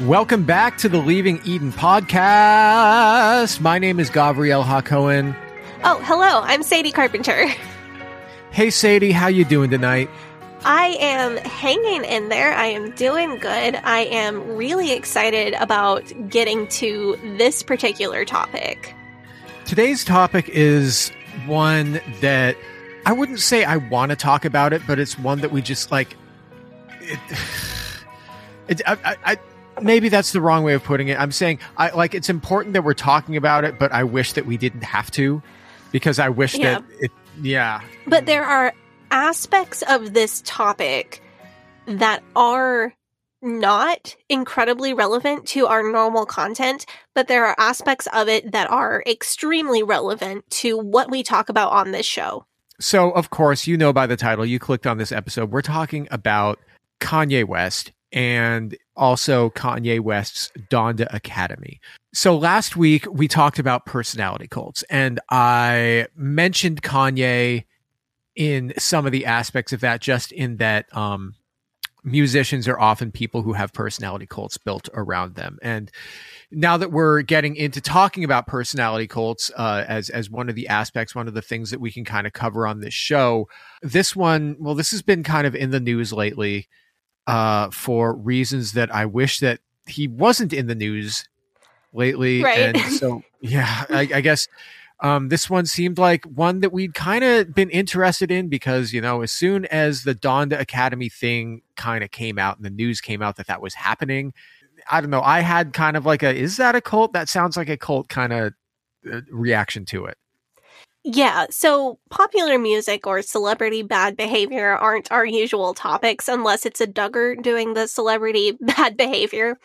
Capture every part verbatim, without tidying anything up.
Welcome back to the Leaving Eden podcast. My name is Gabrielle Hacohen. Oh, hello. I'm Sadie Carpenter. Hey, Sadie. How you doing tonight? I am hanging in there. I am doing good. I am really excited about getting to this particular topic. Today's topic is one that I wouldn't say I want to talk about it, but it's one that we just like. It, it, I, I, I, maybe that's the wrong way of putting it. I'm saying I like it's important that we're talking about it, but I wish that we didn't have to, because I wish yeah. that it. Yeah, but there are aspects of this topic that are not incredibly relevant to our normal content, but there are aspects of it that are extremely relevant to what we talk about on this show. So, of course, you know by the title, you clicked on this episode, we're talking about Kanye West and also Kanye West's Donda Academy. So last week we talked about personality cults, and I mentioned Kanye in some of the aspects of that, just in that um, musicians are often people who have personality cults built around them. And now that we're getting into talking about personality cults uh, as as one of the aspects, one of the things that we can kind of cover on this show, this one, well, this has been kind of in the news lately uh, for reasons that I wish that he wasn't in the news lately. Right. And so, yeah, I, I guess um, this one seemed like one that we'd kind of been interested in because, you know, as soon as the Donda Academy thing kind of came out and the news came out that that was happening, I don't know, I had kind of like a, is that a cult? That sounds like a cult kind of uh, reaction to it. Yeah, so popular music or celebrity bad behavior aren't our usual topics unless it's a Duggar doing the celebrity bad behavior.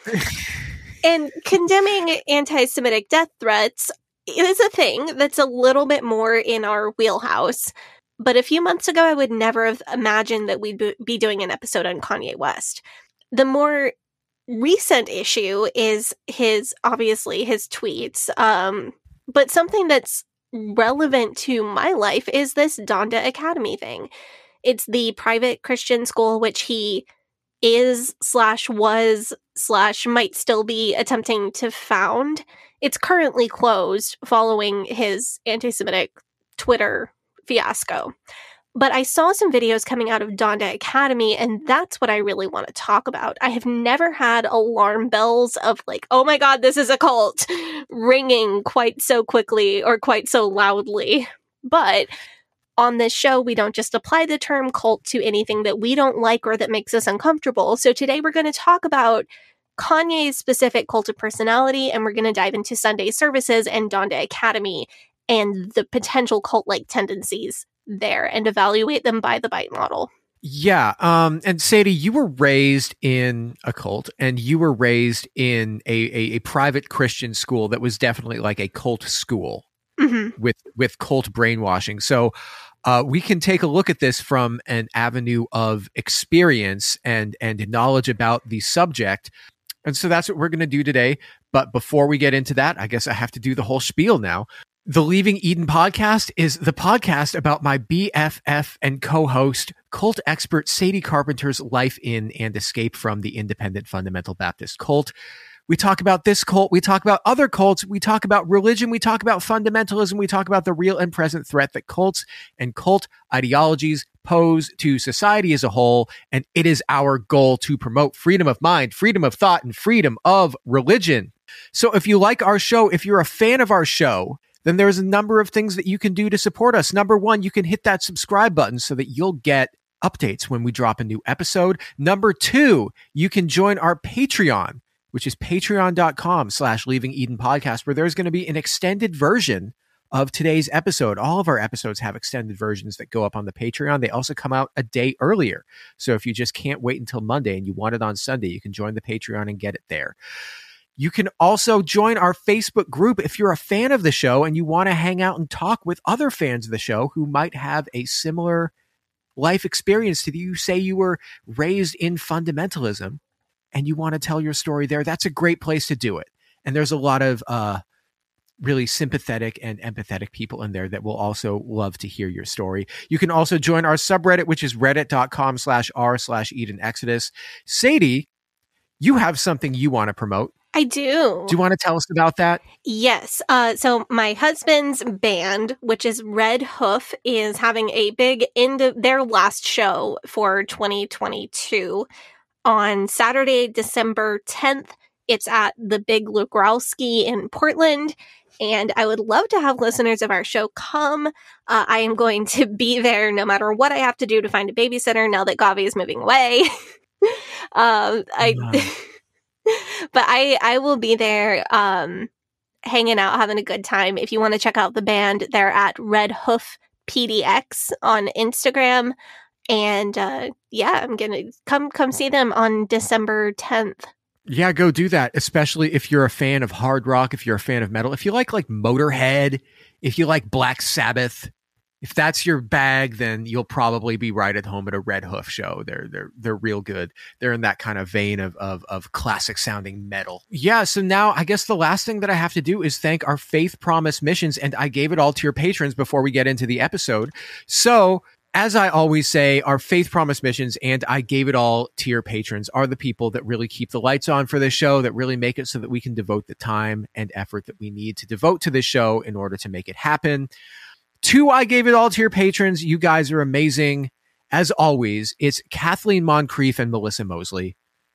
And condemning anti-Semitic death threats is a thing that's a little bit more in our wheelhouse. But a few months ago, I would never have imagined that we'd be doing an episode on Kanye West. The more recent issue is his, obviously, his tweets. Um, but something that's relevant to my life is this Donda Academy thing. It's the private Christian school which he is slash was slash might still be attempting to found. It's currently closed following his anti-Semitic Twitter fiasco. But I saw some videos coming out of Donda Academy, and that's what I really want to talk about. I have never had alarm bells of like, oh my god, this is a cult, ringing quite so quickly or quite so loudly. But on this show, we don't just apply the term cult to anything that we don't like or that makes us uncomfortable. So today we're going to talk about Kanye's specific cult of personality, and we're going to dive into Sunday services and Donda Academy and the potential cult-like tendencies there and evaluate them by the bite model. Yeah. Um, and Sadie, you were raised in a cult, and you were raised in a, a, a private Christian school that was definitely like a cult school mm-hmm. with, with cult brainwashing. So uh, we can take a look at this from an avenue of experience and, and knowledge about the subject. And so that's what we're going to do today. But before we get into that, I guess I have to do the whole spiel now. The Leaving Eden podcast is the podcast about my B F F and co-host, cult expert Sadie Carpenter's life in and escape from the independent fundamental Baptist cult. We talk about this cult. We talk about other cults. We talk about religion. We talk about fundamentalism. We talk about the real and present threat that cults and cult ideologies pose to society as a whole. And it is our goal to promote freedom of mind, freedom of thought, and freedom of religion. So if you like our show, if you're a fan of our show, then there's a number of things that you can do to support us. Number one, you can hit that subscribe button so that you'll get updates when we drop a new episode. Number two, you can join our Patreon, which is patreon.com slash Leaving Eden podcast, where there's going to be an extended version of today's episode. All of our episodes have extended versions that go up on the Patreon. They also come out a day earlier. So if you just can't wait until Monday and you want it on Sunday, you can join the Patreon and get it there. You can also join our Facebook group if you're a fan of the show and you want to hang out and talk with other fans of the show who might have a similar life experience to you. Say you were raised in fundamentalism and you want to tell your story there. That's a great place to do it. And there's a lot of uh, really sympathetic and empathetic people in there that will also love to hear your story. You can also join our subreddit, which is reddit.com slash r slash Eden Exodus. Sadie, you have something you want to promote. I do. Do you want to tell us about that? Yes. Uh, so my husband's band, which is Red Hoof, is having a big end of their last show for twenty twenty-two on Saturday, December tenth. It's at the Big Lugrowski in Portland. And I would love to have listeners of our show come. Uh, I am going to be there no matter what I have to do to find a babysitter now that Gavi is moving away. um, I... Wow. But I, I will be there um, hanging out, having a good time. If you want to check out the band, they're at Red Hoof P D X on Instagram. And uh, yeah, I'm going to come come see them on December tenth. Yeah, go do that, especially if you're a fan of hard rock, if you're a fan of metal, if you like like Motorhead, if you like Black Sabbath. If that's your bag, then you'll probably be right at home at a Red Hoof show. They're they're they're real good. They're in that kind of vein of of of classic sounding metal. Yeah. So now I guess the last thing that I have to do is thank our Faith Promise missions, and I gave it all to your patrons before we get into the episode. So as I always say, our Faith Promise missions and I gave it all to your patrons are the people that really keep the lights on for this show, that really make it so that we can devote the time and effort that we need to devote to this show in order to make it happen. Two, I gave it all to your patrons. You guys are amazing. As always, it's Kathleen Moncrief and Melissa Mosley.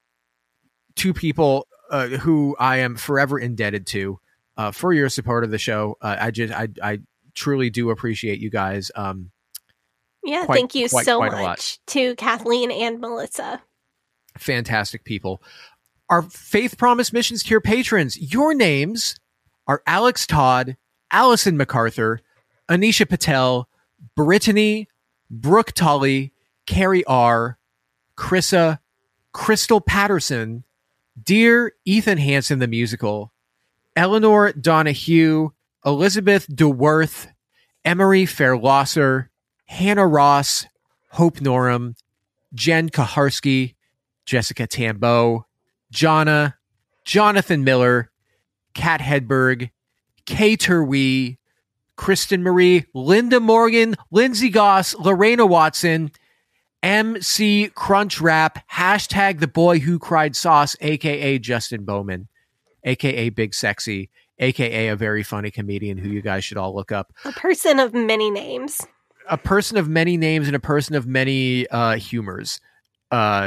Two people uh, who I am forever indebted to uh, for your support of the show. Uh, I just, I, I truly do appreciate you guys. Um, yeah, quite, thank you quite, so quite much to Kathleen and Melissa. Fantastic people. Our Faith Promise missions to your patrons. Your names are Alex Todd, Allison MacArthur, Anisha Patel, Brittany, Brooke Tully, Carrie R., Chrissa, Crystal Patterson, Dear Ethan Hansen the Musical, Eleanor Donahue, Elizabeth DeWorth, Emery Fairlosser, Hannah Ross, Hope Norum, Jen Kaharski, Jessica Tambo, Jonna, Jonathan Miller, Kat Hedberg, Kay Turwee, Kristen Marie, Linda Morgan, Lindsay Goss, Lorena Watson, M C Crunchwrap, hashtag the boy who cried sauce, a k a. Justin Bowman, a k a. Big Sexy, a k a a very funny comedian who you guys should all look up. A person of many names. A person of many names and a person of many uh, humors. Uh,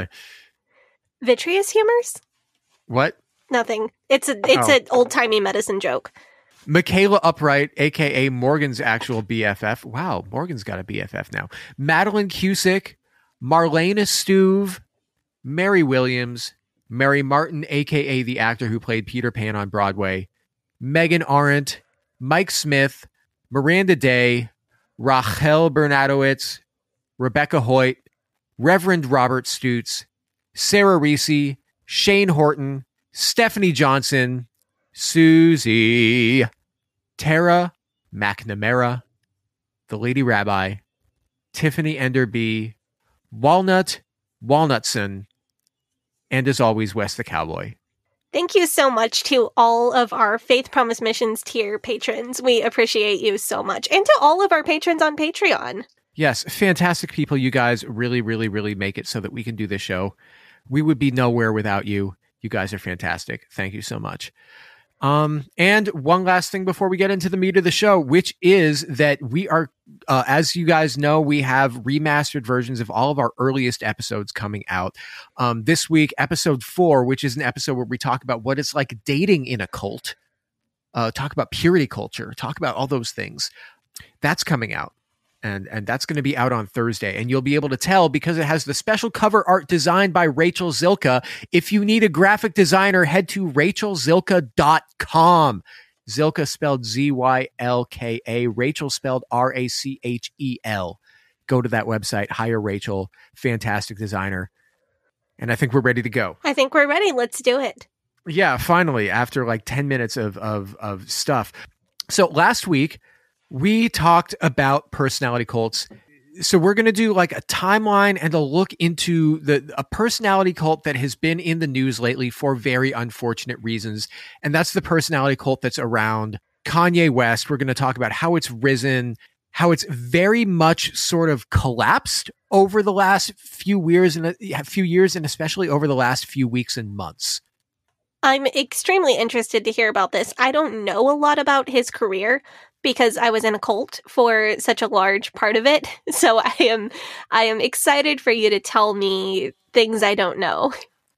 Vitreous humors? What? Nothing. It's a it's Oh. an old-timey medicine joke. Michaela Upright, a k a. Morgan's actual B F F. Wow, Morgan's got a B F F now. Madeline Cusick, Marlena Stuve, Mary Williams, Mary Martin, a k a the actor who played Peter Pan on Broadway, Megan Arendt, Mike Smith, Miranda Day, Rachel Bernadowitz, Rebecca Hoyt, Reverend Robert Stutz, Sarah Reese, Shane Horton, Stephanie Johnson, Susie, Tara McNamara, the Lady Rabbi, Tiffany Enderby, Walnut, Walnutson, and as always, Wes the Cowboy. Thank you so much to all of our Faith Promise Missions tier patrons. We appreciate you so much. And to all of our patrons on Patreon. Yes, fantastic people. You guys really, really, really make it so that we can do this show. We would be nowhere without you. You guys are fantastic. Thank you so much. Um, and one last thing before we get into the meat of the show, which is that we are, uh, as you guys know, we have remastered versions of all of our earliest episodes coming out. Um, this week, episode four, which is an episode where we talk about what it's like dating in a cult, uh, talk about purity culture, talk about all those things. That's coming out. And and that's going to be out on Thursday. And you'll be able to tell because it has the special cover art designed by Rachel Zilka. If you need a graphic designer, head to rachel zilka dot com. Zilka spelled Z Y L K A. Rachel spelled R A C H E L. Go to that website. Hire Rachel. Fantastic designer. And I think we're ready to go. I think we're ready. Let's do it. Yeah, finally, after like ten minutes of of of stuff. So last week, we talked about personality cults. So we're going to do like a timeline and a look into the a personality cult that has been in the news lately for very unfortunate reasons. And that's the personality cult that's around Kanye West. We're going to talk about how it's risen, how it's very much sort of collapsed over the last few years and a few years, and especially over the last few weeks and months? I'm extremely interested to hear about this. I don't know a lot about his career because I was in a cult for such a large part of it. So I am I am excited for you to tell me things I don't know.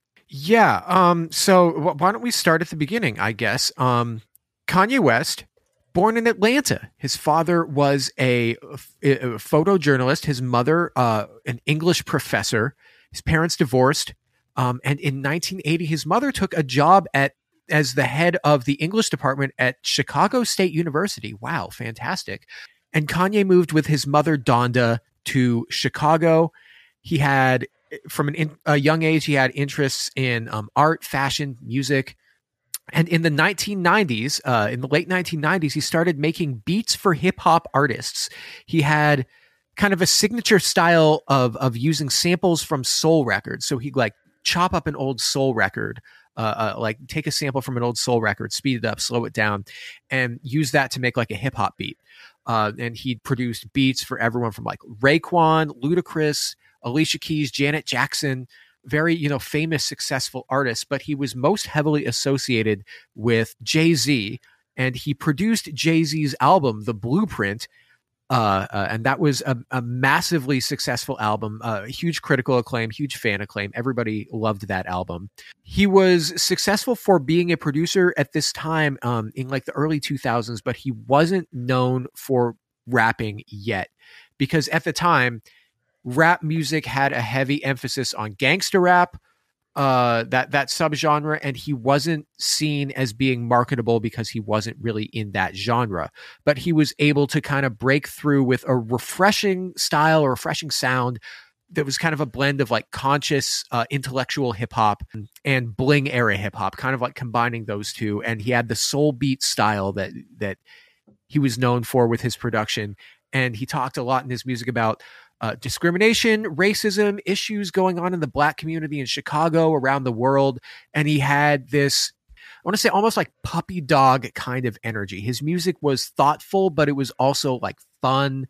Yeah. Um. So wh- why don't we start at the beginning, I guess. Um, Kanye West, born in Atlanta. His father was a, a photojournalist. His mother, uh, an English professor. His parents divorced. Um, and in nineteen eighty, his mother took a job at as the head of the English department at Chicago State University. Wow, fantastic. And Kanye moved with his mother, Donda, to Chicago. He had, from an in, a young age, he had interests in um, art, fashion, music. And in the nineteen nineties, uh, in the late nineteen nineties, he started making beats for hip hop artists. He had kind of a signature style of of using samples from soul records. So he'd like chop up an old soul record, uh, uh, like take a sample from an old soul record, speed it up, slow it down, and use that to make like a hip hop beat. Uh, and he'd produced beats for everyone from like Raekwon, Ludacris, Alicia Keys, Janet Jackson, very, you know, famous, successful artists. But he was most heavily associated with Jay-Z, and he produced Jay-Z's album, The Blueprint. Uh, uh, and that was a, a massively successful album, uh, huge critical acclaim, huge fan acclaim. Everybody loved that album. He was successful for being a producer at this time um, in like the early two thousands, but he wasn't known for rapping yet, because at the time, rap music had a heavy emphasis on gangster rap, uh, that that subgenre, and he wasn't seen as being marketable because he wasn't really in that genre. But he was able to kind of break through with a refreshing style, a refreshing sound that was kind of a blend of like conscious, uh, intellectual hip hop and bling era hip hop, kind of like combining those two. And he had the soul beat style that that he was known for with his production. And he talked a lot in his music about Uh, discrimination, racism, issues going on in the Black community in Chicago, around the world. And he had this, I want to say, almost like puppy dog kind of energy. His music was thoughtful, but it was also like fun.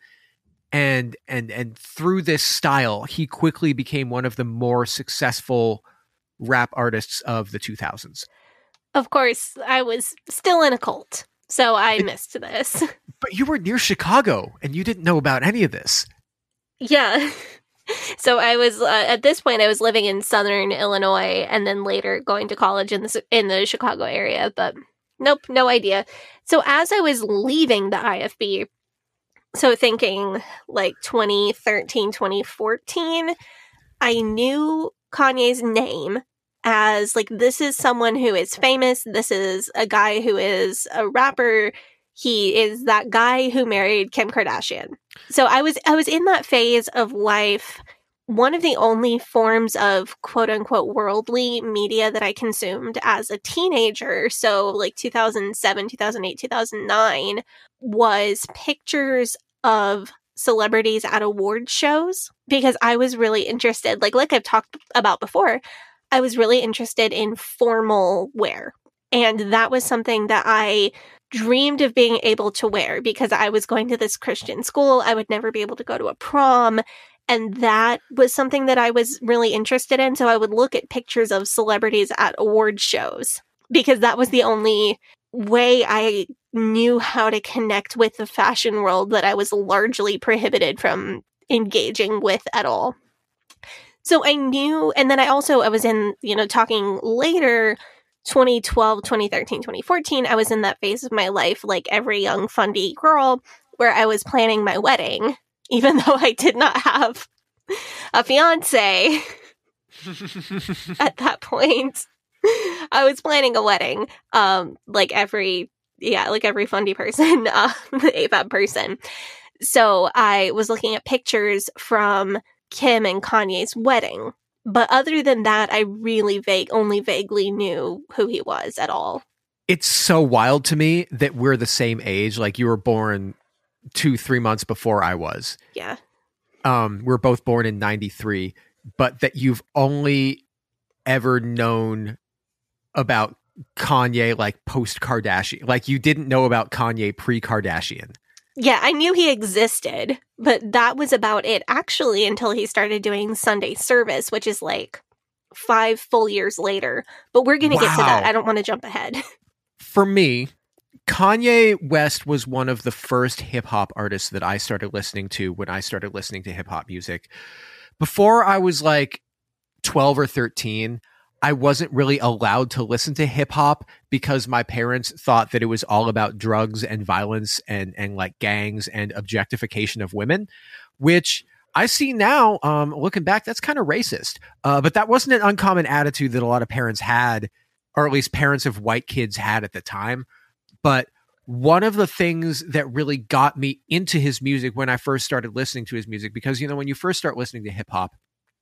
And, and, and through this style, he quickly became one of the more successful rap artists of the two thousands. Of course, I was still in a cult, so I it, missed this. But you were near Chicago and you didn't know about any of this. Yeah. So I was, uh, at this point, I was living in Southern Illinois and then later going to college in the, in the Chicago area, but nope, no idea. So as I was leaving the I F B, so thinking like twenty thirteen, twenty fourteen, I knew Kanye's name as like, this is someone who is famous. This is a guy who is a rapper. He is that guy who married Kim Kardashian. So I was I was in that phase of life. One of the only forms of quote unquote worldly media that I consumed as a teenager, so like two thousand seven, two thousand eight, two thousand nine, was pictures of celebrities at award shows, because I was really interested, like like I've talked about before, I was really interested in formal wear. And that was something that I dreamed of being able to wear, because I was going to this Christian school. I would never be able to go to a prom. And that was something that I was really interested in. So I would look at pictures of celebrities at award shows, because that was the only way I knew how to connect with the fashion world that I was largely prohibited from engaging with at all. So I knew, and then I also, I was in, you know, talking later, twenty twelve, twenty thirteen, twenty fourteen, I was in that phase of my life, like every young fundy girl, where I was planning my wedding, even though I did not have a fiance at that point. I was planning a wedding, um, like every, yeah, like every fundy person, uh, A F A B person. So I was looking at pictures from Kim and Kanye's wedding. But other than that, I really vague, only vaguely knew who he was at all. It's so wild to me that we're the same age. Like, you were born two, three months before I was. Yeah. Um, we're both born in ninety-three, but that you've only ever known about Kanye like post Kardashian. Like, you didn't know about Kanye pre Kardashian. Yeah, I knew he existed, but that was about it, actually, until he started doing Sunday Service, which is like five full years later. But we're going to wow. get to that. I don't want to jump ahead. For me, Kanye West was one of the first hip-hop artists that I started listening to when I started listening to hip-hop music. Before I was like twelve or thirteen, I wasn't really allowed to listen to hip hop because my parents thought that it was all about drugs and violence and, and like gangs and objectification of women, which I see now, um, looking back, that's kind of racist. Uh, but that wasn't an uncommon attitude that a lot of parents had, or at least parents of white kids had at the time. But one of the things that really got me into his music when I first started listening to his music, because, you know, when you first start listening to hip hop,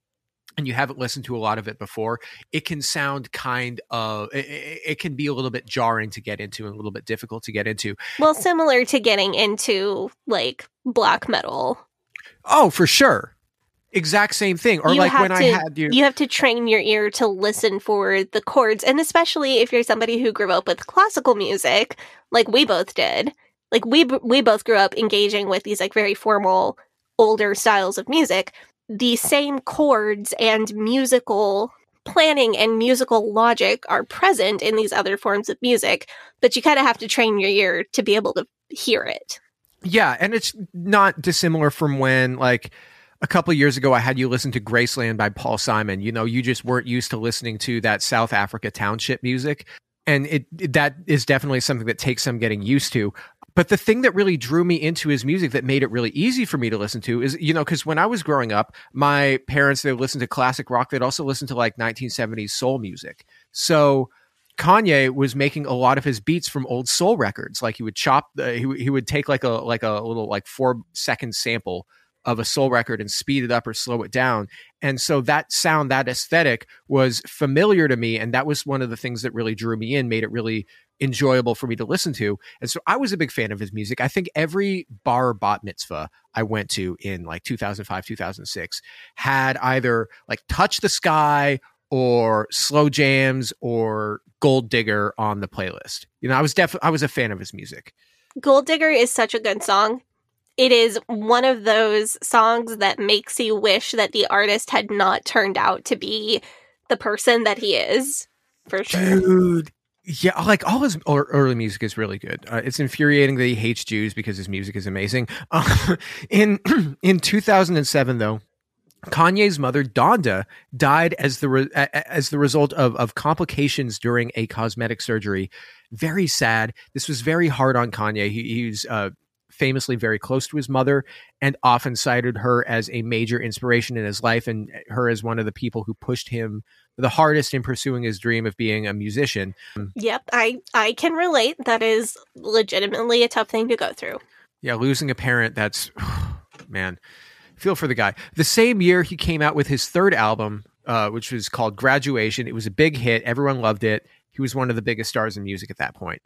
and you haven't listened to a lot of it before, it can sound kind of, it, it can be a little bit jarring to get into and a little bit difficult to get into. Well, similar to getting into like black metal. Oh, for sure. Exact same thing. Or you like when to, I had you. You have to train your ear to listen for the chords. And especially if you're somebody who grew up with classical music, like we both did. Like we, we both grew up engaging with these like very formal, older styles of music. The same chords and musical planning and musical logic are present in these other forms of music, but you kind of have to train your ear to be able to hear it. Yeah, and it's not dissimilar from when, like, a couple of years ago, I had you listen to Graceland by Paul Simon. You know, you just weren't used to listening to that South Africa township music, and it, it that is definitely something that takes some getting used to. But the thing that really drew me into his music that made it really easy for me to listen to is, you know, because when I was growing up, my parents, they would listen to classic rock. They'd also listen to like nineteen seventies soul music. So Kanye was making a lot of his beats from old soul records. Like he would chop, uh, he, he would take like a like a little like four second sample of a soul record and speed it up or slow it down. And so that sound, that aesthetic was familiar to me. And that was one of the things that really drew me in, made it really enjoyable for me to listen to. And so I was a big fan of his music. I think every bar bat mitzvah I went to in like two thousand five, two thousand six had either like Touch the Sky or Slow Jams or Gold Digger on the playlist. You know, I was definitely, I was a fan of his music. Gold Digger is such a good song. It is one of those songs that makes you wish that the artist had not turned out to be the person that he is, for sure. Dude. Yeah, like all his early music is really good. Uh, it's infuriating that he hates Jews because his music is amazing. Uh, in in two thousand seven, though, Kanye's mother, Donda, died as the re- as the result of of complications during a cosmetic surgery. Very sad. This was very hard on Kanye. He, he was uh, famously very close to his mother and often cited her as a major inspiration in his life and her as one of the people who pushed him the hardest in pursuing his dream of being a musician. Yep, I, I can relate. That is legitimately a tough thing to go through. Yeah, losing a parent, that's, man, feel for the guy. The same year, he came out with his third album, uh, which was called Graduation. It was a big hit. Everyone loved it. He was one of the biggest stars in music at that point.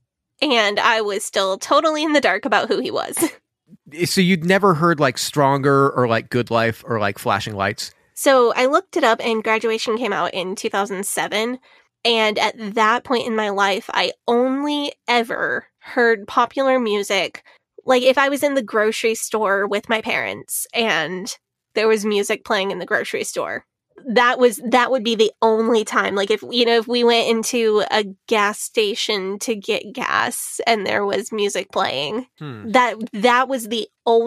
And I was still totally in the dark about who he was. So you'd never heard like Stronger or like Good Life or like Flashing Lights? So I looked it up, and Graduation came out in two thousand seven. And at that point in my life, I only ever heard popular music. Like if I was in the grocery store with my parents and there was music playing in the grocery store, that was, that would be the only time. Like if, you know, if we went into a gas station to get gas and there was music playing, hmm. that, that was the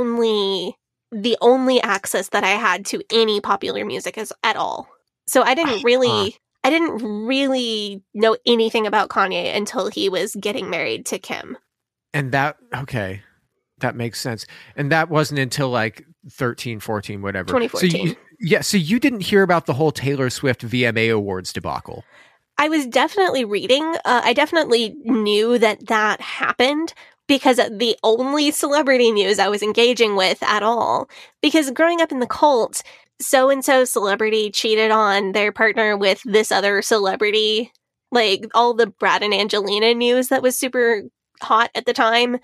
only the only access that I had to any popular music is at all. So I didn't really, uh, I didn't really know anything about Kanye until he was getting married to Kim. And that, okay, that makes sense. And that wasn't until like thirteen, fourteen, whatever. twenty fourteen. So you, yeah. So you didn't hear about the whole Taylor Swift V M A Awards debacle. I was definitely reading. Uh, I definitely knew that that happened, because the only celebrity news I was engaging with at all, because growing up in the cult, so-and-so celebrity cheated on their partner with this other celebrity, like all the Brad and Angelina news that was super hot at the time,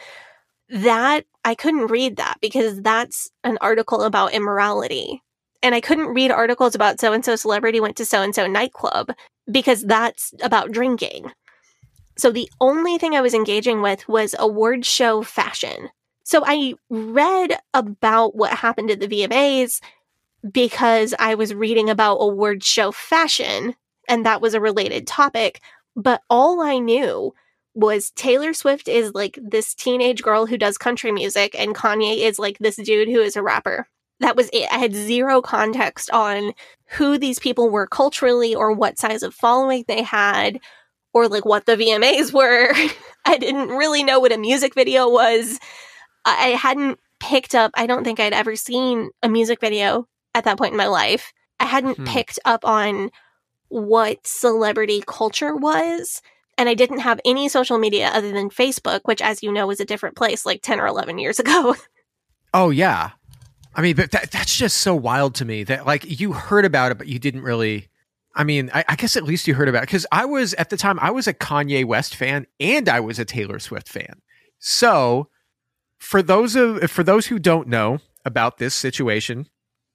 that I couldn't read that because that's an article about immorality. And I couldn't read articles about so-and-so celebrity went to so-and-so nightclub because that's about drinking. So the only thing I was engaging with was award show fashion. So I read about what happened at the V M As because I was reading about award show fashion, and that was a related topic. But all I knew was Taylor Swift is like this teenage girl who does country music, and Kanye is like this dude who is a rapper. That was it. I had zero context on who these people were culturally or what size of following they had or like what the V M As were. I didn't really know what a music video was. I hadn't picked up, I don't think I'd ever seen a music video at that point in my life. I hadn't hmm. picked up on what celebrity culture was. And I didn't have any social media other than Facebook, which, as you know, was a different place like ten or eleven years ago. Oh, yeah. I mean, but that, that's just so wild to me that like you heard about it, but you didn't really. I mean, I, I guess at least you heard about it because I was at the time I was a Kanye West fan and I was a Taylor Swift fan. So for those of for those who don't know about this situation,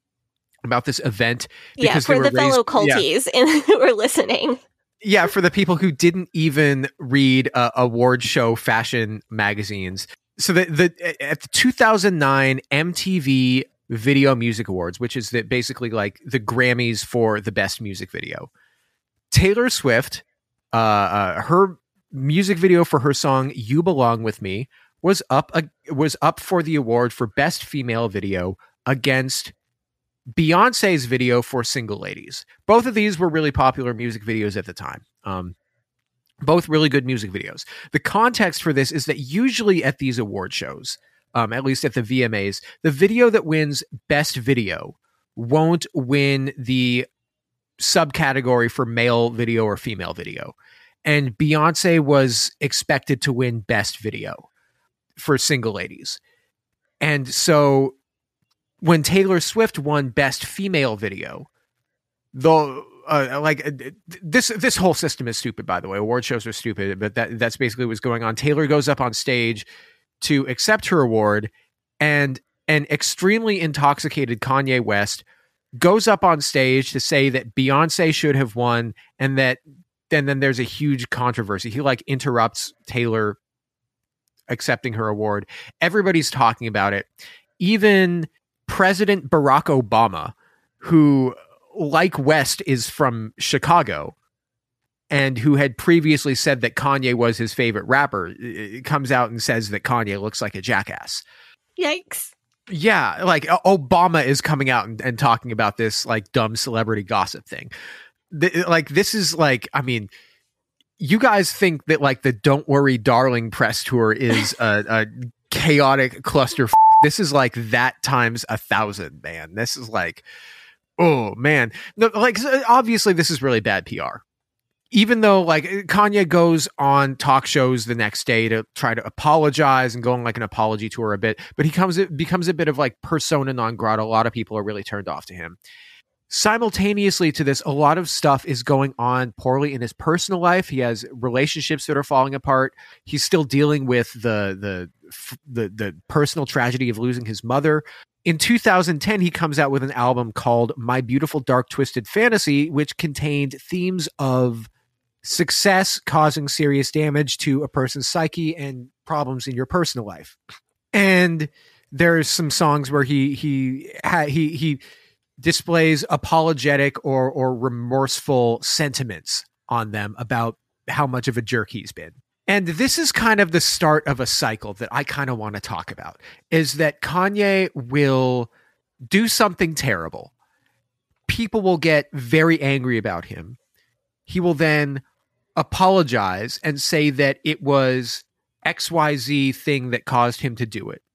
about this event, yeah, for the fellow culties yeah. who are listening. Yeah, for the people who didn't even read uh, award show fashion magazines. So the, the at the two thousand nine M T V Video Music Awards, which is the, basically like the Grammys for the best music video, Taylor Swift, uh, uh, her music video for her song "You Belong with Me" was up uh, was up for the award for best female video against Beyonce's video for Single Ladies. Both of these were really popular music videos at the time. Um, both really good music videos. The context for this is that usually at these award shows, um, at least at the V M As, the video that wins best video won't win the subcategory for male video or female video. And Beyonce was expected to win best video for Single Ladies. And so when Taylor Swift won best female video, though, uh, like uh, this, this whole system is stupid, by the way. Award shows are stupid, but that that's basically what's going on. Taylor goes up on stage to accept her award, and an extremely intoxicated Kanye West goes up on stage to say that Beyonce should have won, and that then then there's a huge controversy. He like interrupts Taylor accepting her award. Everybody's talking about it. Even President Barack Obama, who, like West, is from Chicago and who had previously said that Kanye was his favorite rapper, comes out and says that Kanye looks like a jackass. Yikes. Yeah, like Obama is coming out and, and talking about this like dumb celebrity gossip thing. The, like this is like, I mean, you guys think that like the Don't Worry Darling press tour is a, a chaotic cluster. F- this is like that times a thousand, man. This is like, oh man, no, like obviously this is really bad P R. Even though like Kanye goes on talk shows the next day to try to apologize and go on like an apology tour a bit, but he comes it becomes a bit of like persona non grata. A lot of people are really turned off to him. Simultaneously to this, a lot of stuff is going on poorly in his personal life. He has relationships that are falling apart. He's still dealing with the the the, the personal tragedy of losing his mother. In two thousand ten, he comes out with an album called My Beautiful Dark Twisted Fantasy, which contained themes of success causing serious damage to a person's psyche and problems in your personal life. And there's some songs where he he ha, he he displays apologetic or or remorseful sentiments on them about how much of a jerk he's been. And this is kind of the start of a cycle that I kind of want to talk about, is that Kanye will do something terrible. People will get very angry about him. He will then apologize and say that it was X Y Z thing that caused him to do it.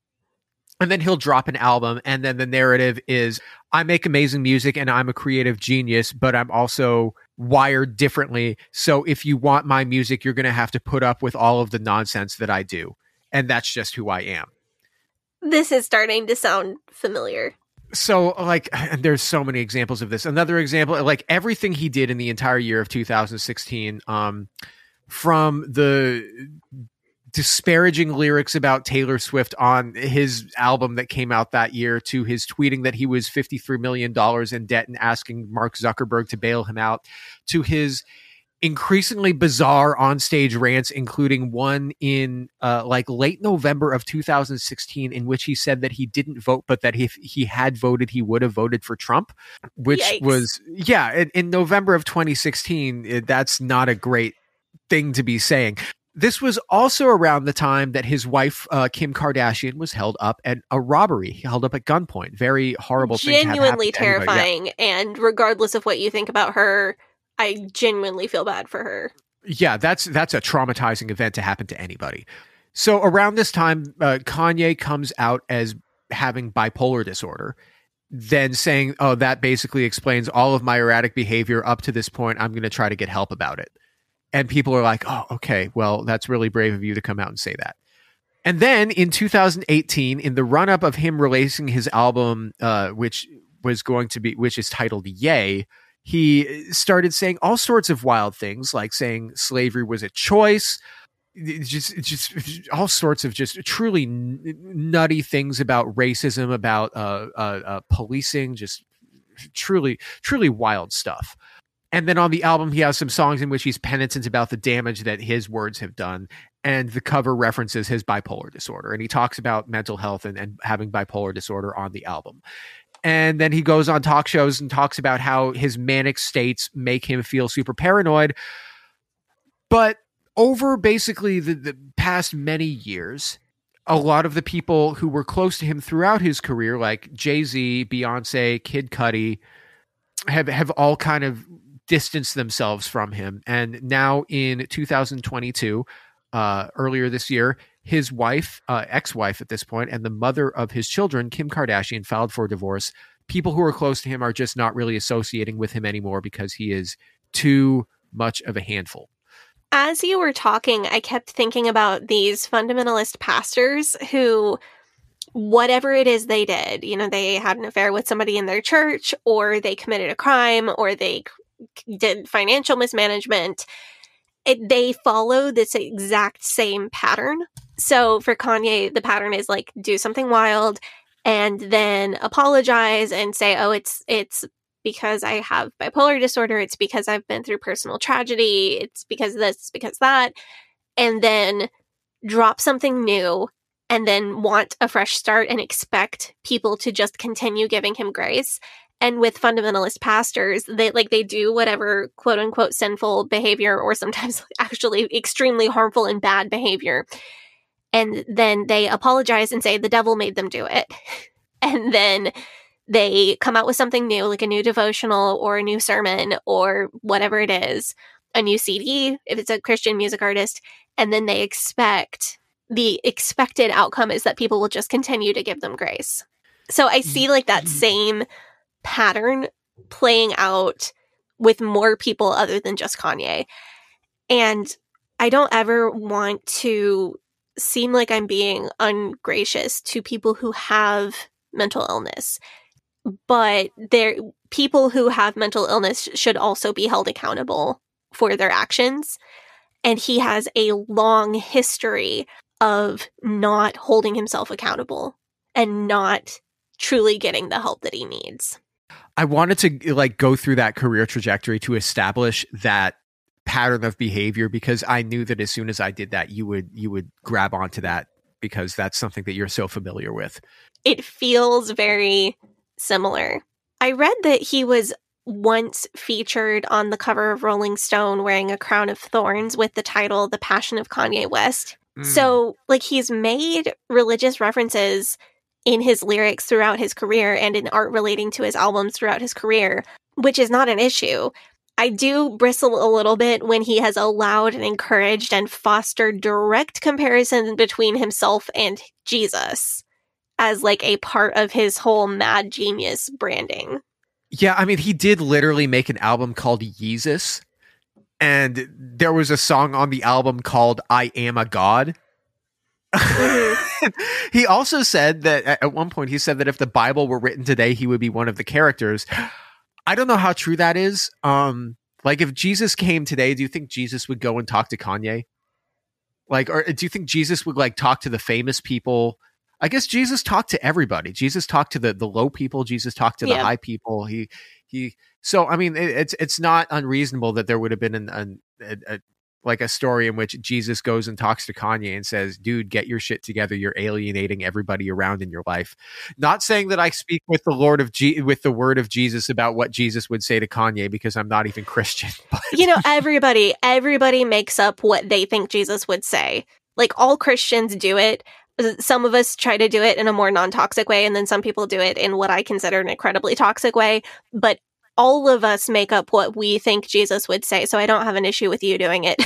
And then he'll drop an album, and then the narrative is, I make amazing music and I'm a creative genius, but I'm also wired differently. So if you want my music, you're going to have to put up with all of the nonsense that I do. And that's just who I am. This is starting to sound familiar. So like, and there's so many examples of this. Another example, like everything he did in the entire year of two thousand sixteen, um, from the disparaging lyrics about Taylor Swift on his album that came out that year, to his tweeting that he was fifty-three million dollars in debt and asking Mark Zuckerberg to bail him out, to his increasingly bizarre onstage rants, including one in uh, like late November of two thousand sixteen, in which he said that he didn't vote, but that if he had voted, he would have voted for Trump, which Yikes. was, yeah, in, in November of twenty sixteen, it, that's not a great thing to be saying. This was also around the time that his wife, uh, Kim Kardashian, was held up at a robbery, held up at gunpoint. Very horrible thing. Genuinely terrifying. Yeah. And regardless of what you think about her, I genuinely feel bad for her. Yeah, that's that's a traumatizing event to happen to anybody. So around this time, uh, Kanye comes out as having bipolar disorder, then saying, oh, that basically explains all of my erratic behavior up to this point. I'm going to try to get help about it. And people are like, oh, okay, well, that's really brave of you to come out and say that. And then in two thousand eighteen, in the run-up of him releasing his album, uh, which was going to be, which is titled Yay, he started saying all sorts of wild things, like saying slavery was a choice, just, just all sorts of just truly n- nutty things about racism, about uh, uh, uh, policing, just truly, truly wild stuff. And then on the album, he has some songs in which he's penitent about the damage that his words have done. And the cover references his bipolar disorder. And he talks about mental health and, and having bipolar disorder on the album. And then he goes on talk shows and talks about how his manic states make him feel super paranoid. But over basically the, the past many years, a lot of the people who were close to him throughout his career, like Jay-Z, Beyonce, Kid Cudi, have, have all kind of distanced themselves from him. And now in two thousand twenty-two, uh, earlier this year, his wife, uh, ex-wife at this point, and the mother of his children, Kim Kardashian, filed for divorce. People who are close to him are just not really associating with him anymore because he is too much of a handful. As you were talking, I kept thinking about these fundamentalist pastors who, whatever it is they did, you know, they had an affair with somebody in their church, or they committed a crime, or they did financial mismanagement, it, they follow this exact same pattern. So for Kanye, the pattern is like, do something wild and then apologize and say, oh, it's it's because I have bipolar disorder. It's because I've been through personal tragedy. It's because this, because that. And then drop something new and then want a fresh start and expect people to just continue giving him grace. And with fundamentalist pastors, they like they do whatever quote unquote sinful behavior, or sometimes actually extremely harmful and bad behavior. And then they apologize and say the devil made them do it. And then they come out with something new, like a new devotional or a new sermon or whatever it is, a new C D, if it's a Christian music artist. And then they expect, the expected outcome is that people will just continue to give them grace. So I see like that same pattern playing out with more people other than just Kanye. And I don't ever want to seem like I'm being ungracious to people who have mental illness, but there people who have mental illness should also be held accountable for their actions. And he has a long history of not holding himself accountable and not truly getting the help that he needs. I wanted to like go through that career trajectory to establish that pattern of behavior, because I knew that as soon as I did that, you would you would grab onto that, because that's something that you're so familiar with. It feels very similar. I read that he was once featured on the cover of Rolling Stone wearing a crown of thorns with the title The Passion of Kanye West. Mm. So, like, he's made religious references in his lyrics throughout his career and in art relating to his albums throughout his career, which is not an issue. I do bristle a little bit when he has allowed and encouraged and fostered direct comparisons between himself and Jesus as like a part of his whole mad genius branding. Yeah, I mean, he did literally make an album called Yeezus, and there was a song on the album called I Am a God. He also said that at one point he said that if the Bible were written today, he would be one of the characters. I don't know how true that is. Um, like if Jesus came today, do you think Jesus would go and talk to Kanye? Like, or do you think Jesus would like talk to the famous people? I guess Jesus talked to everybody. Jesus talked to the, the low people. Jesus talked to the yeah. high people. He he. So I mean, it, it's it's not unreasonable that there would have been an, an a, a like a story in which Jesus goes and talks to Kanye and says, dude, get your shit together. You're alienating everybody around in your life. Not saying that I speak with the Lord of G- with the word of Jesus about what Jesus would say to Kanye, because I'm not even Christian. But. You know, everybody, everybody makes up what they think Jesus would say. Like, all Christians do it. Some of us try to do it in a more non-toxic way, and then some people do it in what I consider an incredibly toxic way. But all of us make up what we think Jesus would say, so I don't have an issue with you doing it.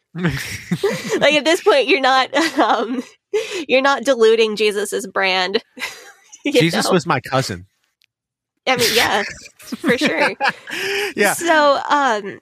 Like, at this point, you're not um, you're not diluting Jesus's brand. Jesus know? was my cousin. I mean, yeah, for sure. Yeah. So, um,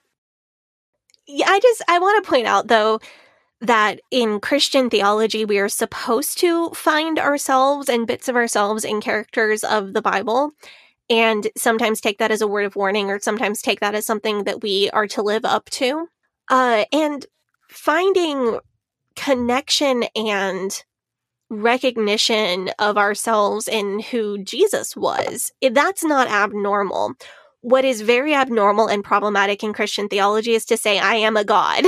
yeah, I just I want to point out though that in Christian theology, we are supposed to find ourselves and bits of ourselves in characters of the Bible. And sometimes take that as a word of warning, or sometimes take that as something that we are to live up to. Uh, and finding connection and recognition of ourselves in who Jesus was, that's not abnormal. What is very abnormal and problematic in Christian theology is to say, I am a God,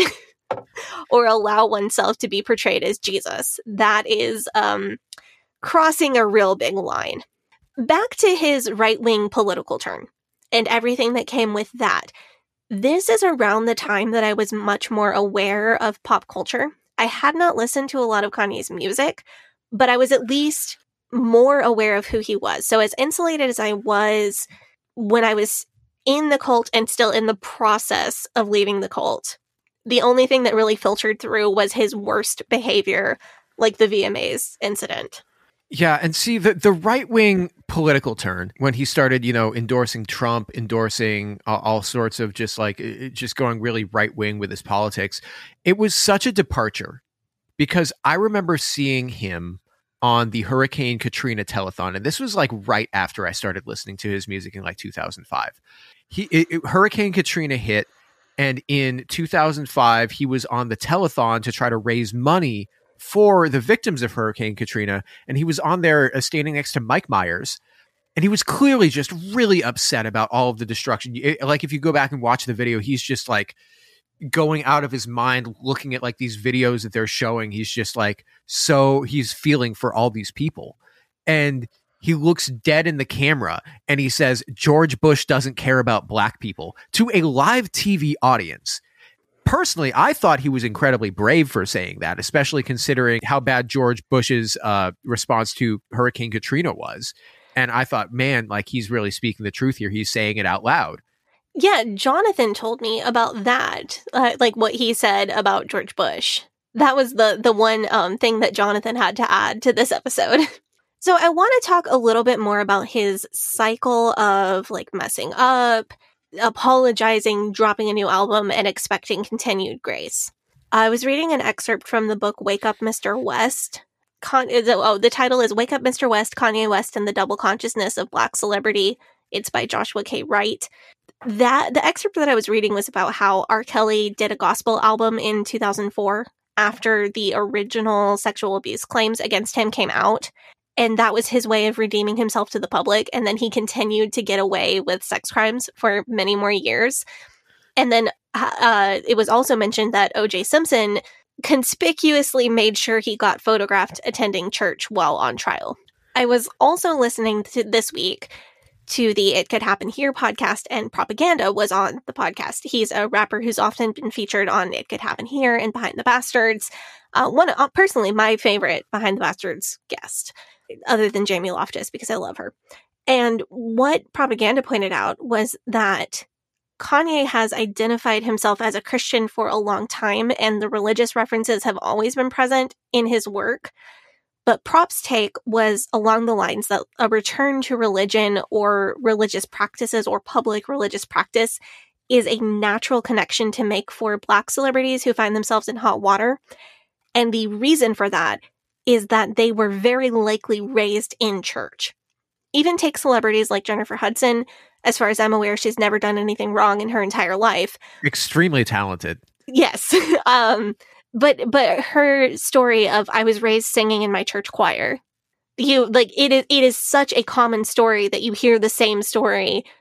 or allow oneself to be portrayed as Jesus. That is um, crossing a real big line. Back to his right-wing political turn and everything that came with that. This is around the time that I was much more aware of pop culture. I had not listened to a lot of Kanye's music, but I was at least more aware of who he was. So as insulated as I was when I was in the cult and still in the process of leaving the cult, the only thing that really filtered through was his worst behavior, like the V M As incident. Yeah, and see, the, the right-wing political turn, when he started, you know, endorsing Trump, endorsing all, all sorts of just like, just going really right-wing with his politics, it was such a departure, because I remember seeing him on the Hurricane Katrina telethon, and this was like right after I started listening to his music in like two thousand five. He it, it, Hurricane Katrina hit, and in two thousand five, he was on the telethon to try to raise money for the victims of Hurricane Katrina, and he was on there uh, standing next to Mike Myers, and he was clearly just really upset about all of the destruction. It, like, if you go back and watch the video, he's just like going out of his mind looking at like these videos that they're showing. He's just like, so he's feeling for all these people, and he looks dead in the camera and he says, George Bush doesn't care about black people, to a live T V audience. Personally, I thought he was incredibly brave for saying that, especially considering how bad George Bush's uh, response to Hurricane Katrina was. And I thought, man, like, he's really speaking the truth here. He's saying it out loud. Yeah, Jonathan told me about that, uh, like what he said about George Bush. That was the, the one um, thing that Jonathan had to add to this episode. So I want to talk a little bit more about his cycle of like messing up, apologizing, dropping a new album, and expecting continued grace. I was reading an excerpt from the book Wake Up, Mister West. Con- oh, the title is Wake Up, Mister West, Kanye West and the Double Consciousness of Black Celebrity. It's by Joshua K. Wright. That the excerpt that I was reading was about how R. Kelly did a gospel album in two thousand four after the original sexual abuse claims against him came out. And that was his way of redeeming himself to the public. And then he continued to get away with sex crimes for many more years. And then uh, it was also mentioned that O J Simpson conspicuously made sure he got photographed attending church while on trial. I was also listening to this week to the It Could Happen Here podcast, and Propaganda was on the podcast. He's a rapper who's often been featured on It Could Happen Here and Behind the Bastards. Uh, one, uh, personally, my favorite Behind the Bastards guest, other than Jamie Loftus, because I love her. And what Propaganda pointed out was that Kanye has identified himself as a Christian for a long time, and the religious references have always been present in his work. But Prop's take was along the lines that a return to religion or religious practices or public religious practice is a natural connection to make for Black celebrities who find themselves in hot water. And the reason for that is that they were very likely raised in church. Even take celebrities like Jennifer Hudson. As far as I'm aware, she's never done anything wrong in her entire life. Extremely talented. Yes. um, but but her story of I was raised singing in my church choir. You like it is it is such a common story that you hear the same story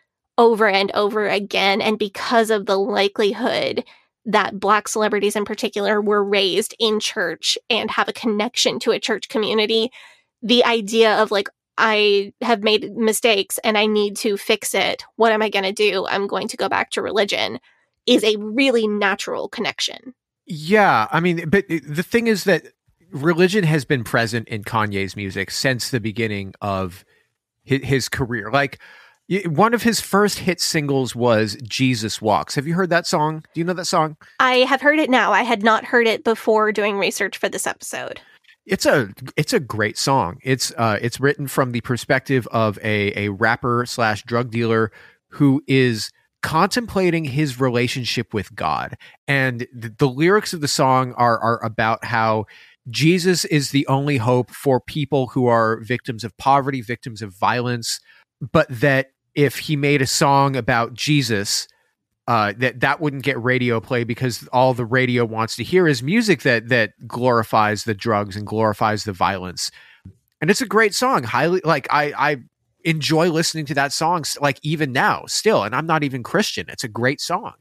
over and over again. And because of the likelihood that Black celebrities in particular were raised in church and have a connection to a church community, the idea of like, I have made mistakes and I need to fix it. What am I going to do? I'm going to go back to religion is a really natural connection. Yeah. I mean, but the thing is that religion has been present in Kanye's music since the beginning of his, his career. Like, one of his first hit singles was Jesus Walks. Have you heard that song? Do you know that song? I have heard it now. I had not heard it before doing research for this episode. It's a it's a great song. It's uh it's written from the perspective of a a rapper slash drug dealer who is contemplating his relationship with God. And the, the lyrics of the song are are about how Jesus is the only hope for people who are victims of poverty, victims of violence, but that if he made a song about Jesus, uh, that that wouldn't get radio play because all the radio wants to hear is music that that glorifies the drugs and glorifies the violence. And it's a great song. Highly, like I, I enjoy listening to that song, like even now, still. And I'm not even Christian. It's a great song.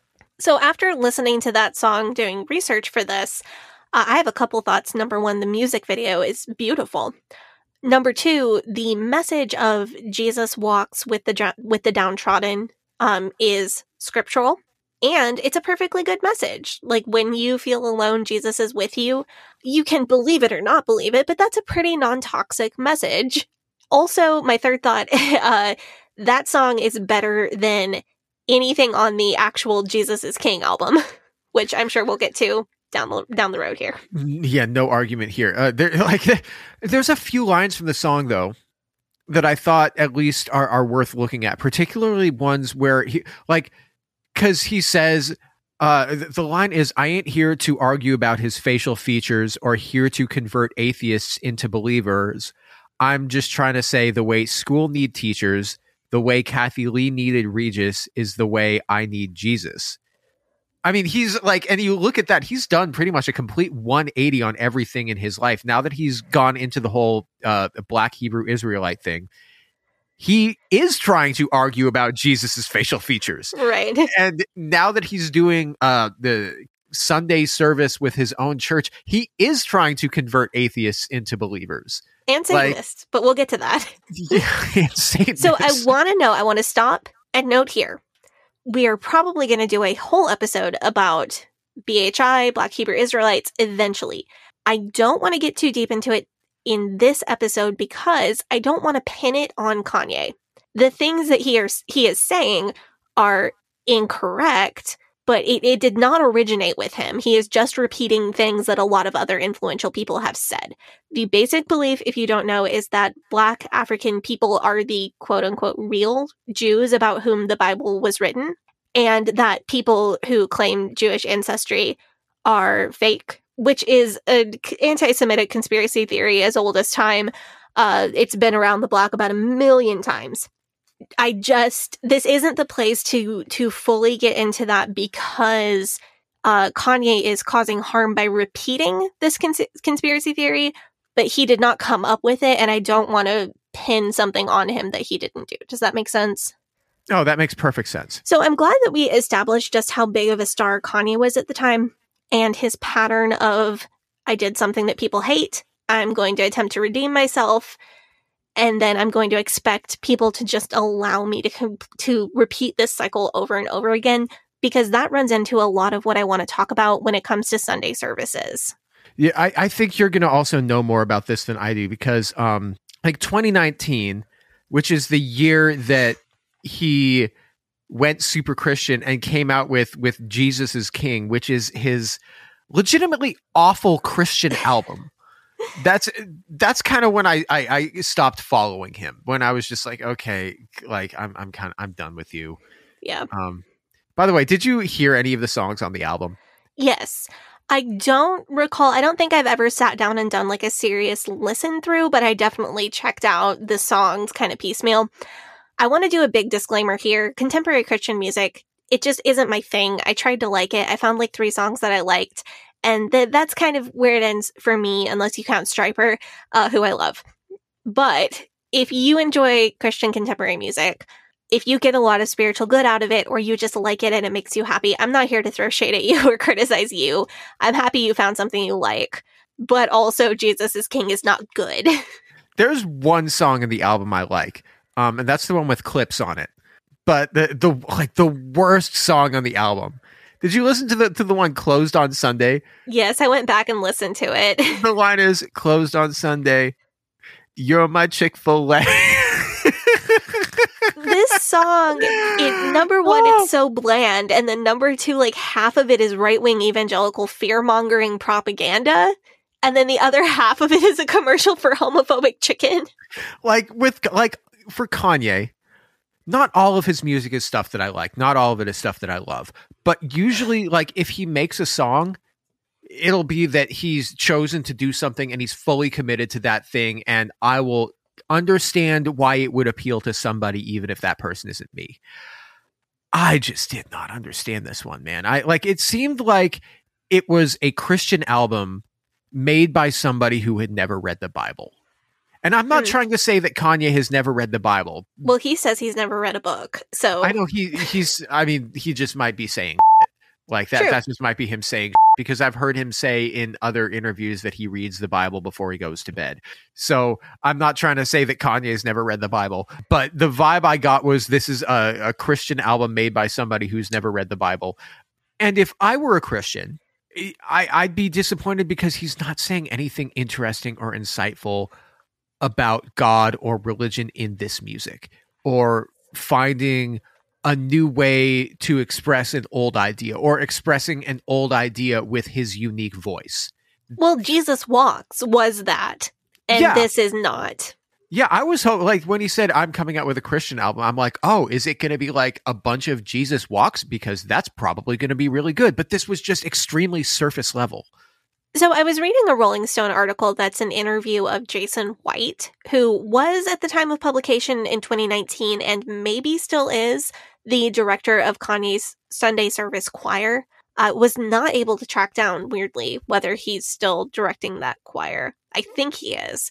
So after listening to that song, doing research for this, uh, I have a couple thoughts. Number one, the music video is beautiful. Number two, the message of Jesus walks with the with the downtrodden um, is scriptural, and it's a perfectly good message. Like, when you feel alone, Jesus is with you. You can believe it or not believe it, but that's a pretty non-toxic message. Also, my third thought, uh, that song is better than anything on the actual Jesus is King album, which I'm sure we'll get to down the down the road here. Yeah, no argument here. Uh, there, like, there's a few lines from the song though that I thought at least are are worth looking at, particularly ones where he like, because he says, uh, the line is, "I ain't here to argue about his facial features or here to convert atheists into believers. I'm just trying to say the way school need teachers, the way Kathy Lee needed Regis is the way I need Jesus." I mean, he's like, and you look at that, he's done pretty much a complete one eighty on everything in his life. Now that he's gone into the whole uh, Black Hebrew Israelite thing, he is trying to argue about Jesus's facial features. Right. And now that he's doing uh, the Sunday service with his own church, he is trying to convert atheists into believers. And Satanists, like, but we'll get to that. Yeah, Satanists. So I want to know, I want to stop and note here. We are probably going to do a whole episode about B H I, Black Hebrew Israelites, eventually. I don't want to get too deep into it in this episode because I don't want to pin it on Kanye. The things that he, are, he is saying are incorrect, but it, it did not originate with him. He is just repeating things that a lot of other influential people have said. The basic belief, if you don't know, is that Black African people are the quote-unquote real Jews about whom the Bible was written, and that people who claim Jewish ancestry are fake, which is an anti-Semitic conspiracy theory as old as time. Uh, it's been around the block about a million times. I just, this isn't the place to to fully get into that because uh, Kanye is causing harm by repeating this cons- conspiracy theory, but he did not come up with it, and I don't want to pin something on him that he didn't do. Does that make sense? Oh, that makes perfect sense. So I'm glad that we established just how big of a star Kanye was at the time, and his pattern of, I did something that people hate, I'm going to attempt to redeem myself, and then I'm going to expect people to just allow me to to repeat this cycle over and over again, because that runs into a lot of what I want to talk about when it comes to Sunday services. Yeah, I, I think you're going to also know more about this than I do, because um, like twenty nineteen, which is the year that he went super Christian and came out with, with Jesus is King, which is his legitimately awful Christian album. That's that's kind of when I, I I stopped following him, when I was just like, okay, like I'm I'm kind of I'm done with you. Yeah. Um. By the way, did you hear any of the songs on the album? Yes. I don't recall. I don't think I've ever sat down and done like a serious listen through, but I definitely checked out the songs kind of piecemeal. I want to do a big disclaimer here. Contemporary Christian music, it just isn't my thing. I tried to like it. I found like three songs that I liked. And th- that's kind of where it ends for me, unless you count Stryper, uh, who I love. But if you enjoy Christian contemporary music, if you get a lot of spiritual good out of it, or you just like it and it makes you happy, I'm not here to throw shade at you or criticize you. I'm happy you found something you like. But also, Jesus is King is not good. There's one song in the album I like, um, and that's the one with clips on it. But the the like the worst song on the album. Did you listen to the to the one Closed on Sunday? Yes, I went back and listened to it. The line is Closed on Sunday. You're my Chick-fil-A. This song, it, number one, oh. it's so bland, and then number two, like half of it is right-wing evangelical fear-mongering propaganda, and then the other half of it is a commercial for homophobic chicken. Like with like for Kanye, not all of his music is stuff that I like. Not all of it is stuff that I love. But usually, like if he makes a song, it'll be that he's chosen to do something and he's fully committed to that thing, and I will understand why it would appeal to somebody even if that person isn't me. I just did not understand this one, man. I like it seemed like it was a Christian album made by somebody who had never read the Bible. And I'm not mm. trying to say that Kanye has never read the Bible. Well, he says he's never read a book. So I know he he's I mean, he just might be saying like that. True. That just might be him saying because I've heard him say in other interviews that he reads the Bible before he goes to bed. So I'm not trying to say that Kanye's never read the Bible, but the vibe I got was this is a, a Christian album made by somebody who's never read the Bible. And if I were a Christian, I, I'd be disappointed because he's not saying anything interesting or insightful about God or religion in this music, or finding a new way to express an old idea, or expressing an old idea with his unique voice. Well, Jesus Walks was that, and yeah. This is not. Yeah, I was hoping, like, when he said, I'm coming out with a Christian album, I'm like, oh, is it going to be like a bunch of Jesus Walks? Because that's probably going to be really good. But this was just extremely surface level. So I was reading a Rolling Stone article that's an interview of Jason White, who was at the time of publication in twenty nineteen and maybe still is the director of Kanye's Sunday Service Choir. Uh, was not able to track down, weirdly, whether he's still directing that choir. I think he is.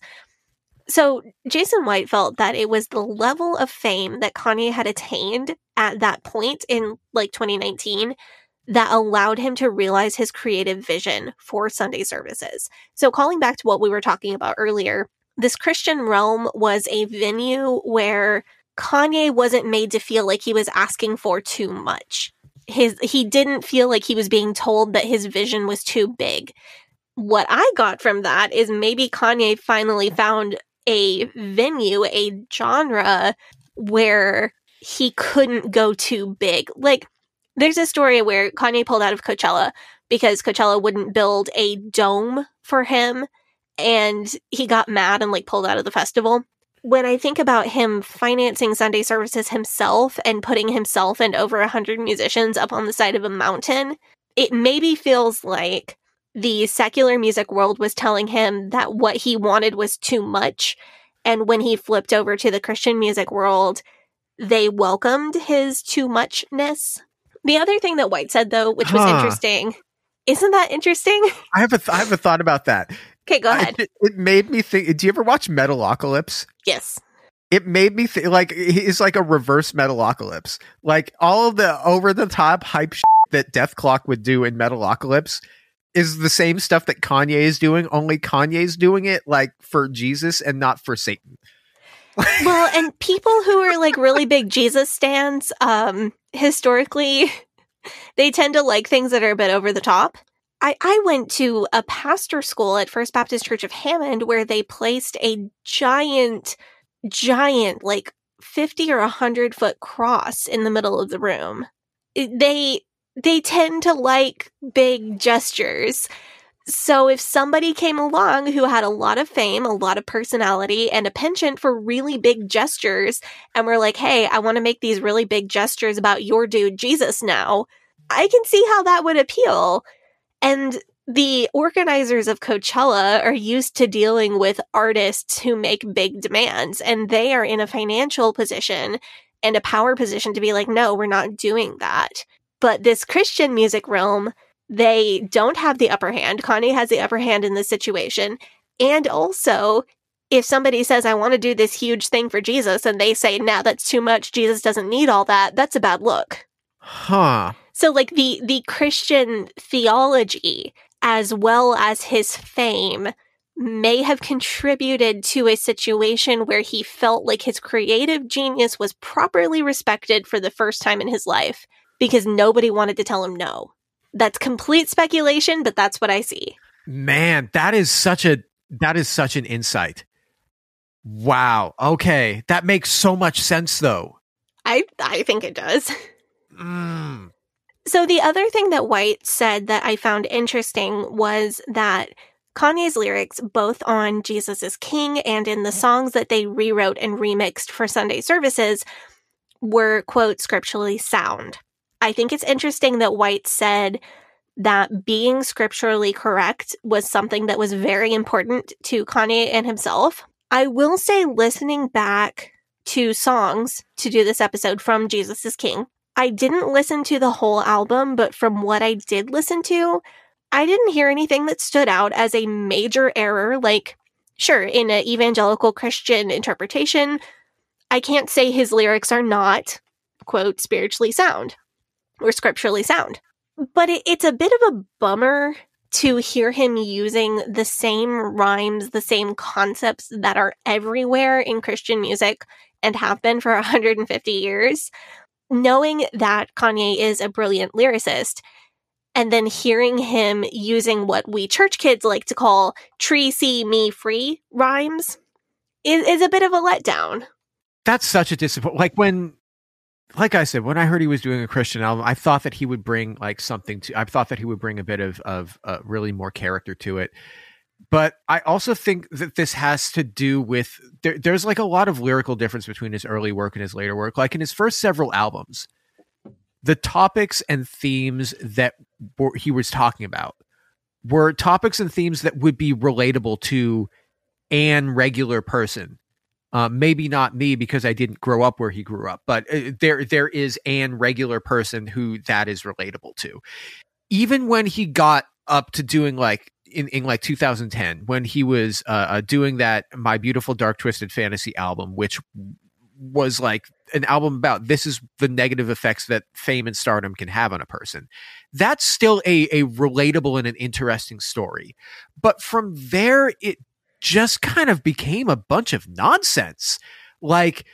So Jason White felt that it was the level of fame that Kanye had attained at that point in like twenty nineteen that allowed him to realize his creative vision for Sunday services. So calling back to what we were talking about earlier, this Christian Realm was a venue where Kanye wasn't made to feel like he was asking for too much. His he didn't feel like he was being told that his vision was too big. What I got from that is maybe Kanye finally found a venue, a genre where he couldn't go too big. Like, there's a story where Kanye pulled out of Coachella because Coachella wouldn't build a dome for him, and he got mad and like pulled out of the festival. When I think about him financing Sunday services himself and putting himself and over a hundred musicians up on the side of a mountain, it maybe feels like the secular music world was telling him that what he wanted was too much. And when he flipped over to the Christian music world, they welcomed his too muchness. The other thing that White said, though, which was huh. interesting, isn't that interesting? I have a th- I have a thought about that. Okay, go ahead. I, it made me think. Do you ever watch Metalocalypse? Yes. It made me think like he's like a reverse Metalocalypse. Like all of the over the top hype shit that Death Clock would do in Metalocalypse is the same stuff that Kanye is doing. Only Kanye's doing it like for Jesus and not for Satan. Well, and people who are like really big Jesus stans, um, historically, they tend to like things that are a bit over the top. I, I went to a pastor school at First Baptist Church of Hammond where they placed a giant, giant, like fifty or one hundred foot cross in the middle of the room. They, they tend to like big gestures. So if somebody came along who had a lot of fame, a lot of personality, and a penchant for really big gestures, and were like, hey, I want to make these really big gestures about your dude Jesus now, I can see how that would appeal. And the organizers of Coachella are used to dealing with artists who make big demands, and they are in a financial position and a power position to be like, no, we're not doing that. But this Christian music realm, they don't have the upper hand. Kanye has the upper hand in this situation. And also, if somebody says, I want to do this huge thing for Jesus, and they say, nah, that's too much, Jesus doesn't need all that, that's a bad look. Huh. So, like, the, the Christian theology, as well as his fame, may have contributed to a situation where he felt like his creative genius was properly respected for the first time in his life, because nobody wanted to tell him no. That's complete speculation, but that's what I see. Man, that is such a that is such an insight. Wow. Okay. That makes so much sense, though. I, I think it does. Mm. So the other thing that White said that I found interesting was that Kanye's lyrics, both on Jesus is King and in the songs that they rewrote and remixed for Sunday services, were, quote, scripturally sound. I think it's interesting that White said that being scripturally correct was something that was very important to Kanye and himself. I will say, listening back to songs to do this episode from Jesus is King, I didn't listen to the whole album, but from what I did listen to, I didn't hear anything that stood out as a major error. Like, sure, in an evangelical Christian interpretation, I can't say his lyrics are not, quote, spiritually sound or scripturally sound. But it, it's a bit of a bummer to hear him using the same rhymes, the same concepts that are everywhere in Christian music and have been for one hundred fifty years, knowing that Kanye is a brilliant lyricist, and then hearing him using what we church kids like to call tree, see, me, free rhymes is, is a bit of a letdown. That's such a disappointment. Like when, like I said, when I heard he was doing a Christian album, I thought that he would bring like something to, I thought that he would bring a bit of, of uh, really more character to it. But I also think that this has to do with, there, there's like a lot of lyrical difference between his early work and his later work. Like in his first several albums, the topics and themes that were, he was talking about were topics and themes that would be relatable to an regular person. Uh, maybe not me because I didn't grow up where he grew up, but uh, there there is an regular person who that is relatable to. Even when he got up to doing like in, in like two thousand ten, when he was uh, uh, doing that My Beautiful Dark Twisted Fantasy album, which was like an album about this is the negative effects that fame and stardom can have on a person. That's still a, a relatable and an interesting story. But from there, it just kind of became a bunch of nonsense. Like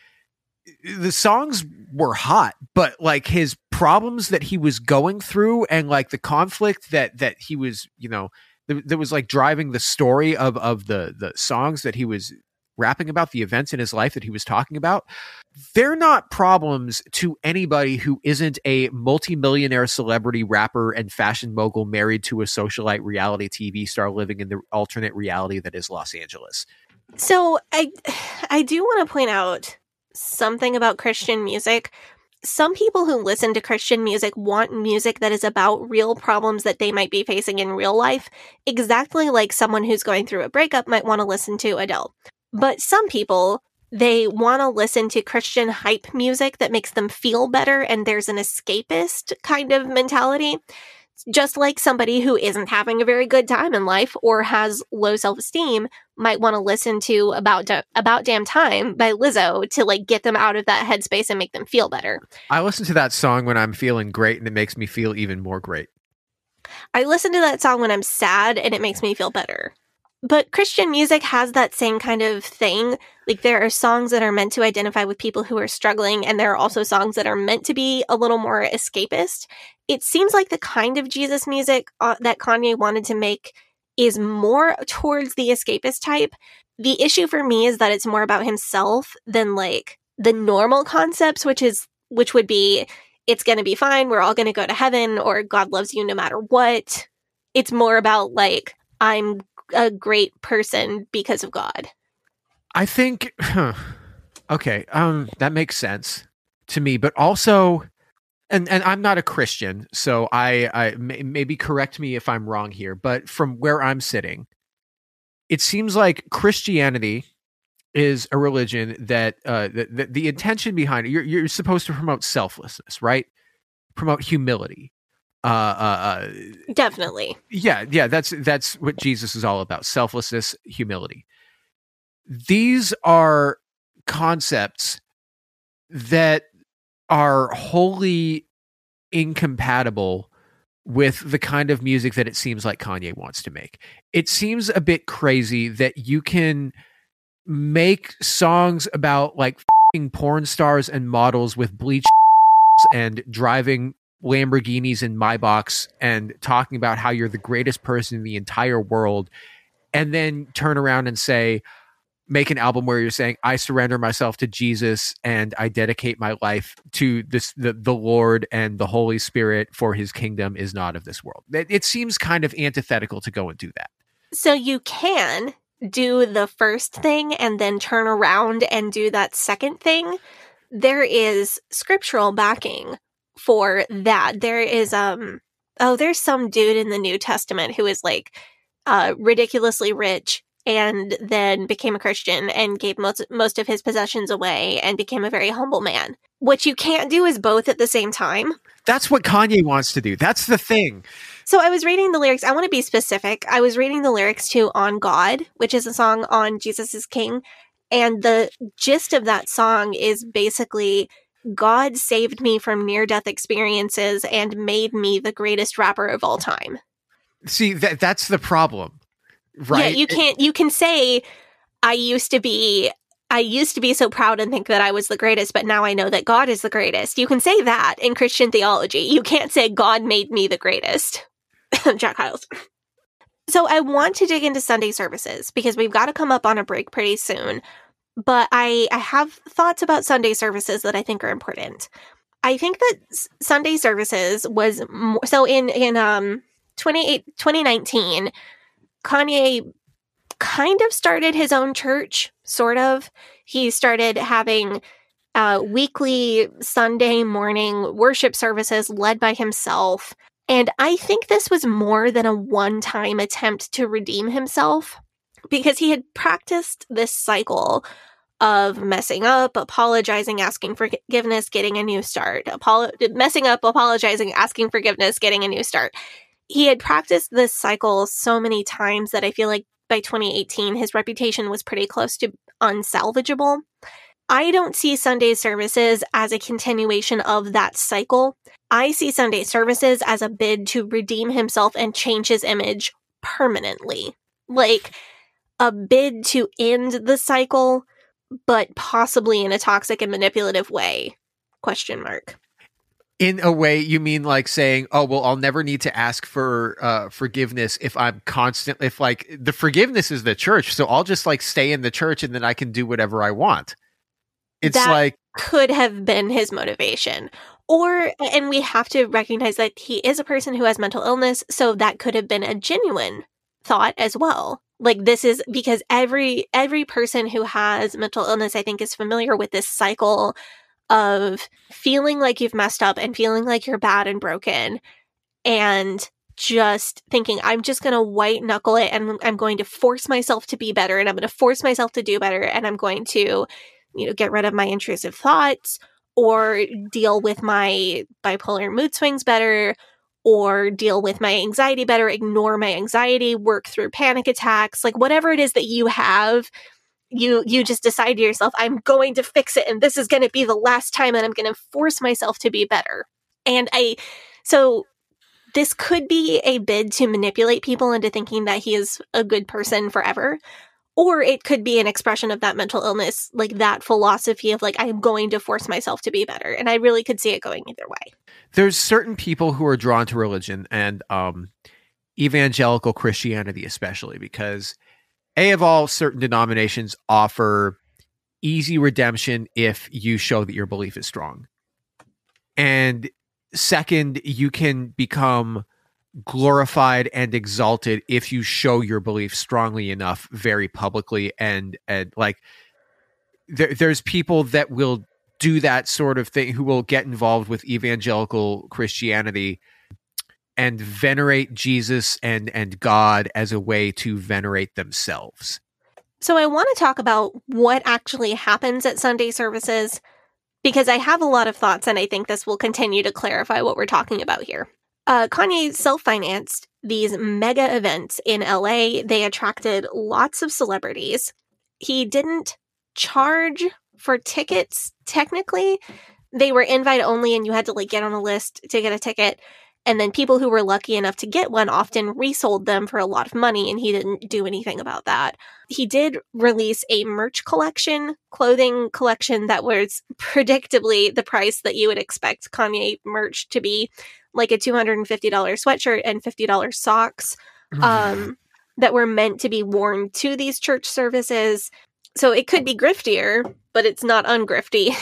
the songs were hot, but like his problems that he was going through and like the conflict that, that he was, you know, that, that was like driving the story of, of the, the songs that he was rapping about, the events in his life that he was talking about, they're not problems to anybody who isn't a multimillionaire celebrity rapper and fashion mogul married to a socialite reality T V star living in the alternate reality that is Los Angeles. So I, I do want to point out something about Christian music. Some people who listen to Christian music want music that is about real problems that they might be facing in real life, exactly like someone who's going through a breakup might want to listen to Adele. But some people, they want to listen to Christian hype music that makes them feel better, and there's an escapist kind of mentality. Just like somebody who isn't having a very good time in life or has low self-esteem might want to listen to About da- About Damn Time by Lizzo to like get them out of that headspace and make them feel better. I listen to that song when I'm feeling great, and it makes me feel even more great. I listen to that song when I'm sad, and it makes me feel better. But Christian music has that same kind of thing. Like, there are songs that are meant to identify with people who are struggling, and there are also songs that are meant to be a little more escapist. It seems like the kind of Jesus music uh, that Kanye wanted to make is more towards the escapist type. The issue for me is that it's more about himself than, like, the normal concepts, which is which would be, it's going to be fine, we're all going to go to heaven, or God loves you no matter what. It's more about, like, I'm a great person because of God. I think, huh, okay, um, that makes sense to me, but also, and, and I'm not a Christian, so I, I may, maybe correct me if I'm wrong here, but from where I'm sitting, it seems like Christianity is a religion that, uh, that, that the intention behind it, you're, you're supposed to promote selflessness, right? Promote humility. Uh, uh, uh, Definitely. Yeah, yeah, that's that's what Jesus is all about. Selflessness, humility. these are concepts that are wholly incompatible with the kind of music that it seems like Kanye wants to make. It seems a bit crazy that you can make songs about like f***ing porn stars and models with bleach and driving Lamborghinis in Maybachs and talking about how you're the greatest person in the entire world, and then turn around and say, make an album where you're saying, I surrender myself to Jesus and I dedicate my life to this, the, the Lord and the Holy Spirit, for his kingdom is not of this world. It, it seems kind of antithetical to go and do that. So you can do the first thing and then turn around and do that second thing. There is scriptural backing for that. There is, um, oh, there's some dude in the New Testament who is like uh, ridiculously rich and then became a Christian and gave most, most of his possessions away and became a very humble man. What you can't do is both at the same time. That's what Kanye wants to do. That's the thing. So I was reading the lyrics. I want to be specific. I was reading the lyrics to On God, which is a song on Jesus is King. And the gist of that song is basically, God saved me from near-death experiences and made me the greatest rapper of all time. See, that that's the problem. Right. Yeah, you can't, you can say, I used to be, I used to be so proud and think that I was the greatest, but now I know that God is the greatest. You can say that in Christian theology. You can't say God made me the greatest. Jack Hyles. So I want to dig into Sunday services because we've got to come up on a break pretty soon. But I, I have thoughts about Sunday services that I think are important. I think that Sunday services was more, so in, in, um, twenty nineteen, Kanye kind of started his own church, sort of. He started having uh, weekly Sunday morning worship services led by himself. And I think this was more than a one-time attempt to redeem himself, because he had practiced this cycle of messing up, apologizing, asking forgiveness, getting a new start. Apolo- messing up, apologizing, asking forgiveness, getting a new start. He had practiced this cycle so many times that I feel like by twenty eighteen, his reputation was pretty close to unsalvageable. I don't see Sunday services as a continuation of that cycle. I see Sunday services as a bid to redeem himself and change his image permanently. Like a bid to end the cycle, but possibly in a toxic and manipulative way. Question mark. In a way, you mean like saying, oh, well, I'll never need to ask for uh, forgiveness if I'm constant, if like the forgiveness is the church. So I'll just like stay in the church and then I can do whatever I want. It's that like could have been his motivation. Or, and we have to recognize that he is a person who has mental illness. So that could have been a genuine thought as well. Like this is because every, every person who has mental illness, I think, is familiar with this cycle of feeling like you've messed up and feeling like you're bad and broken and just thinking, I'm just going to white knuckle it and I'm going to force myself to be better and I'm going to force myself to do better and I'm going to, you know, get rid of my intrusive thoughts or deal with my bipolar mood swings better or deal with my anxiety better, ignore my anxiety, work through panic attacks, like whatever it is that you have. You you just decide to yourself, I'm going to fix it and this is going to be the last time and I'm going to force myself to be better. And I, so this could be a bid to manipulate people into thinking that he is a good person forever. Or it could be an expression of that mental illness, like that philosophy of like, I'm going to force myself to be better. And I really could see it going either way. There's certain people who are drawn to religion and um, evangelical Christianity, especially because A of all, certain denominations offer easy redemption if you show that your belief is strong. And second, you can become glorified and exalted if you show your belief strongly enough very publicly. And, and like, there, there's people that will do that sort of thing, who will get involved with evangelical Christianity and venerate Jesus and, and God as a way to venerate themselves. So I want to talk about what actually happens at Sunday services, because I have a lot of thoughts and I think this will continue to clarify what we're talking about here. Uh, Kanye self-financed these mega events in L A. They attracted lots of celebrities. he didn't charge for tickets, technically. They were invite only, and you had to like get on a list to get a ticket. And then people who were lucky enough to get one often resold them for a lot of money, and he didn't do anything about that. He did release a merch collection, clothing collection that was predictably the price that you would expect Kanye merch to be, like a two hundred fifty dollars sweatshirt and fifty dollars socks um, that were meant to be worn to these church services. So it could be griftier, but it's not ungrifty.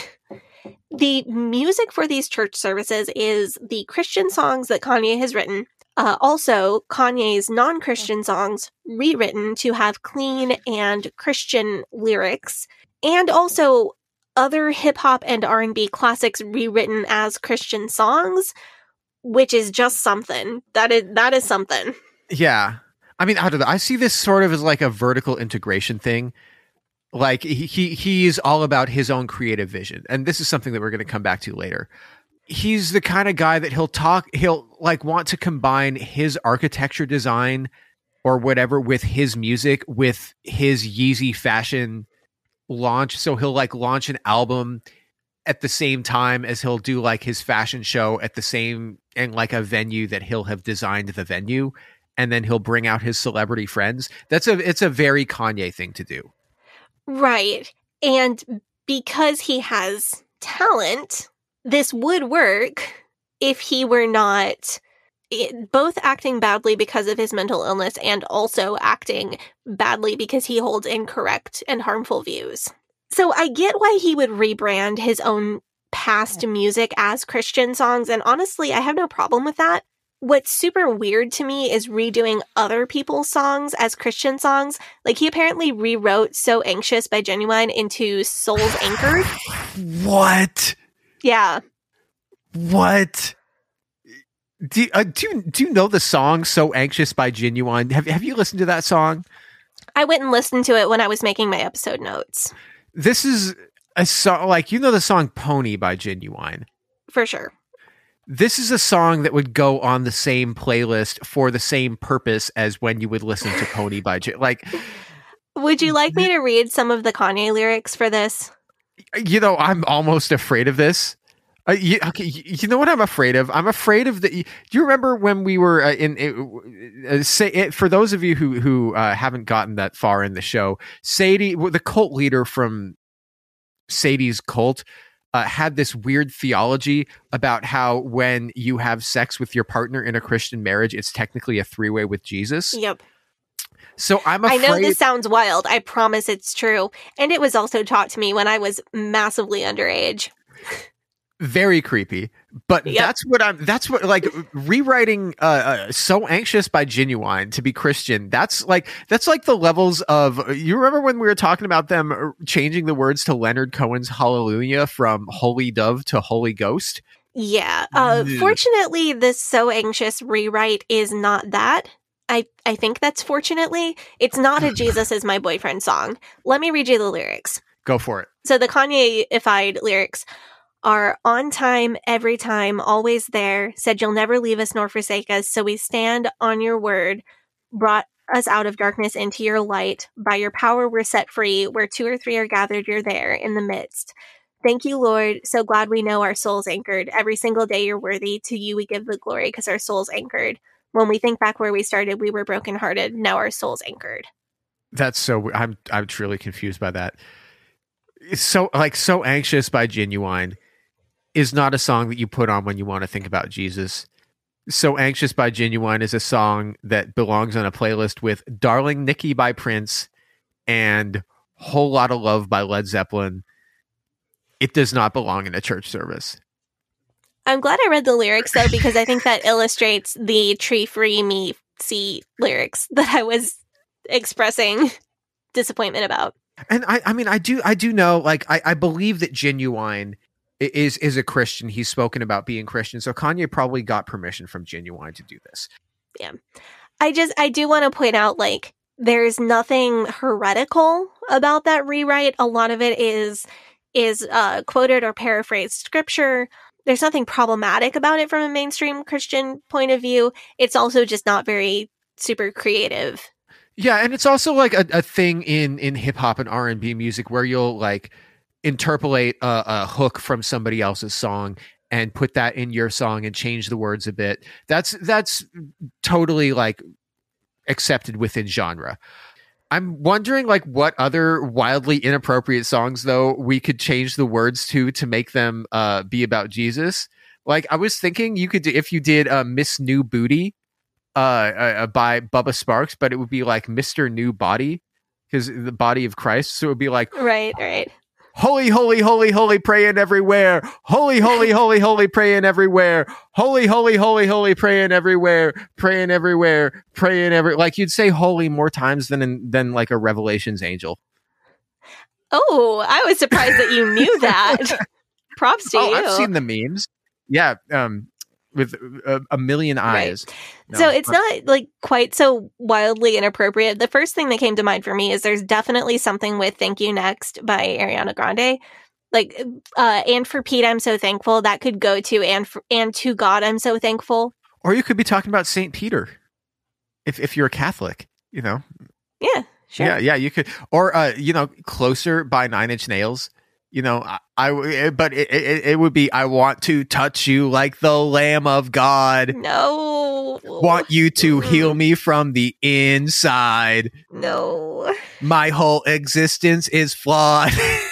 The music for these church services is the Christian songs that Kanye has written. Uh, also, Kanye's non-Christian songs rewritten to have clean and Christian lyrics. And also other hip-hop and R and B classics rewritten as Christian songs, which is just something. That is that is something. Yeah. I mean, I don't know. I see this sort of as like a vertical integration thing. Like he, he he's all about his own creative vision. And this is something that we're going to come back to later. He's the kind of guy that he'll talk, he'll like want to combine his architecture design or whatever with his music, with his Yeezy fashion launch. So he'll like launch an album at the same time as he'll do like his fashion show at the same, and like a venue that he'll have designed the venue. And then he'll bring out his celebrity friends. That's a, it's a very Kanye thing to do. Right. And because he has talent, this would work if he were not it, both acting badly because of his mental illness and also acting badly because he holds incorrect and harmful views. So I get why he would rebrand his own past music as Christian songs, and honestly, I have no problem with that. What's super weird to me is redoing other people's songs as Christian songs. Like, he apparently rewrote So Anxious by Genuine into Souls Anchored. What? Yeah. What? Do, uh, do, you, do you know the song So Anxious by Genuine? Have, have you listened to that song? I went and listened to it when I was making my episode notes. This is a song, like, you know the song Pony by Genuine? For sure. This is a song that would go on the same playlist for the same purpose as when you would listen to Pony by J. Like, would you like me to read some of the Kanye lyrics for this? You know, I'm almost afraid of this. Uh, you, okay, you know what I'm afraid of? I'm afraid of the. Do you remember when we were uh, in? Uh, say it, for those of you who who uh, haven't gotten that far in the show, Sadie, the cult leader from Sadie's cult, Uh, had this weird theology about how when you have sex with your partner in a Christian marriage, it's technically a three-way with Jesus. Yep. So I'm afraid... I know this sounds wild. I promise it's true. And it was also taught to me when I was massively underage. Very creepy. But yep. that's what I'm, that's what, like, rewriting uh, uh, So Anxious by Genuine to be Christian, that's like, that's like the levels of, you remember when we were talking about them changing the words to Leonard Cohen's Hallelujah from Holy Dove to Holy Ghost? Yeah. Uh, fortunately, this So Anxious rewrite is not that. I, I think that's fortunately. It's not a Jesus is my boyfriend song. Let me read you the lyrics. Go for it. So the Kanye-ified lyrics are on time, every time, always there, said you'll never leave us nor forsake us, so we stand on your word, brought us out of darkness into your light. By your power we're set free, where two or three are gathered, you're there in the midst. Thank you, Lord, so glad we know our soul's anchored. Every single day you're worthy, to you we give the glory, because our soul's anchored. When we think back where we started, we were brokenhearted, now our soul's anchored. That's so, I'm I'm truly confused by that. It's so, like, So Anxious by Genuine is not a song that you put on when you want to think about Jesus. So Anxious by Genuine is a song that belongs on a playlist with Darling Nikki by Prince and Whole Lotta Love by Led Zeppelin. It does not belong in a church service. I'm glad I read the lyrics, though, because I think that illustrates the tree free me see lyrics that I was expressing disappointment about. And I, I mean, I do, I do know, like, I, I believe that Genuine is is a Christian. He's spoken about being Christian, so Kanye probably got permission from Genuine to do this. Yeah, I just I do want to point out, like, there's nothing heretical about that rewrite. A lot of it is is uh, quoted or paraphrased scripture. There's nothing problematic about it from a mainstream Christian point of view. It's also just not very super creative. Yeah, and it's also like a, a thing in in hip hop and R and B music where you'll like interpolate a, a hook from somebody else's song and put that in your song and change the words a bit. That's that's totally like accepted within genre. I'm wondering like what other wildly inappropriate songs though we could change the words to to make them uh, be about Jesus. Like I was thinking you could do, if you did uh, Miss New Booty uh, uh, by Bubba Sparks, but it would be like Mister New Body because the body of Christ. So it would be like right, right. Holy, holy, holy, holy, praying everywhere. Holy, holy, holy, holy, praying everywhere. Holy, holy, holy, holy, praying everywhere. Praying everywhere. Praying every. Like you'd say holy more times than in, than like a Revelations angel. Oh, I was surprised that you knew that. Props to oh, you. I've seen the memes. Yeah, um, with a, a million eyes. Right. No, so it's but- not like quite so wildly inappropriate. The first thing that came to mind for me is there's definitely something with Thank You Next by Ariana Grande. Like, uh, and for Pete, I'm so thankful. That could go to and for, and to God, I'm so thankful. Or you could be talking about Saint Peter, if if you're a Catholic, you know. Yeah, sure. Yeah, yeah, you could. Or uh, you know, Closer by Nine Inch Nails. You know, I, I but it, it it would be I want to touch you like the Lamb of God. No. Want you to heal me from the inside. No. My whole existence is flawed.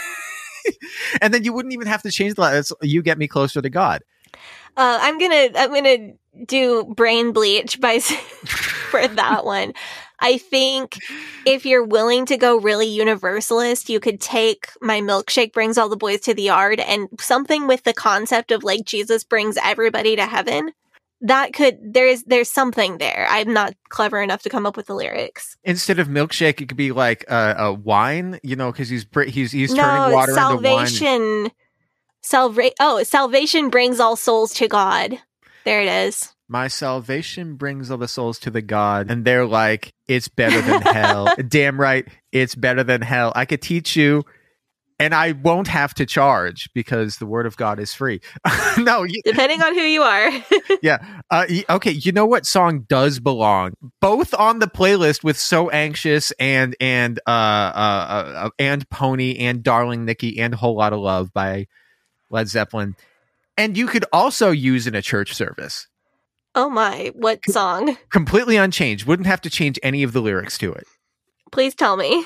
And then you wouldn't even have to change the it's, you get me closer to God. Uh, I'm gonna I'm gonna do Brain Bleach by for that one. I think if you're willing to go really universalist, you could take My Milkshake Brings All the Boys to the Yard and something with the concept of like Jesus brings everybody to heaven. That could there's there's something there. I'm not clever enough to come up with the lyrics. Instead of milkshake, it could be like uh, a wine, you know, because he's he's he's no, turning water salvation, into wine. Salvation. Oh, salvation brings all souls to God. There it is. My salvation brings all the souls to the God. And they're like, it's better than hell. Damn right, it's better than hell. I could teach you, and I won't have to charge because the word of God is free. no, you, Depending on who you are. yeah. Uh, okay, you know what song does belong? Both on the playlist with So Anxious and and uh, uh, uh and Pony and Darling Nikki and Whole Lotta Love by Led Zeppelin. And you could also use in a church service. Oh my, what song? Completely unchanged. Wouldn't have to change any of the lyrics to it. Please tell me.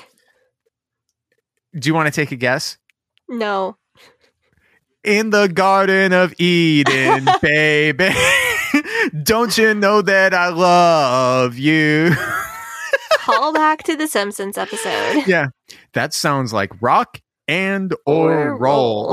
Do you want to take a guess? No. In the Garden of Eden, baby. Don't you know that I love you? Call back to the Simpsons episode. Yeah. That sounds like rock and or, Or roll. roll.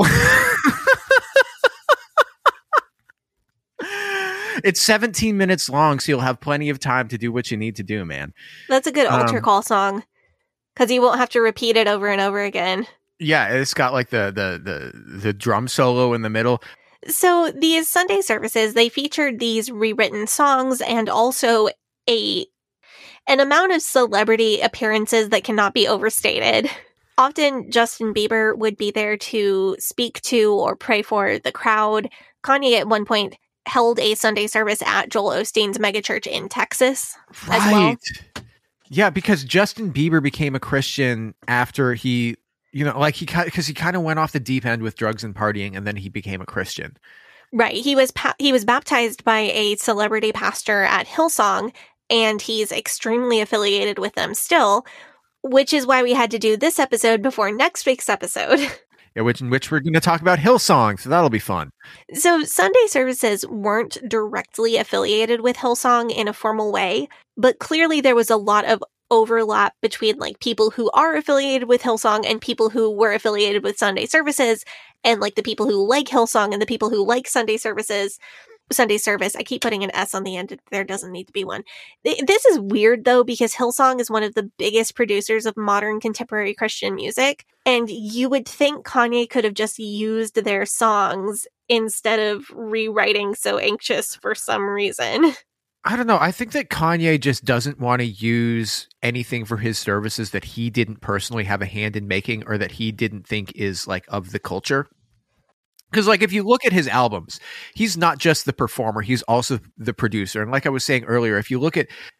It's seventeen minutes long, so you'll have plenty of time to do what you need to do, man. That's a good altar Um, call song. Because you won't have to repeat it over and over again. Yeah, it's got like the the the, the drum solo in the middle. So these Sunday services, they featured these rewritten songs and also a an amount of celebrity appearances that cannot be overstated. Often Justin Bieber would be there to speak to or pray for the crowd. Kanye at one point held a Sunday service at Joel Osteen's megachurch in Texas as well. Yeah, because Justin Bieber became a Christian after he, you know, like he because he kind of went off the deep end with drugs and partying, and then he became a Christian. Right. He was pa- he was baptized by a celebrity pastor at Hillsong, and he's extremely affiliated with them still, which is why we had to do this episode before next week's episode. Yeah, which in which we're going to talk about Hillsong, so that'll be fun. So Sunday services weren't directly affiliated with Hillsong in a formal way, but clearly there was a lot of overlap between like people who are affiliated with Hillsong and people who were affiliated with Sunday services, and like the people who like Hillsong and the people who like Sunday services. Sunday service. I keep putting an S on the end. There doesn't need to be one. This is weird though, because Hillsong is one of the biggest producers of modern contemporary Christian music. And you would think Kanye could have just used their songs instead of rewriting So Anxious for some reason. I don't know. I think that Kanye just doesn't want to use anything for his services that he didn't personally have a hand in making or that he didn't think is like of the culture. Because, like, if you look at his albums, he's not just the performer, he's also the producer. And like I was saying earlier, if you look at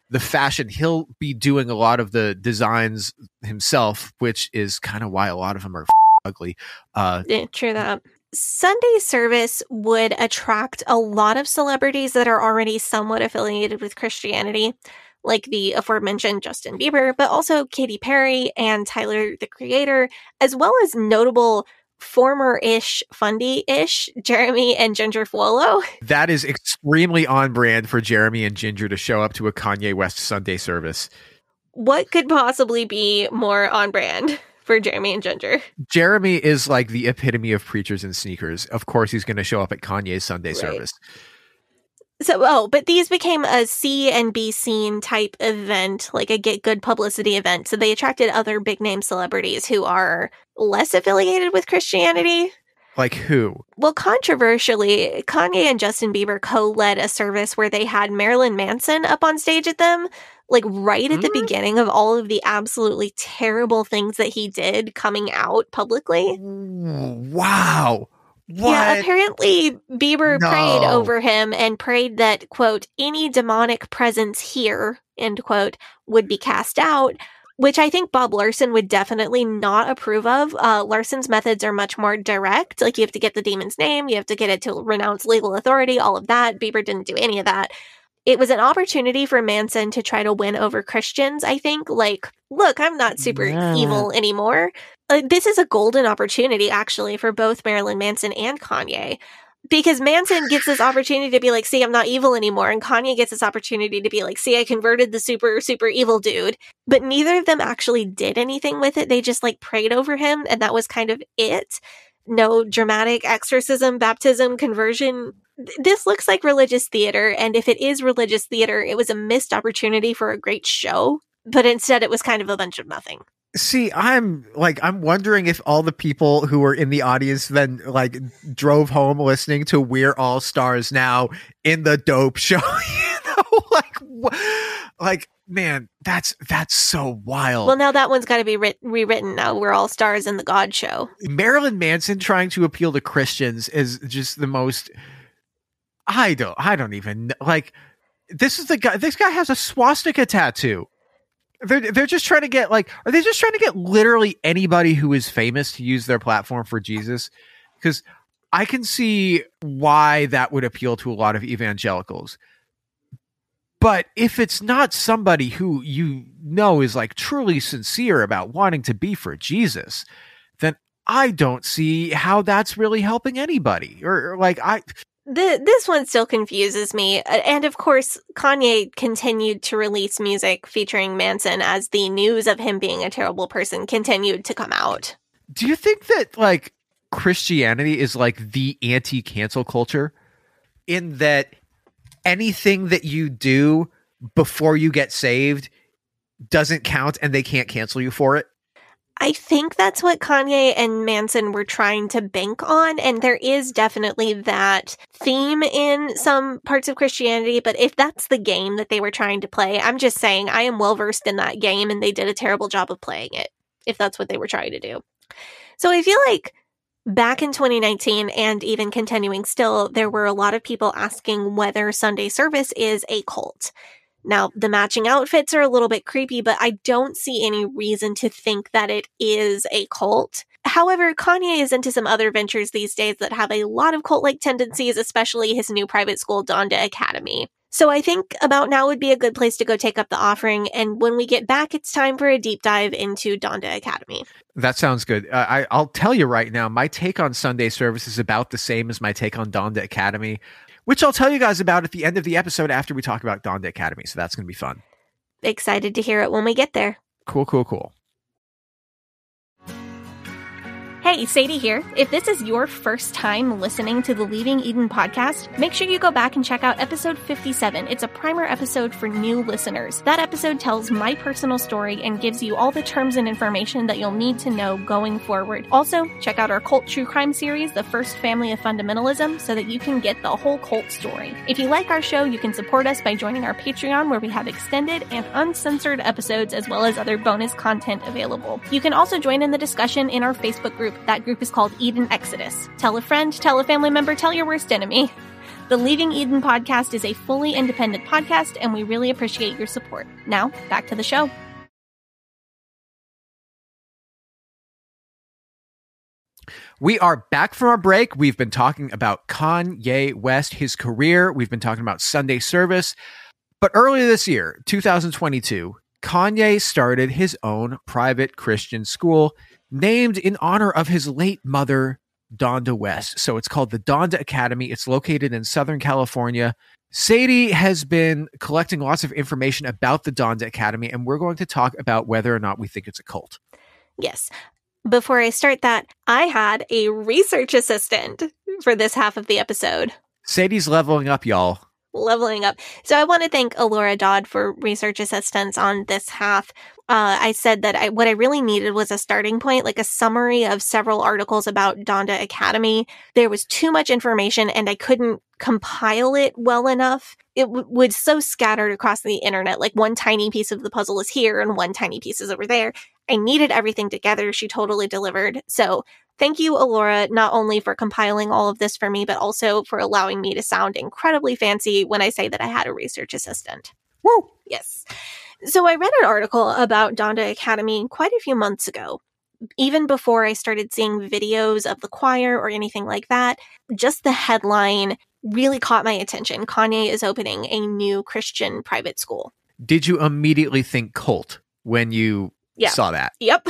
the fashion. He'll be doing a lot of the designs himself, which is kind of why a lot of them are ugly. Uh, yeah, true that. Sunday service would attract a lot of celebrities that are already somewhat affiliated with Christianity, like the aforementioned Justin Bieber, but also Katy Perry and Tyler, the Creator, as well as notable former-ish, fundy-ish Jeremy and Ginger Fuolo. That is extremely on brand for Jeremy and Ginger to show up to a Kanye West Sunday service. What could possibly be more on brand for Jeremy and Ginger? Jeremy is like the epitome of preachers in sneakers. Of course, he's going to show up at Kanye's Sunday right. service. So, oh, but these became a see and be seen type event, like a get good publicity event. So they attracted other big name celebrities who are less affiliated with Christianity. Like who? Well, controversially, Kanye and Justin Bieber co-led a service where they had Marilyn Manson up on stage at them, like right at mm-hmm. the beginning of all of the absolutely terrible things that he did coming out publicly. Wow. What? Yeah, apparently Bieber no. prayed over him and prayed that, quote, any demonic presence here, end quote, would be cast out, which I think Bob Larson would definitely not approve of. Uh, Larson's methods are much more direct. Like, you have to get the demon's name, you have to get it to renounce legal authority, all of that. Bieber didn't do any of that. It was an opportunity for Manson to try to win over Christians, I think. Like, look, I'm not super yeah. evil anymore. Uh, this is a golden opportunity, actually, for both Marilyn Manson and Kanye. Because Manson gets this opportunity to be like, see, I'm not evil anymore. And Kanye gets this opportunity to be like, see, I converted the super, super evil dude. But neither of them actually did anything with it. They just, like, prayed over him, and that was kind of it. No dramatic exorcism, baptism, conversion. This looks like religious theater, and if it is religious theater, it was a missed opportunity for a great show, but instead it was kind of a bunch of nothing. See, I'm like, I'm wondering if all the people who were in the audience then like drove home listening to We're All Stars Now in the dope show. You know, like, wh- like, man, that's that's so wild. Well, now that one's got to be writ- rewritten. Now We're All Stars in the God Show. Marilyn Manson trying to appeal to Christians is just the most. I don't. I don't even like. This is the guy. This guy has a swastika tattoo. They're they're just trying to get like. Are they just trying to get literally anybody who is famous to use their platform for Jesus? Because I can see why that would appeal to a lot of evangelicals. But if it's not somebody who you know is like truly sincere about wanting to be for Jesus, then I don't see how that's really helping anybody. Or, or like I. The, this one still confuses me. And of course, Kanye continued to release music featuring Manson as the news of him being a terrible person continued to come out. Do you think that, like, Christianity is like the anti-cancel culture? In that anything that you do before you get saved doesn't count and they can't cancel you for it? I think that's what Kanye and Manson were trying to bank on, and there is definitely that theme in some parts of Christianity, but if that's the game that they were trying to play, I'm just saying I am well-versed in that game, and they did a terrible job of playing it, if that's what they were trying to do. So I feel like back in twenty nineteen, and even continuing still, there were a lot of people asking whether Sunday service is a cult. Now, the matching outfits are a little bit creepy, but I don't see any reason to think that it is a cult. However, Kanye is into some other ventures these days that have a lot of cult-like tendencies, especially his new private school, Donda Academy. So I think About Now would be a good place to go take up the offering, and when we get back, it's time for a deep dive into Donda Academy. That sounds good. Uh, I, I'll tell you right now, my take on Sunday service is about the same as my take on Donda Academy, which I'll tell you guys about at the end of the episode after we talk about Donda Academy. So that's going to be fun. Excited to hear it when we get there. Cool, cool, cool. Hey, Sadie here. If this is your first time listening to the Leaving Eden podcast, make sure you go back and check out episode fifty-seven. It's a primer episode for new listeners. That episode tells my personal story and gives you all the terms and information that you'll need to know going forward. Also, check out our cult true crime series, The First Family of Fundamentalism, so that you can get the whole cult story. If you like our show, you can support us by joining our Patreon, where we have extended and uncensored episodes as well as other bonus content available. You can also join in the discussion in our Facebook group. That group is called Eden Exodus. Tell a friend, tell a family member, tell your worst enemy. The Leaving Eden podcast is a fully independent podcast, and we really appreciate your support. Now, back to the show. We are back from our break. We've been talking about Kanye West, his career. We've been talking about Sunday service. But earlier this year, two thousand twenty-two, Kanye started his own private Christian school named in honor of his late mother, Donda West. So it's called the Donda Academy. It's located in Southern California. Sadie has been collecting lots of information about the Donda Academy, and we're going to talk about whether or not we think it's a cult. Yes. Before I start that, I had a research assistant for this half of the episode. Sadie's leveling up, y'all. Leveling up. So I want to thank Alora Dodd for research assistance on this half. Uh, I said that I, what I really needed was a starting point, like a summary of several articles about Donda Academy. There was too much information and I couldn't compile it well enough. It w- was so scattered across the internet, like one tiny piece of the puzzle is here and one tiny piece is over there. I needed everything together. She totally delivered. So thank you, Alora, not only for compiling all of this for me, but also for allowing me to sound incredibly fancy when I say that I had a research assistant. Woo! Yes. So I read an article about Donda Academy quite a few months ago. Even before I started seeing videos of the choir or anything like that, just the headline really caught my attention. Kanye is opening a new Christian private school. Did you immediately think cult when you yeah. saw that? Yep.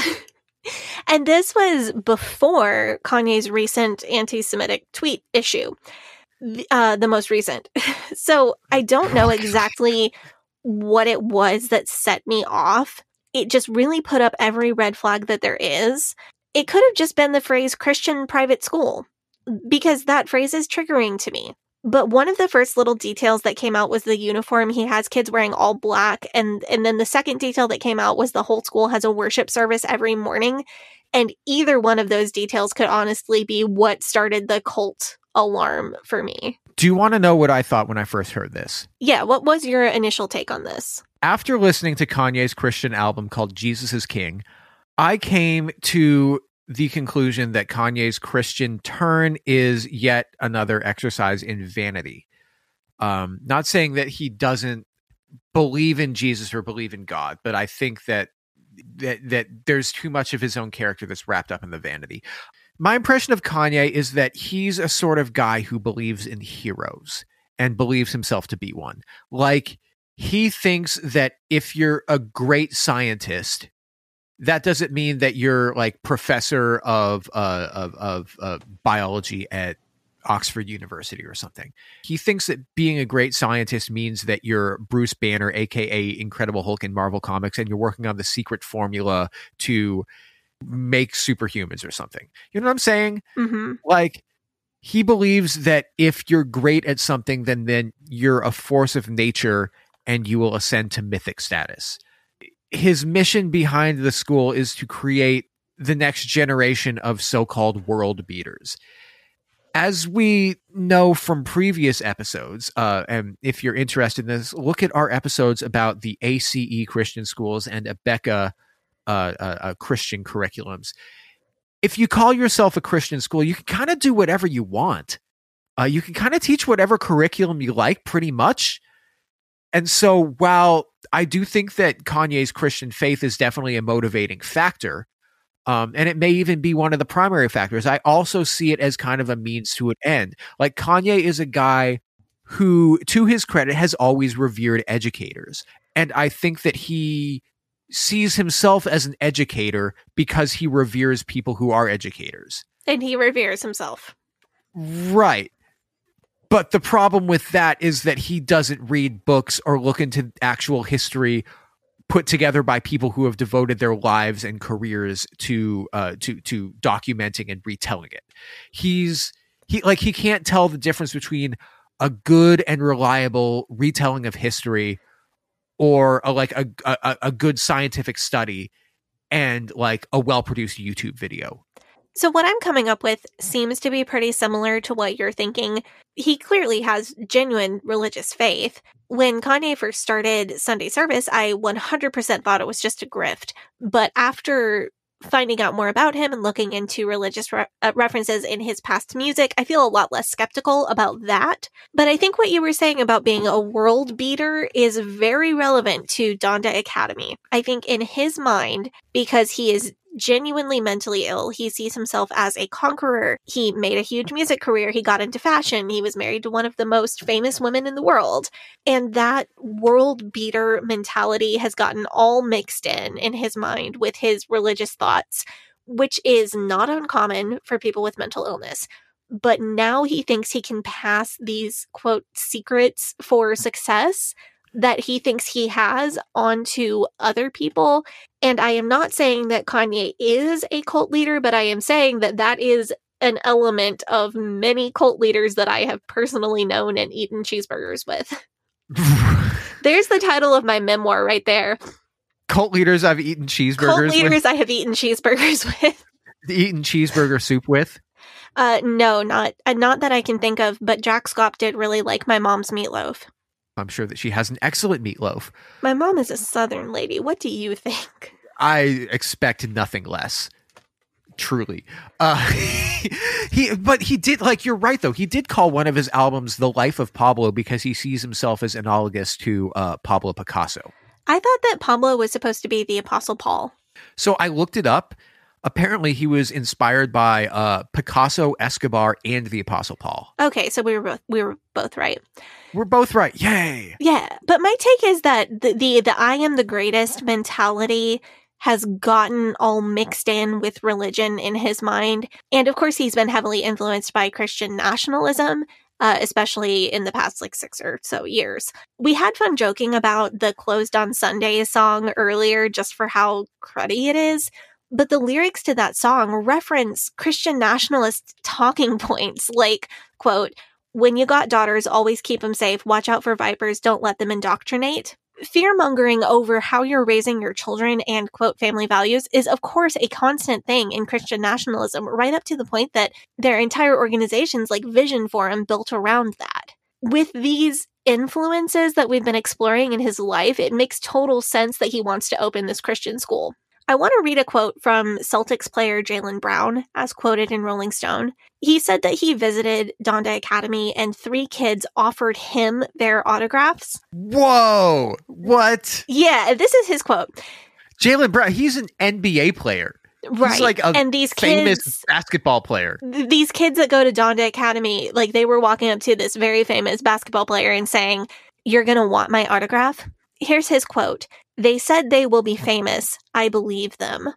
And this was before Kanye's recent anti-Semitic tweet issue, uh, the most recent. So I don't know exactly what it was that set me off. It just really put up every red flag that there is. It could have just been the phrase Christian private school, because that phrase is triggering to me. But one of the first little details that came out was the uniform. He has kids wearing all black. And, and then the second detail that came out was the whole school has a worship service every morning. And either one of those details could honestly be what started the cult alarm for me. Do you want to know what I thought when I first heard this? Yeah, what was your initial take on this? After listening to Kanye's Christian album called Jesus is King, I came to the conclusion that Kanye's Christian turn is yet another exercise in vanity. Um, not saying that he doesn't believe in Jesus or believe in God, but I think that that that there's too much of his own character that's wrapped up in the vanity. My impression of Kanye is that he's a sort of guy who believes in heroes and believes himself to be one. Like, he thinks that if you're a great scientist, that doesn't mean that you're like professor of uh, of, of uh, biology at Oxford University or something. He thinks that being a great scientist means that you're Bruce Banner, aka Incredible Hulk in Marvel Comics, and you're working on the secret formula to make superhumans or something. You know what I'm saying? Mm-hmm. Like, he believes that if you're great at something, then then you're a force of nature and you will ascend to mythic status. His mission behind the school is to create the next generation of so-called world beaters. As we know from previous episodes, uh, and if you're interested in this, look at our episodes about the A C E Christian schools and Abeka uh, uh, uh, Christian curriculums. If you call yourself a Christian school, you can kind of do whatever you want. Uh, you can kind of teach whatever curriculum you like, pretty much. And so while I do think that Kanye's Christian faith is definitely a motivating factor, Um, and it may even be one of the primary factors, I also see it as kind of a means to an end. Like, Kanye is a guy who, to his credit, has always revered educators. And I think that he sees himself as an educator because he reveres people who are educators. And he reveres himself. Right. But the problem with that is that he doesn't read books or look into actual history put together by people who have devoted their lives and careers to uh, to to documenting and retelling it. He's he like he can't tell the difference between a good and reliable retelling of history or a, like a, a a good scientific study and like a well-produced YouTube video. So what I'm coming up with seems to be pretty similar to what you're thinking. He clearly has genuine religious faith. When Kanye first started Sunday service, I one hundred percent thought it was just a grift. But after finding out more about him and looking into religious re- uh, references in his past music, I feel a lot less skeptical about that. But I think what you were saying about being a world beater is very relevant to Donda Academy. I think in his mind, because he is genuinely mentally ill, he sees himself as a conqueror. He made a huge music career. He got into fashion. He was married to one of the most famous women in the world. And that world beater mentality has gotten all mixed in in his mind with his religious thoughts, which is not uncommon for people with mental illness. But now he thinks he can pass these, quote, secrets for success that he thinks he has onto other people. And I am not saying that Kanye is a cult leader, but I am saying that that is an element of many cult leaders that I have personally known and eaten cheeseburgers with. There's the title of my memoir right there. Cult leaders I've eaten cheeseburgers Cult leaders with? I have eaten cheeseburgers with. Eaten cheeseburger soup with? Uh, no, not, uh, not that I can think of, but Jack Scott did really like my mom's meatloaf. I'm sure that she has an excellent meatloaf. My mom is a Southern lady. What do you think? I expect nothing less. Truly. Uh, he, but he did, like, you're right, though. He did call one of his albums The Life of Pablo because he sees himself as analogous to uh, Pablo Picasso. I thought that Pablo was supposed to be the Apostle Paul. So I looked it up. Apparently, he was inspired by uh, Picasso, Escobar, and the Apostle Paul. Okay, so we were both we were both right. We're both right. Yay! Yeah, but my take is that the the, the I am the greatest mentality has gotten all mixed in with religion in his mind. And of course, he's been heavily influenced by Christian nationalism, uh, especially in the past like six or so years. We had fun joking about the Closed on Sunday song earlier just for how cruddy it is. But the lyrics to that song reference Christian nationalist talking points like, quote, when you got daughters, always keep them safe. Watch out for vipers. Don't let them indoctrinate. Fear-mongering over how you're raising your children and, quote, family values is, of course, a constant thing in Christian nationalism, right up to the point that their entire organizations like Vision Forum built around that. With these influences that we've been exploring in his life, it makes total sense that he wants to open this Christian school. I want to read a quote from Celtics player Jaylen Brown, as quoted in Rolling Stone. He said that he visited Donda Academy and three kids offered him their autographs. Whoa! What? Yeah, this is his quote. Jaylen Brown, he's an N B A player. Right. He's like a and these famous kids, basketball player. Th- these kids that go to Donda Academy, like they were walking up to this very famous basketball player and saying, "You're going to want my autograph?" Here's his quote. They said they will be famous. I believe them.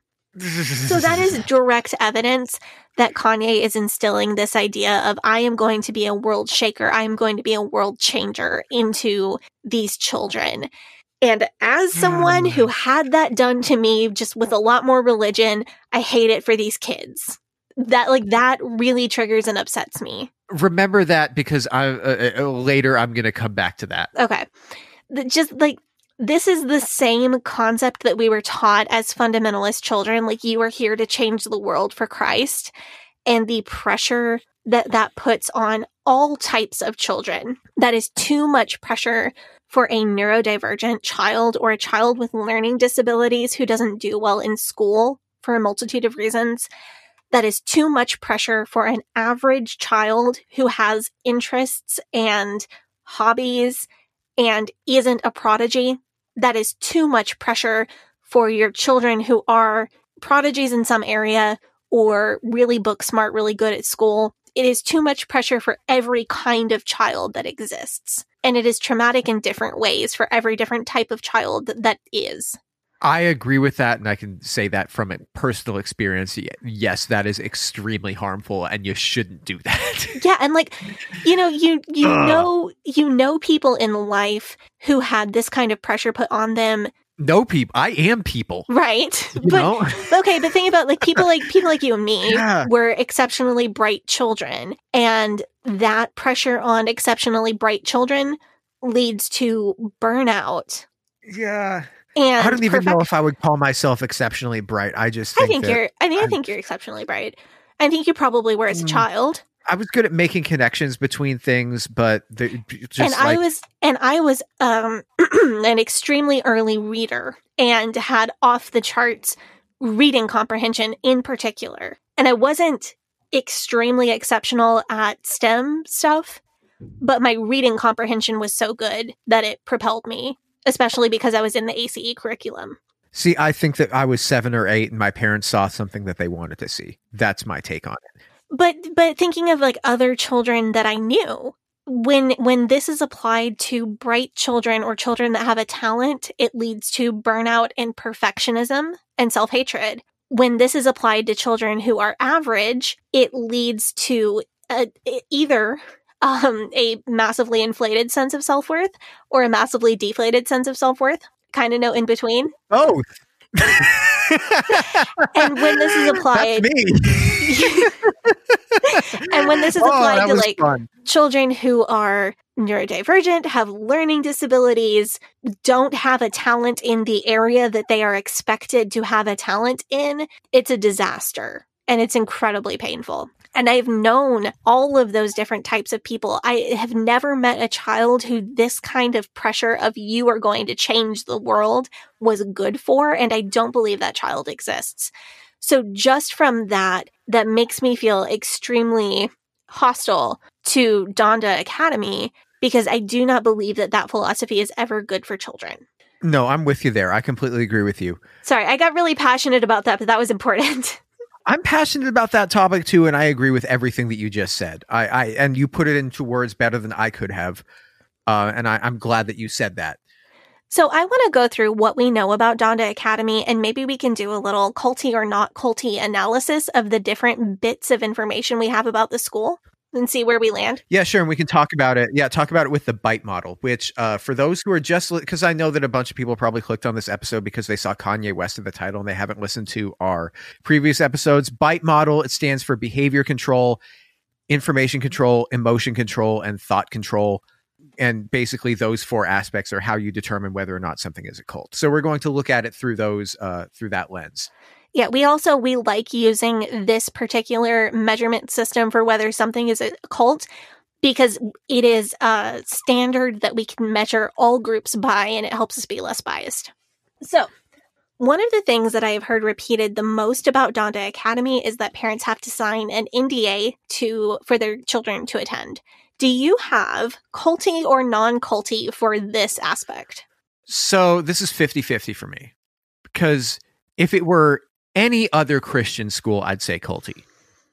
So that is direct evidence that Kanye is instilling this idea of I am going to be a world shaker. I am going to be a world changer into these children. And as someone who had that done to me just with a lot more religion, I hate it for these kids. That like that really triggers and upsets me. Remember that because I uh, uh, later I'm going to come back to that. Okay. Just like this is the same concept that we were taught as fundamentalist children, like you are here to change the world for Christ, and the pressure that that puts on all types of children. That is too much pressure for a neurodivergent child or a child with learning disabilities who doesn't do well in school for a multitude of reasons. That is too much pressure for an average child who has interests and hobbies and isn't a prodigy. That is too much pressure for your children who are prodigies in some area or really book smart, really good at school. It is too much pressure for every kind of child that exists. And it is traumatic in different ways for every different type of child that, that is. I agree with that, and I can say that from a personal experience. Yes, that is extremely harmful, and you shouldn't do that. Yeah, and like, you know, you you Ugh. know you know people in life who had this kind of pressure put on them. No people, I am people, right? You but know? Okay, but think about like people like people like you and me yeah. were exceptionally bright children, and that pressure on exceptionally bright children leads to burnout. Yeah. And I don't even perfect- know if I would call myself exceptionally bright. I just think I think that you're I think I I'm, think you're exceptionally bright. I think you probably were as a child. I was good at making connections between things, but just and like, I was and I was um an extremely early reader and had off the charts reading comprehension in particular. And I wasn't extremely exceptional at STEM stuff, but my reading comprehension was so good that it propelled me, especially because I was in the A C E curriculum. See, I think that I was seven or eight and my parents saw something that they wanted to see. That's my take on it. But but thinking of like other children that I knew, when when this is applied to bright children or children that have a talent, it leads to burnout and perfectionism and self-hatred. When this is applied to children who are average, it leads to a, either um, a massively inflated sense of self-worth or a massively deflated sense of self-worth. Kind of no in between. Both. And when this is applied, That's me. And when this is applied oh, to like fun. children who are neurodivergent, have learning disabilities, don't have a talent in the area that they are expected to have a talent in, it's a disaster. And it's incredibly painful. And I've known all of those different types of people. I have never met a child who this kind of pressure of you are going to change the world was good for. And I don't believe that child exists. So just from that, that makes me feel extremely hostile to Donda Academy because I do not believe that that philosophy is ever good for children. No, I'm with you there. I completely agree with you. Sorry, I got really passionate about that, but that was important. I'm passionate about that topic too, and I agree with everything that you just said. I, I and you put it into words better than I could have, uh, and I, I'm glad that you said that. So I want to go through what we know about Donda Academy, and maybe we can do a little culty or not culty analysis of the different bits of information we have about the school and see where we land. Yeah, sure. And we can talk about it. Yeah, talk about it with the BITE model, which uh, for those who are just, because I know that a bunch of people probably clicked on this episode because they saw Kanye West in the title and they haven't listened to our previous episodes. BITE model, it stands for behavior control, information control, emotion control, and thought control. And basically those four aspects are how you determine whether or not something is a cult. So we're going to look at it through those, uh, through that lens. Yeah, we also, we like using this particular measurement system for whether something is a cult because it is a standard that we can measure all groups by and it helps us be less biased. So one of the things that I have heard repeated the most about Donda Academy is that parents have to sign an N D A to for their children to attend. Do you have culty or non-culty for this aspect? So this is fifty-fifty for me because if it were any other Christian school, I'd say culty.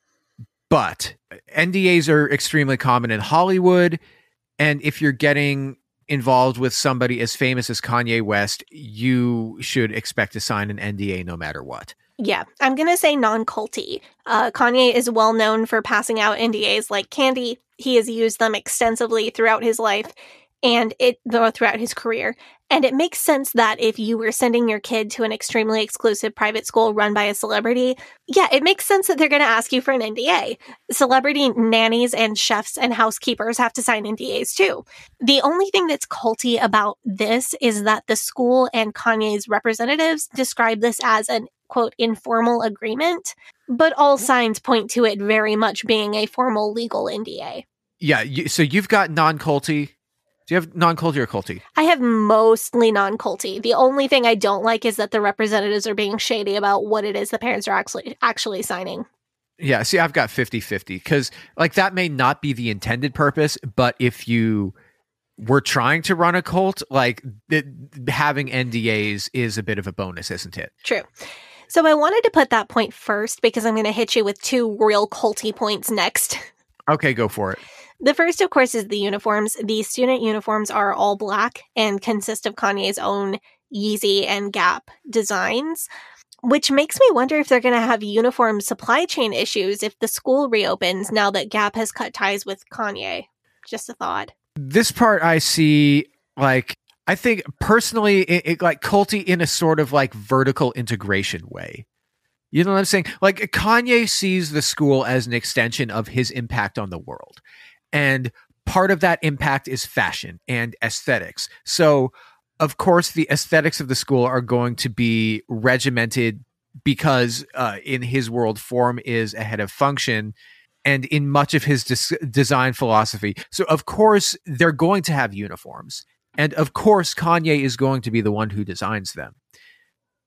But N D As are extremely common in Hollywood. And if you're getting involved with somebody as famous as Kanye West, you should expect to sign an N D A no matter what. Yeah, I'm going to say non-culty. Uh, Kanye is well known for passing out N D As like candy. He has used them extensively throughout his life and it throughout his career. And it makes sense that if you were sending your kid to an extremely exclusive private school run by a celebrity, yeah, it makes sense that they're going to ask you for an N D A. Celebrity nannies and chefs and housekeepers have to sign N D As too. The only thing that's culty about this is that the school and Kanye's representatives describe this as an, quote, informal agreement, but all signs point to it very much being a formal legal N D A. Yeah, you, so you've got non-culty. Do you have non-culty or culty? I have mostly non-culty. The only thing I don't like is that the representatives are being shady about what it is the parents are actually actually signing. Yeah, see, I've got fifty-fifty because like that may not be the intended purpose, but if you were trying to run a cult, like it, having N D As is a bit of a bonus, isn't it? True. So I wanted to put that point first because I'm going to hit you with two real culty points next. Okay, go for it. The first, of course, is the uniforms. The student uniforms are all black and consist of Kanye's own Yeezy and Gap designs, which makes me wonder if they're going to have uniform supply chain issues if the school reopens now that Gap has cut ties with Kanye. Just a thought. This part I see, like, I think personally, it, it like culty in a sort of like vertical integration way. You know what I'm saying? Like Kanye sees the school as an extension of his impact on the world. And part of that impact is fashion and aesthetics. So, of course, the aesthetics of the school are going to be regimented because uh, in his world, form is ahead of function and in much of his des- design philosophy. So, of course, they're going to have uniforms. And, of course, Kanye is going to be the one who designs them.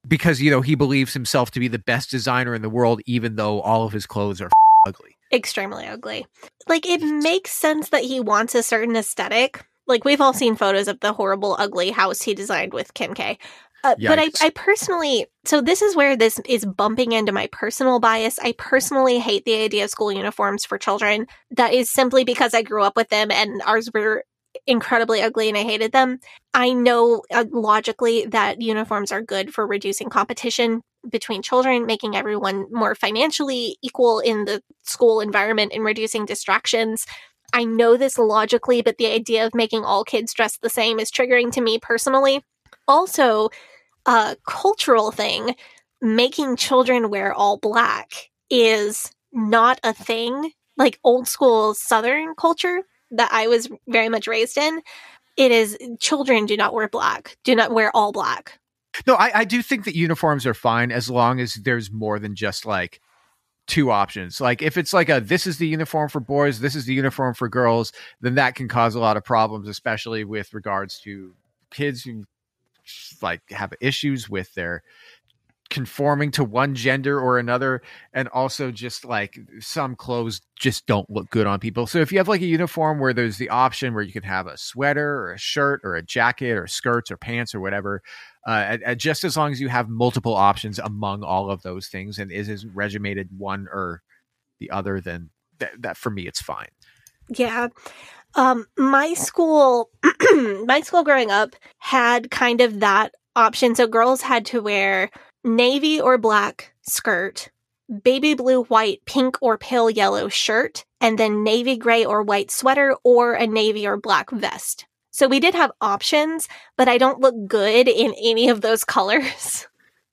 because, you know, he believes himself to be the best designer in the world, even though all of his clothes are ugly. Extremely ugly. Like, it makes sense that he wants a certain aesthetic. Like, we've all seen photos of the horrible, ugly house he designed with Kim K. Uh, but I, I personally, so this is where this is bumping into my personal bias. I personally hate the idea of school uniforms for children. That is simply because I grew up with them and ours were incredibly ugly and I hated them. I know uh, logically that uniforms are good for reducing competition between children, making everyone more financially equal in the school environment and reducing distractions. I know this logically, but the idea of making all kids dress the same is triggering to me personally. Also, a cultural thing, making children wear all black is not a thing. Like old school Southern culture that I was very much raised in, it is children do not wear black, do not wear all black. No, I, I do think that uniforms are fine as long as there's more than just like two options. Like if it's like a, this is the uniform for boys, this is the uniform for girls, then that can cause a lot of problems, especially with regards to kids who like have issues with their conforming to one gender or another, and also just like some clothes just don't look good on people. So if you have like a uniform where there's the option where you can have a sweater or a shirt or a jacket or skirts or pants or whatever, uh, and just as long as you have multiple options among all of those things and is isn't regimented one or the other, then th- that for me it's fine. Yeah. Um, my school, my school growing up had kind of that option. So girls had to wear navy or black skirt, baby blue, white, pink, or pale yellow shirt, and then navy gray or white sweater or a navy or black vest. So we did have options, but I don't look good in any of those colors.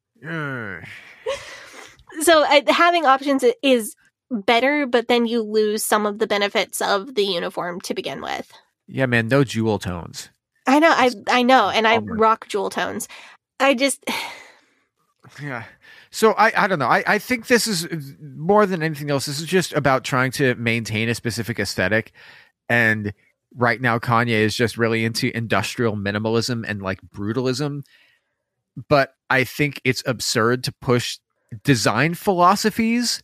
Uh. So uh, having options is better, but then you lose some of the benefits of the uniform to begin with. Yeah, man, no jewel tones. I know, I I know, and I rock jewel tones. I just... Yeah. So I, I don't know. I, I think this is more than anything else. This is just about trying to maintain a specific aesthetic. And right now, Kanye is just really into industrial minimalism and like brutalism. But I think it's absurd to push design philosophies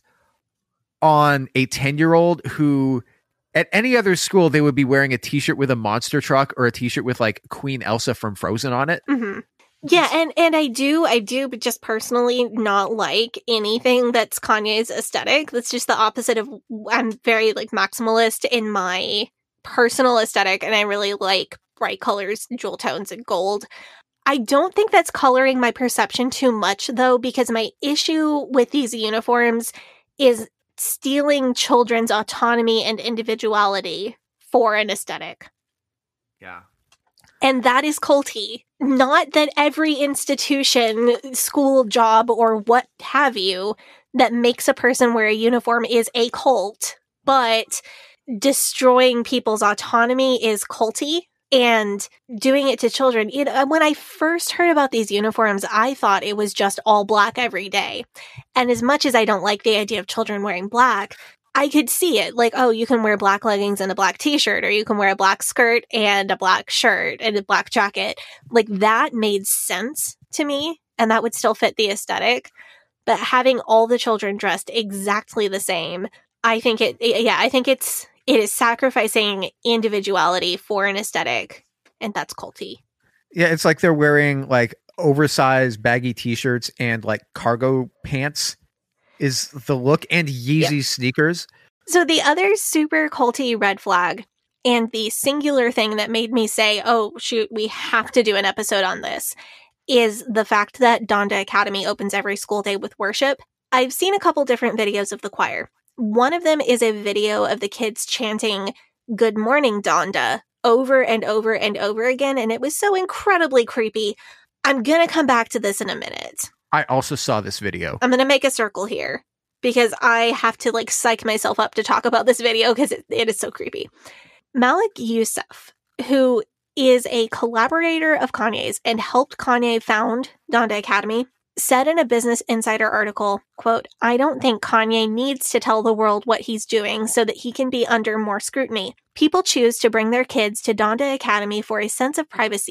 on a ten-year-old who at any other school, they would be wearing a t-shirt with a monster truck or a t-shirt with like Queen Elsa from Frozen on it. Mm-hmm. Yeah, and, and I do, I do, but just personally not like anything that's Kanye's aesthetic. That's just the opposite of, I'm very like maximalist in my personal aesthetic, and I really like bright colors, jewel tones, and gold. I don't think that's coloring my perception too much, though, because my issue with these uniforms is stealing children's autonomy and individuality for an aesthetic. Yeah. And that is culty. Not that every institution, school, job, or what have you, that makes a person wear a uniform is a cult, but destroying people's autonomy is culty. And doing it to children, you know, when I first heard about these uniforms, I thought it was just all black every day. And as much as I don't like the idea of children wearing black, I could see it. Like, oh, you can wear black leggings and a black t-shirt, or you can wear a black skirt and a black shirt and a black jacket. Like, that made sense to me, and that would still fit the aesthetic. But having all the children dressed exactly the same, I think it, yeah, I think it's, it is sacrificing individuality for an aesthetic, and that's culty. Yeah, it's like they're wearing like oversized baggy t-shirts and like cargo pants is the look, and Yeezy yep. sneakers. So the other super culty red flag, and the singular thing that made me say, oh, shoot, we have to do an episode on this, is the fact that Donda Academy opens every school day with worship. I've seen a couple different videos of the choir. One of them is a video of the kids chanting, "Good morning, Donda," over and over and over again, and it was so incredibly creepy. I'm going to come back to this in a minute. I also saw this video. I'm going to make a circle here, because I have to, like, psych myself up to talk about this video, because it, it is so creepy. Malik Yusuf, who is a collaborator of Kanye's and helped Kanye found Donda Academy, said in a Business Insider article, quote, "I don't think Kanye needs to tell the world what he's doing so that he can be under more scrutiny. People choose to bring their kids to Donda Academy for a sense of privacy.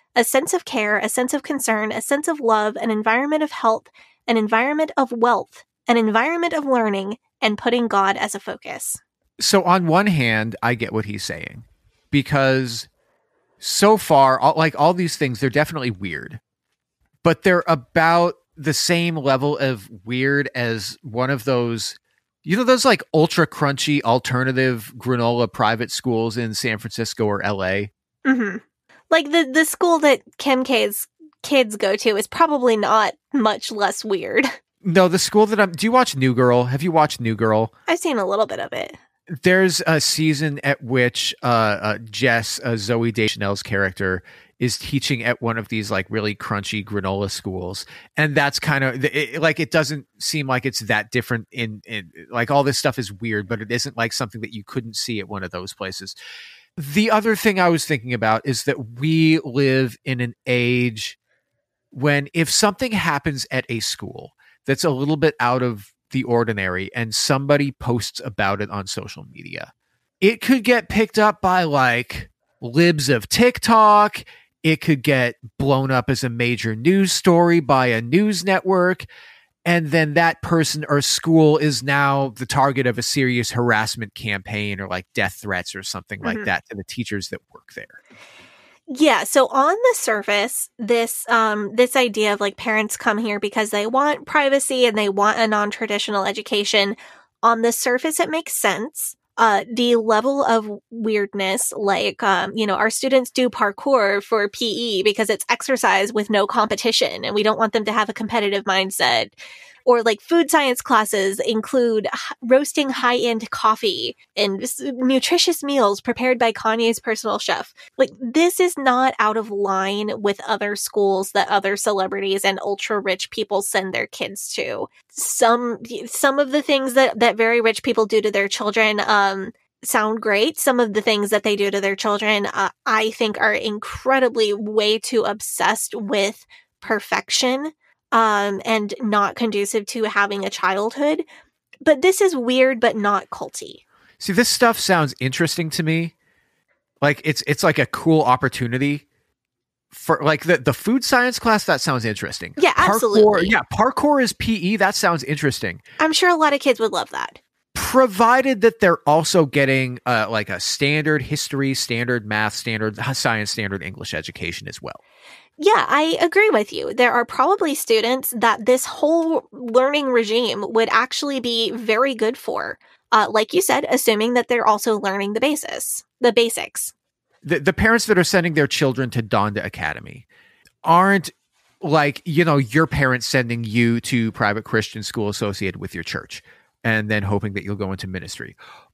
a sense of care, a sense of concern, a sense of love, an environment of health, an environment of wealth, an environment of learning, and putting God as a focus. So on one hand, I get what he's saying, because so far, all, like all these things, they're definitely weird, but they're about the same level of weird as one of those, you know, those like ultra crunchy alternative granola private schools in San Francisco or L A. Mm-hmm. Like the, the school that Kim K's kids go to is probably not much less weird. No, the school that I'm... Do you watch New Girl? Have you watched New Girl? I've seen a little bit of it. There's a season at which uh, uh, Jess, uh, Zooey Deschanel's character, is teaching at one of these like really crunchy granola schools. And that's kind of... It, like, it doesn't seem like it's that different in, in... Like, all this stuff is weird, but it isn't like something that you couldn't see at one of those places. The other thing I was thinking about is that we live in an age when if something happens at a school that's a little bit out of the ordinary and somebody posts about it on social media, it could get picked up by like libs of TikTok. It could get blown up as a major news story by a news network. And then that person or school is now the target of a serious harassment campaign or like death threats or something mm-hmm. like that to the teachers that work there. Yeah, so on the surface, this um, this idea of like parents come here because they want privacy and they want a non-traditional education, on the surface it makes sense. Uh, the level of weirdness, like, um, you know, our students do parkour for P E because it's exercise with no competition and we don't want them to have a competitive mindset. Or like food science classes include h- roasting high-end coffee and s- nutritious meals prepared by Kanye's personal chef. Like, this is not out of line with other schools that other celebrities and ultra-rich people send their kids to. Some some of the things that, that very rich people do to their children um, sound great. Some of the things that they do to their children, uh, I think, are incredibly way too obsessed with perfection. Um, and not conducive to having a childhood. But this is weird, but not culty. See, this stuff sounds interesting to me. Like, it's it's like a cool opportunity for, like, the, the food science class, that sounds interesting. Yeah, absolutely. Parkour, yeah, parkour is P E, that sounds interesting. I'm sure a lot of kids would love that. Provided that they're also getting, uh, like, a standard history, standard math, standard science, standard English education as well. Yeah, I agree with you. There are probably students that this whole learning regime would actually be very good for. Uh, like you said, assuming that they're also learning the basis, the basics. The, the parents that are sending their children to Donda Academy aren't like, you know, your parents sending you to private Christian school associated with your church and then hoping that you'll go into ministry.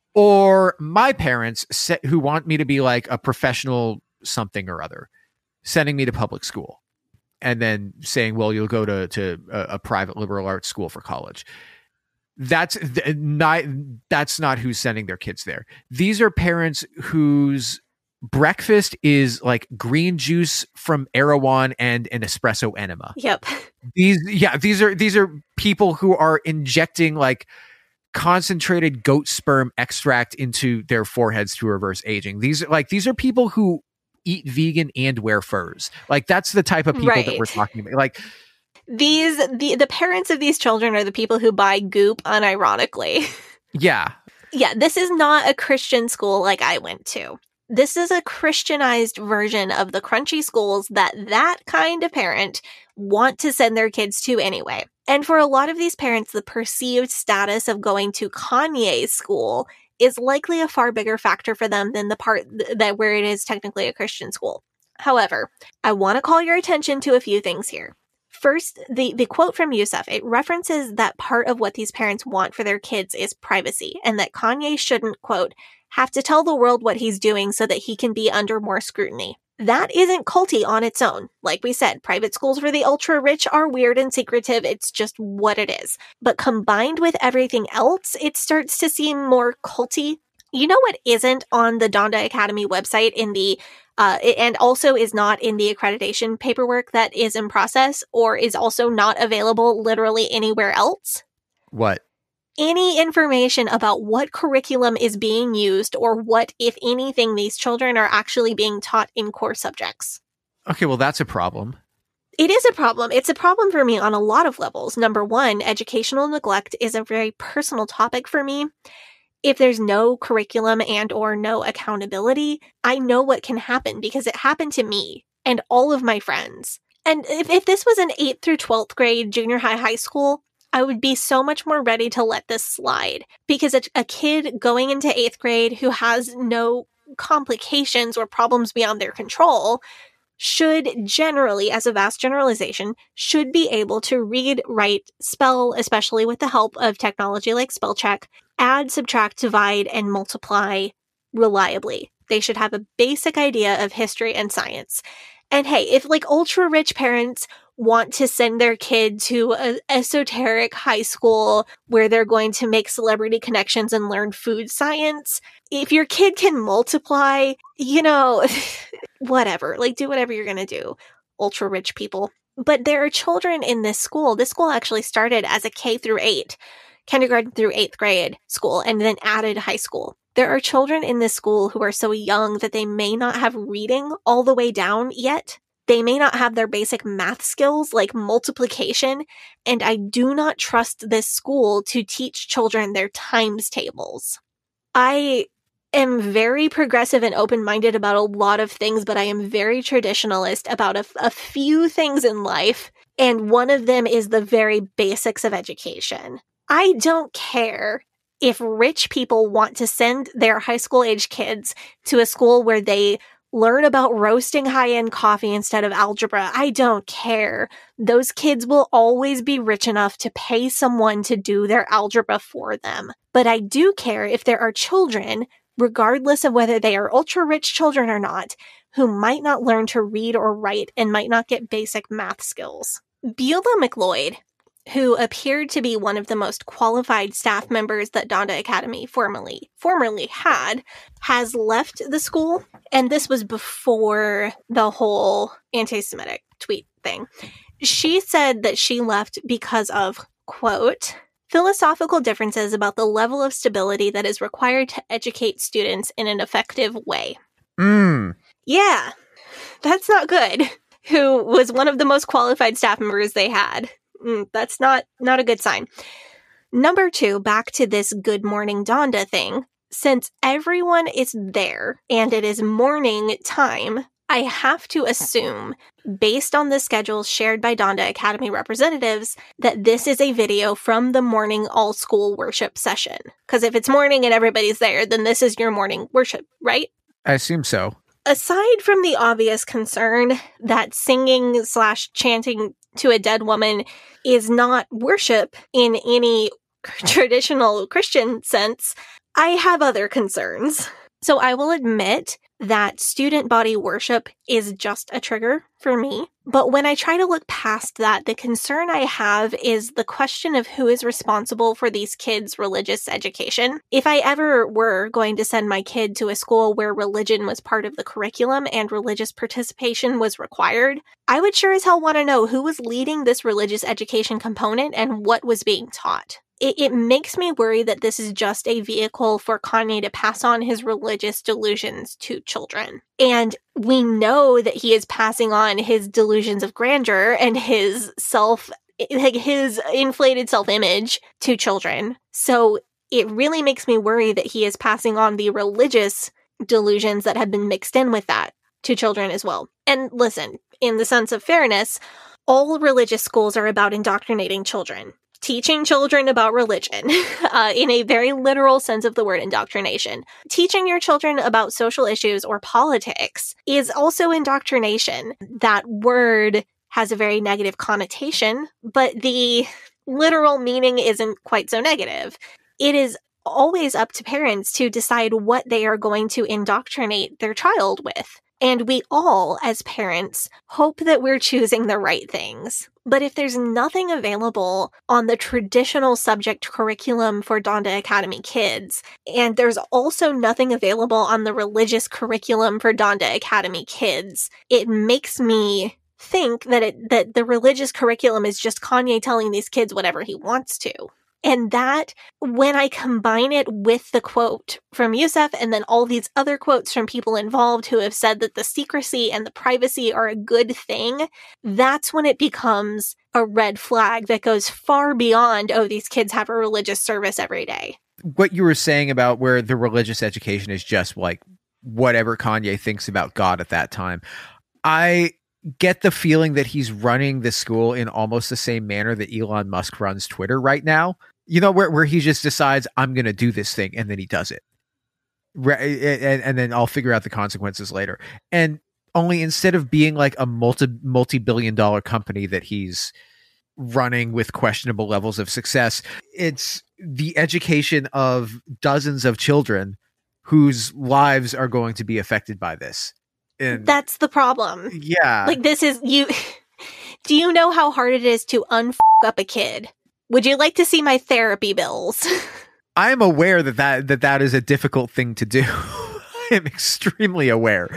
Or my parents set, who want me to be like a professional something or other, sending me to public school and then saying, well, you'll go to, to a, a private liberal arts school for college. That's not, that's not who's sending their kids there. These are parents whose breakfast is like green juice from Erewhon and an espresso enema. Yep. These, yeah, these are, these are people who are injecting like concentrated goat sperm extract into their foreheads to reverse aging. These are like, these are people who eat vegan and wear furs. Like, that's the type of people right. that we're talking about. Like, these the the parents of these children are the people who buy Goop unironically. Yeah. Yeah, this is not a Christian school like I went to. This is a Christianized version of the crunchy schools that that kind of parent want to send their kids to anyway. And for a lot of these parents, the perceived status of going to Kanye's school is likely a far bigger factor for them than the part th- that where it is technically a Christian school. However, I want to call your attention to a few things here. First, the, the quote from Yusuf, it references that part of what these parents want for their kids is privacy, and that Kanye shouldn't, quote, have to tell the world what he's doing so that he can be under more scrutiny. That isn't culty on its own. Like we said, private schools for the ultra-rich are weird and secretive. It's just what it is. But combined with everything else, it starts to seem more culty. You know what isn't on the Donda Academy website in the, uh, and also is not in the accreditation paperwork that is in process or is also not available literally anywhere else? What? Any information about what curriculum is being used or what, if anything, these children are actually being taught in core subjects. Okay, well, that's a problem. It is a problem. It's a problem for me on a lot of levels. Number one, educational neglect is a very personal topic for me. If there's no curriculum and or no accountability, I know what can happen because it happened to me and all of my friends. And if, if this was an eighth through twelfth grade, junior high, high school, I would be so much more ready to let this slide. Because a, a kid going into eighth grade who has no complications or problems beyond their control should generally, as a vast generalization, should be able to read, write, spell, especially with the help of technology like spell check, add, subtract, divide, and multiply reliably. They should have a basic idea of history and science. And hey, if like ultra rich parents want to send their kid to an esoteric high school where they're going to make celebrity connections and learn food science, if your kid can multiply, you know, whatever, like do whatever you're going to do, ultra rich people. But there are children in this school. This school actually started as a K through eight, kindergarten through eighth grade school, and then added high school. There are children in this school who are so young that they may not have reading all the way down yet. They may not have their basic math skills like multiplication, and I do not trust this school to teach children their times tables. I am very progressive and open-minded about a lot of things, but I am very traditionalist about a, a few things in life, and one of them is the very basics of education. I don't care if rich people want to send their high school-age kids to a school where they learn about roasting high-end coffee instead of algebra. I don't care. Those kids will always be rich enough to pay someone to do their algebra for them. But I do care if there are children, regardless of whether they are ultra-rich children or not, who might not learn to read or write and might not get basic math skills. Beulah McLeod, who appeared to be one of the most qualified staff members that Donda Academy formerly formerly had, has left the school, and this was before the whole anti-Semitic tweet thing. She said that she left because of, quote, philosophical differences about the level of stability that is required to educate students in an effective way. Mm. Yeah, that's not good. Who was one of the most qualified staff members they had. Mm, that's not, not a good sign. Number two, back to this Good Morning Donda thing. Since everyone is there and it is morning time, I have to assume, based on the schedules shared by Donda Academy representatives, that this is a video from the morning all-school worship session. Because if it's morning and everybody's there, then this is your morning worship, right? I assume so. Aside from the obvious concern that singing slash chanting to a dead woman is not worship in any traditional Christian sense, I have other concerns. So I will admit that student body worship is just a trigger for me. But when I try to look past that, the concern I have is the question of who is responsible for these kids' religious education. If I ever were going to send my kid to a school where religion was part of the curriculum and religious participation was required, I would sure as hell want to know who was leading this religious education component and what was being taught. It, it makes me worry that this is just a vehicle for Kanye to pass on his religious delusions to children. And we know that he is passing on his delusions of grandeur and his self, like his inflated self-image to children. So it really makes me worry that he is passing on the religious delusions that have been mixed in with that to children as well. And listen, in the sense of fairness, all religious schools are about indoctrinating children. Teaching children about religion, uh, in a very literal sense of the word indoctrination. Teaching your children about social issues or politics is also indoctrination. That word has a very negative connotation, but the literal meaning isn't quite so negative. It is always up to parents to decide what they are going to indoctrinate their child with. And we all, as parents, hope that we're choosing the right things. But if there's nothing available on the traditional subject curriculum for Donda Academy kids, and there's also nothing available on the religious curriculum for Donda Academy kids, it makes me think that it that the religious curriculum is just Kanye telling these kids whatever he wants to. And that, when I combine it with the quote from Yusef and then all these other quotes from people involved who have said that the secrecy and the privacy are a good thing, that's when it becomes a red flag that goes far beyond, oh, these kids have a religious service every day. What you were saying about where the religious education is just like whatever Kanye thinks about God at that time, I get the feeling that he's running the school in almost the same manner that Elon Musk runs Twitter right now. You know, where, where he just decides, I'm going to do this thing, and then he does it. Right, and, and then I'll figure out the consequences later. And only instead of being like a multi, multi-billion dollar company that he's running with questionable levels of success, it's the education of dozens of children whose lives are going to be affected by this. And that's the problem. Yeah. Like, this is, you, do you know how hard it is to unf up a kid? Would you like to see my therapy bills? I am aware that that, that that is a difficult thing to do. I am extremely aware.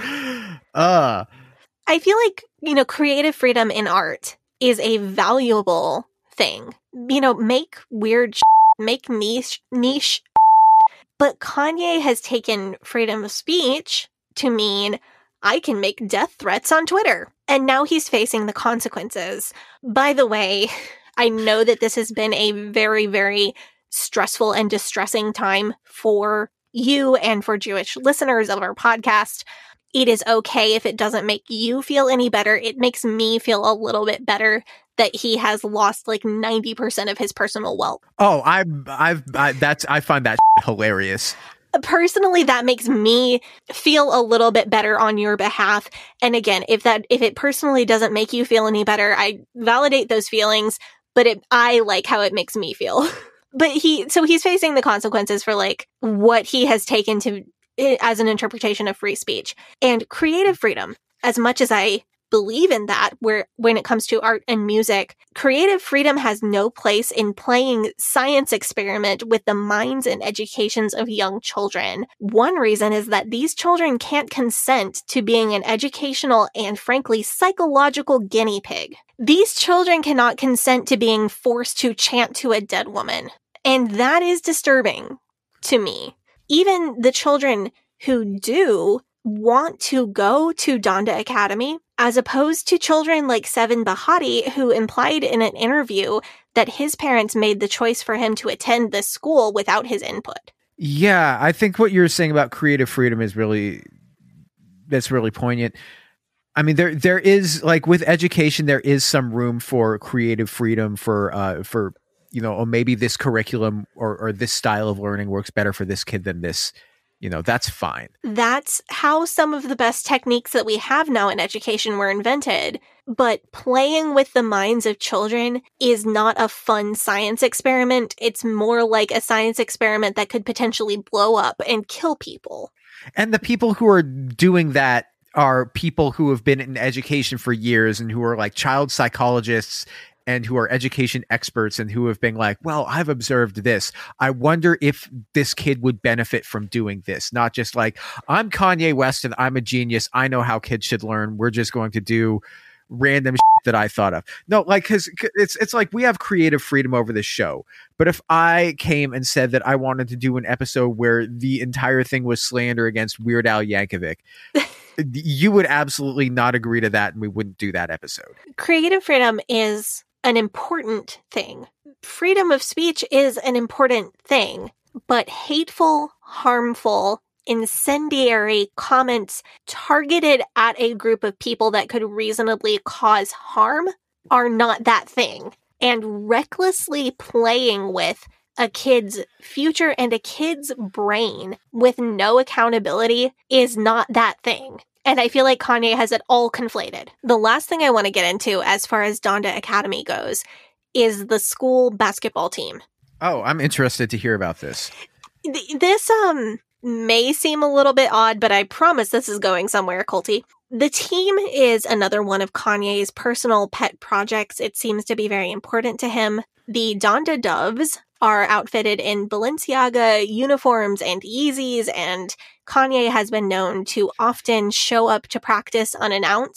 Uh, I feel like, you know, creative freedom in art is a valuable thing. You know, make weird sh- make niche, niche sh- but Kanye has taken freedom of speech to mean I can make death threats on Twitter. And now he's facing the consequences. By the way, I know that this has been a very, very stressful and distressing time for you and for Jewish listeners of our podcast. It is okay if it doesn't make you feel any better. It makes me feel a little bit better that he has lost like ninety percent of his personal wealth. Oh, I've, I've, I, that's, I find that hilarious. Personally, that makes me feel a little bit better on your behalf. And again, if that, if it personally doesn't make you feel any better, I validate those feelings. But it, I like how it makes me feel. But he, so he's facing the consequences for like what he has taken to as an interpretation of free speech and creative freedom. As much as I believe in that, where when it comes to art and music, creative freedom has no place in playing science experiment with the minds and educations of young children. One reason is that these children can't consent to being an educational and frankly psychological guinea pig. These children cannot consent to being forced to chant to a dead woman. And that is disturbing to me. Even the children who do want to go to Donda Academy, as opposed to children like Seven Bahati, who implied in an interview that his parents made the choice for him to attend this school without his input. Yeah, I think what you're saying about creative freedom is really, that's really poignant. I mean, there there is, like, with education, there is some room for creative freedom for, uh, for you know, oh, maybe this curriculum or, or this style of learning works better for this kid than this. You know, that's fine. That's how some of the best techniques that we have now in education were invented. But playing with the minds of children is not a fun science experiment. It's more like a science experiment that could potentially blow up and kill people. And the people who are doing that are people who have been in education for years and who are like child psychologists and who are education experts and who have been like, well, I've observed this. I wonder if this kid would benefit from doing this. Not just like, I'm Kanye West and I'm a genius. I know how kids should learn. We're just going to do random shit that I thought of. No, like, because it's it's like we have creative freedom over this show. But if I came and said that I wanted to do an episode where the entire thing was slander against Weird Al Yankovic, you would absolutely not agree to that, and we wouldn't do that episode. Creative freedom is an important thing. Freedom of speech is an important thing, but hateful, harmful, incendiary comments targeted at a group of people that could reasonably cause harm are not that thing. And recklessly playing with a kid's future and a kid's brain with no accountability is not that thing. And I feel like Kanye has it all conflated. The last thing I want to get into as far as Donda Academy goes is the school basketball team. Oh, I'm interested to hear about this. This um may seem a little bit odd, but I promise this is going somewhere culty. The team is another one of Kanye's personal pet projects. It seems to be very important to him. The Donda Doves are outfitted in Balenciaga uniforms and Yeezys, and Kanye has been known to often show up to practice unannounced.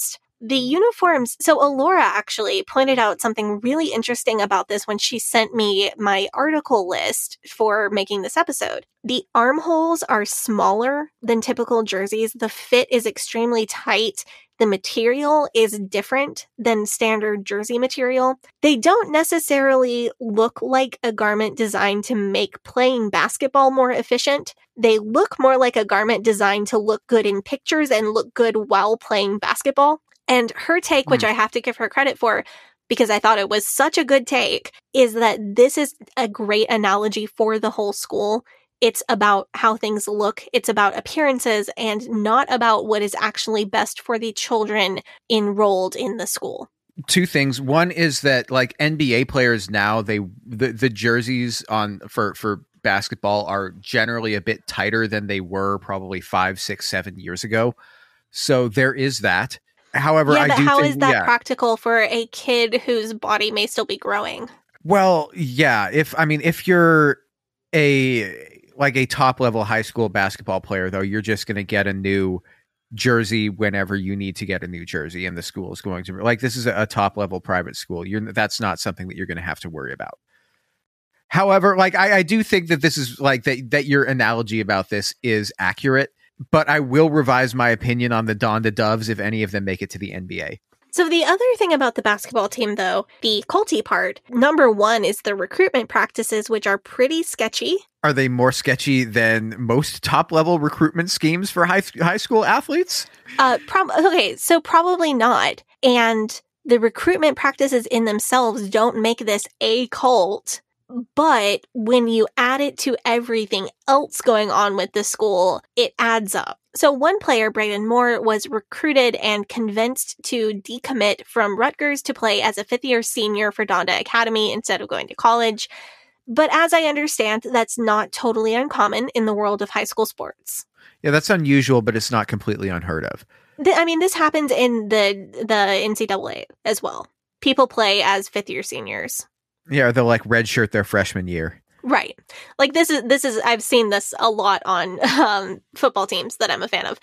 The uniforms, so Alora actually pointed out something really interesting about this when she sent me my article list for making this episode. The armholes are smaller than typical jerseys. The fit is extremely tight. The material is different than standard jersey material. They don't necessarily look like a garment designed to make playing basketball more efficient. They look more like a garment designed to look good in pictures and look good while playing basketball. And her take, which mm. I have to give her credit for, because I thought it was such a good take, is that this is a great analogy for the whole school. It's about how things look. It's about appearances and not about what is actually best for the children enrolled in the school. Two things. One is that like N B A players now, they the, the jerseys on for, for basketball are generally a bit tighter than they were probably five, six, seven years ago. So there is that. However, yeah, I but do how think, is that yeah. practical for a kid whose body may still be growing? Well, yeah. If I mean, if you're a like a top level high school basketball player, though, you're just going to get a new jersey whenever you need to get a new jersey, and the school is going to like this is a, a top level private school. You're that's not something that you're going to have to worry about. However, like I, I do think that this is like that that your analogy about this is accurate. But I will revise my opinion on the Donda Doves if any of them make it to the N B A. So the other thing about the basketball team, though, the culty part, number one is the recruitment practices, which are pretty sketchy. Are they more sketchy than most top-level recruitment schemes for high high school athletes? Uh, prob- okay, so probably not. And the recruitment practices in themselves don't make this a cult. But when you add it to everything else going on with the school, it adds up. So one player, Brayden Moore, was recruited and convinced to decommit from Rutgers to play as a fifth-year senior for Donda Academy instead of going to college. But as I understand, that's not totally uncommon in the world of high school sports. Yeah, that's unusual, but it's not completely unheard of. The, I mean, this happens in the the N C double A as well. People play as fifth-year seniors. Yeah, they'll like redshirt their freshman year. Right. Like this is, this is, I've seen this a lot on um, football teams that I'm a fan of.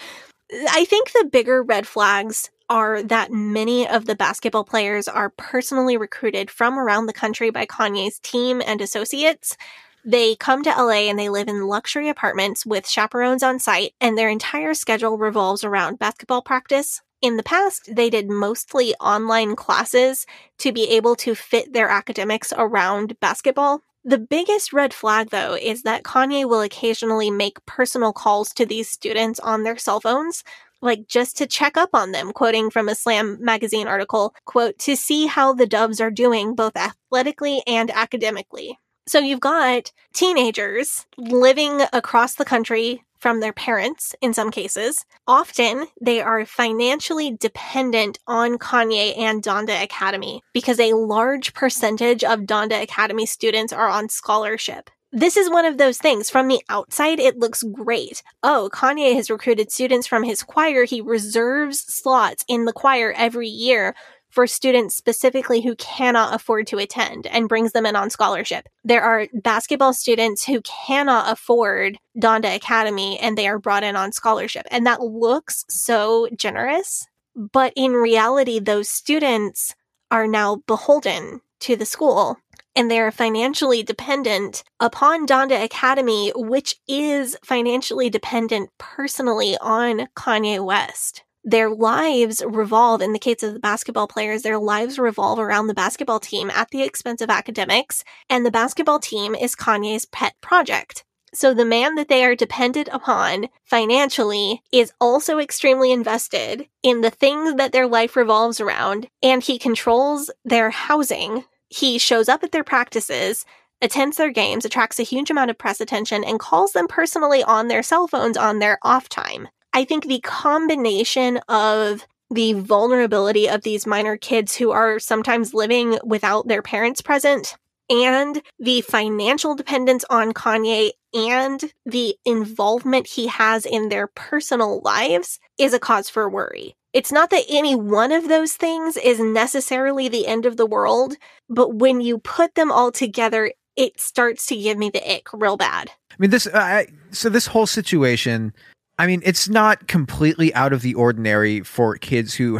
I think the bigger red flags are that many of the basketball players are personally recruited from around the country by Kanye's team and associates. They come to L A and they live in luxury apartments with chaperones on site, and their entire schedule revolves around basketball practice. In the past, they did mostly online classes to be able to fit their academics around basketball. The biggest red flag, though, is that Kanye will occasionally make personal calls to these students on their cell phones, like just to check up on them, quoting from a Slam magazine article, quote, to see how the Doves are doing both athletically and academically. So you've got teenagers living across the country from their parents, in some cases. Often, they are financially dependent on Kanye and Donda Academy because a large percentage of Donda Academy students are on scholarship. This is one of those things. From the outside, it looks great. Oh, Kanye has recruited students from his choir. He reserves slots in the choir every year for students specifically who cannot afford to attend and brings them in on scholarship. There are basketball students who cannot afford Donda Academy and they are brought in on scholarship. And that looks so generous. But in reality, those students are now beholden to the school and they're financially dependent upon Donda Academy, which is financially dependent personally on Kanye West. Their lives revolve, in the case of the basketball players, their lives revolve around the basketball team at the expense of academics, and the basketball team is Kanye's pet project. So the man that they are dependent upon financially is also extremely invested in the things that their life revolves around, and he controls their housing. He shows up at their practices, attends their games, attracts a huge amount of press attention, and calls them personally on their cell phones on their off time. I think the combination of the vulnerability of these minor kids who are sometimes living without their parents present and the financial dependence on Kanye and the involvement he has in their personal lives is a cause for worry. It's not that any one of those things is necessarily the end of the world, but when you put them all together, it starts to give me the ick real bad. I mean, this, uh, so this whole situation, I mean, it's not completely out of the ordinary for kids who have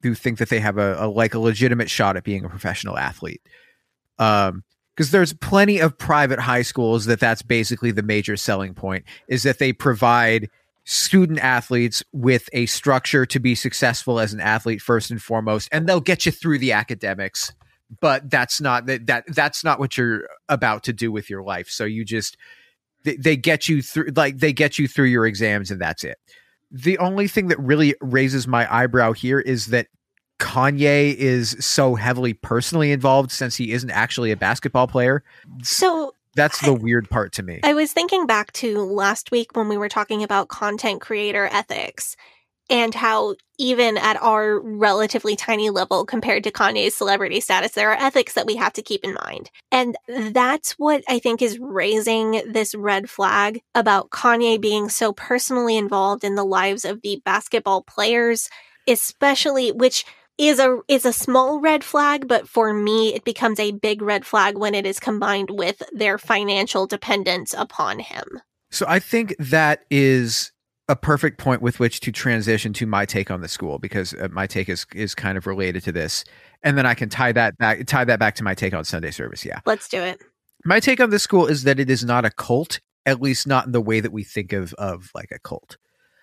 who think that they have a, a like a legitimate shot at being a professional athlete. Um, because there's plenty of private high schools that that's basically the major selling point, is that they provide student athletes with a structure to be successful as an athlete first and foremost, and they'll get you through the academics, but that's not that, that that's not what you're about to do with your life. So you just they, they get you through like they get you through your exams, and that's it. The only thing that really raises my eyebrow here is that Kanye is so heavily personally involved since he isn't actually a basketball player. So that's the I, weird part to me. I was thinking back to last week when we were talking about content creator ethics and how even at our relatively tiny level compared to Kanye's celebrity status, there are ethics that we have to keep in mind. And that's what I think is raising this red flag about Kanye being so personally involved in the lives of the basketball players, especially, which is a is a small red flag, but for me, it becomes a big red flag when it is combined with their financial dependence upon him. So I think that is a perfect point with which to transition to my take on the school, because uh, my take is is kind of related to this, and then I can tie that back tie that back to my take on Sunday service. Yeah, let's do it. My take on this school is that it is not a cult, at least not in the way that we think of of like a cult.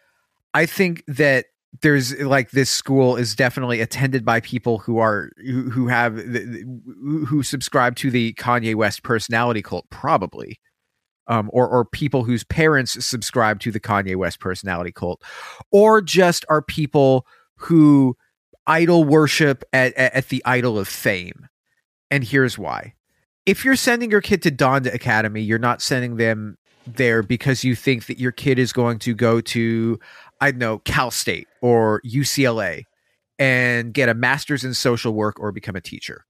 I think that there's like this school is definitely attended by people who are who, who have who subscribe to the Kanye West personality cult, probably, um, or or people whose parents subscribe to the Kanye West personality cult, or just are people who idol worship at, at, at the idol of fame. And here's why: if you're sending your kid to Donda Academy, you're not sending them there because you think that your kid is going to go to, I don't know, Cal State or U C L A and get a master's in social work or become a teacher,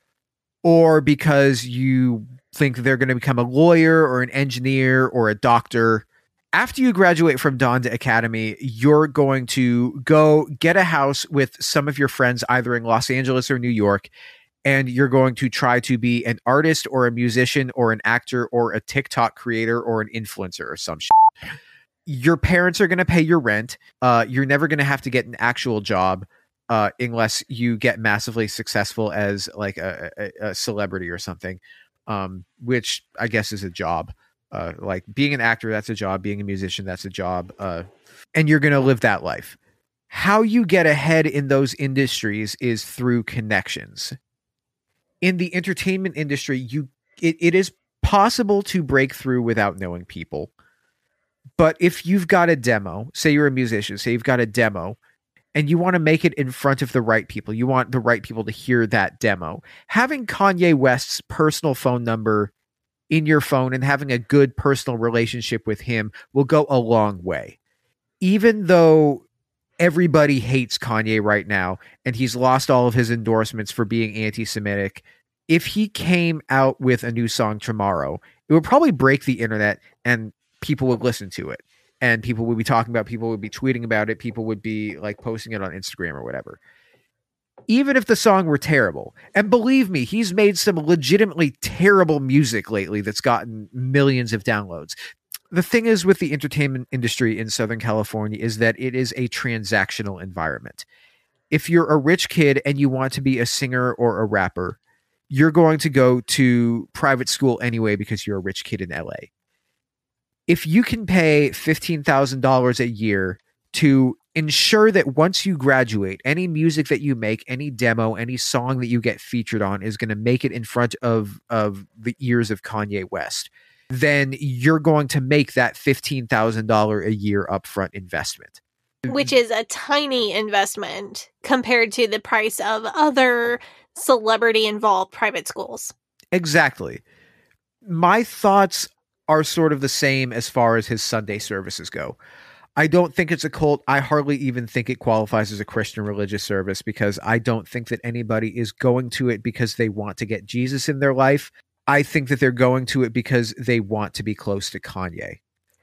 or because you think they're going to become a lawyer or an engineer or a doctor. After you graduate from Donda Academy, you're going to go get a house with some of your friends, either in Los Angeles or New York, and you're going to try to be an artist or a musician or an actor or a TikTok creator or an influencer or some shit. Your parents are going to pay your rent. Uh, you're never going to have to get an actual job uh, unless you get massively successful as like a, a, a celebrity or something, um, which I guess is a job. Uh, like being an actor, that's a job. Being a musician, that's a job. Uh, and you're going to live that life. How you get ahead in those industries is through connections. In the entertainment industry, you it, it is possible to break through without knowing people. But if you've got a demo, say you're a musician, say you've got a demo, and you want to make it in front of the right people, you want the right people to hear that demo, having Kanye West's personal phone number in your phone and having a good personal relationship with him will go a long way. Even though everybody hates Kanye right now, and he's lost all of his endorsements for being anti-Semitic, if he came out with a new song tomorrow, it would probably break the internet and people would listen to it. And people would be talking about it, people would be tweeting about it, people would be like posting it on Instagram or whatever. Even if the song were terrible, and believe me, he's made some legitimately terrible music lately that's gotten millions of downloads. The thing is with the entertainment industry in Southern California is that it is a transactional environment. If you're a rich kid and you want to be a singer or a rapper, you're going to go to private school anyway because you're a rich kid in L A. If you can pay fifteen thousand dollars a year to ensure that once you graduate, any music that you make, any demo, any song that you get featured on is going to make it in front of, of the ears of Kanye West, then you're going to make that fifteen thousand dollars a year upfront investment. Which is a tiny investment compared to the price of other celebrity-involved private schools. Exactly. My thoughts are sort of the same as far as his Sunday services go. I don't think it's a cult. I hardly even think it qualifies as a Christian religious service because I don't think that anybody is going to it because they want to get Jesus in their life. I think that they're going to it because they want to be close to Kanye.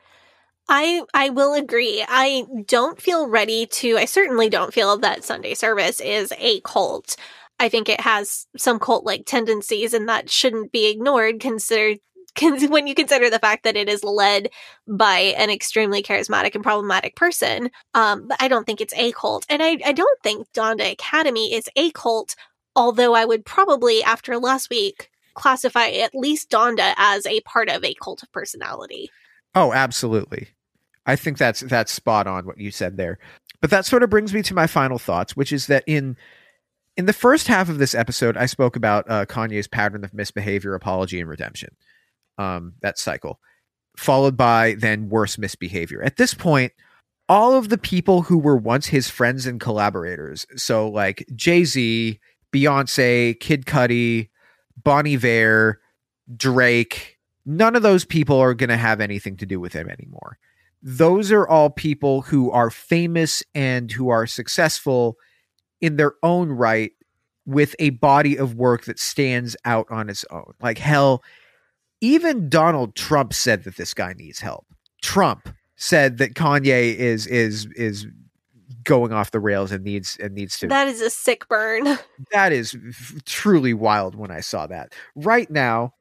I I will agree. I don't feel ready to, I certainly don't feel that Sunday service is a cult. I think it has some cult-like tendencies and that shouldn't be ignored consider, when you consider the fact that it is led by an extremely charismatic and problematic person. Um, but I don't think it's a cult. And I, I don't think Donda Academy is a cult, although I would probably, after last week, classify at least Donda as a part of a cult of personality. Oh, absolutely. I think that's that's spot on what you said there. But that sort of brings me to my final thoughts, which is that in in the first half of this episode, I spoke about uh, Kanye's pattern of misbehavior, apology, and redemption. Um, that cycle, followed by then worse misbehavior. At this point, all of the people who were once his friends and collaborators, so like Jay-Z, Beyonce, Kid Cudi, Bon Iver, Drake, none of those people are going to have anything to do with him anymore. Those are all people who are famous and who are successful in their own right with a body of work that stands out on its own. Like, hell, even Donald Trump said that this guy needs help. Trump said that Kanye is is is going off the rails and needs and needs to. That is a sick burn. That is f- truly wild when I saw that. Right now,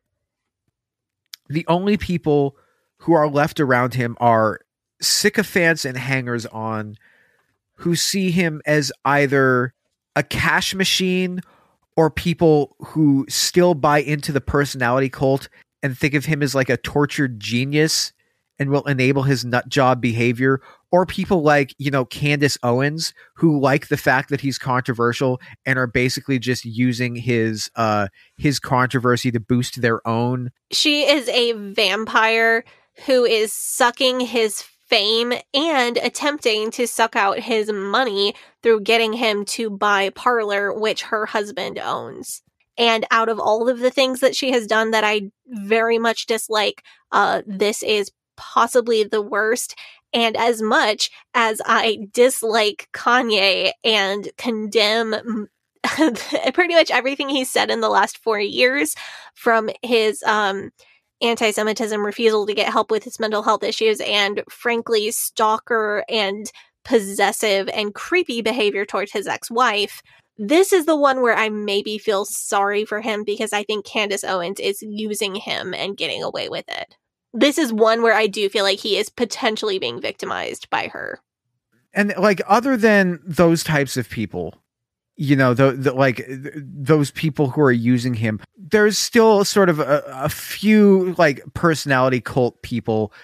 the only people who are left around him are sycophants and hangers on who see him as either a cash machine or people who still buy into the personality cult and think of him as like a tortured genius and will enable his nut job behavior, or people like, you know, Candace Owens, who like the fact that he's controversial and are basically just using his uh his controversy to boost their own. She is a vampire who is sucking his fame and attempting to suck out his money through getting him to buy Parler, which her husband owns. And out of all of the things that she has done that I very much dislike, uh, this is possibly the worst. And as much as I dislike Kanye and condemn pretty much everything he's said in the last four years, from his um, anti-Semitism, refusal to get help with his mental health issues, and frankly, stalker and possessive and creepy behavior towards his ex-wife, this is the one where I maybe feel sorry for him because I think Candace Owens is using him and getting away with it. This is one where I do feel like he is potentially being victimized by her. And like, other than those types of people, you know, the, the like th- those people who are using him, there's still sort of a, a few like personality cult people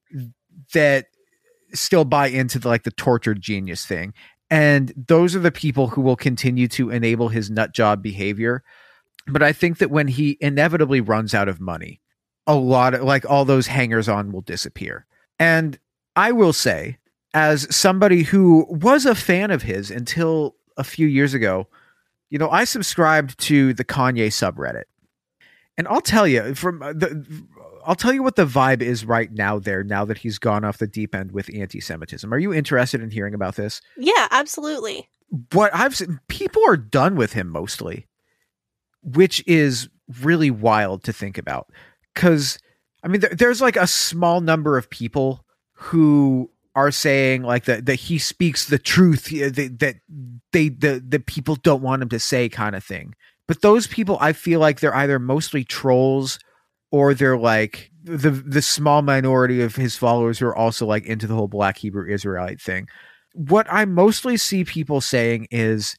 that still buy into the, like the tortured genius thing. And those are the people who will continue to enable his nut job behavior. But I think that when he inevitably runs out of money, a lot of like all those hangers on will disappear. And I will say, as somebody who was a fan of his until a few years ago, you know, I subscribed to the Kanye subreddit. And I'll tell you from the, I'll tell you what the vibe is right now there, now that he's gone off the deep end with anti-Semitism. Are you interested in hearing about this? Yeah, absolutely. What I've seen, people are done with him mostly, which is really wild to think about. Because, I mean, there, there's like a small number of people who are saying like that, that he speaks the truth, that, that they, the, the people don't want him to say kind of thing. But those people, I feel like they're either mostly trolls or they're like the the small minority of his followers who are also like into the whole Black Hebrew Israelite thing. What I mostly see people saying is,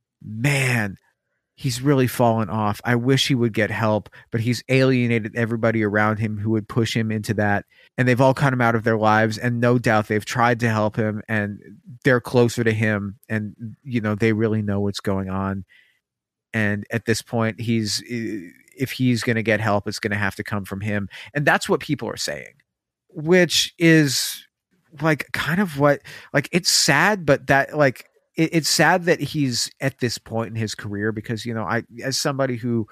man, he's really fallen off. I wish he would get help, but he's alienated everybody around him who would push him into that. And they've all cut him out of their lives. And no doubt they've tried to help him and they're closer to him. And, you know, they really know what's going on. And at this point, he's, if he's going to get help, it's going to have to come from him. And that's what people are saying, which is like kind of what, like, it's sad, but that like, it, it's sad that he's at this point in his career because, you know, I, as somebody who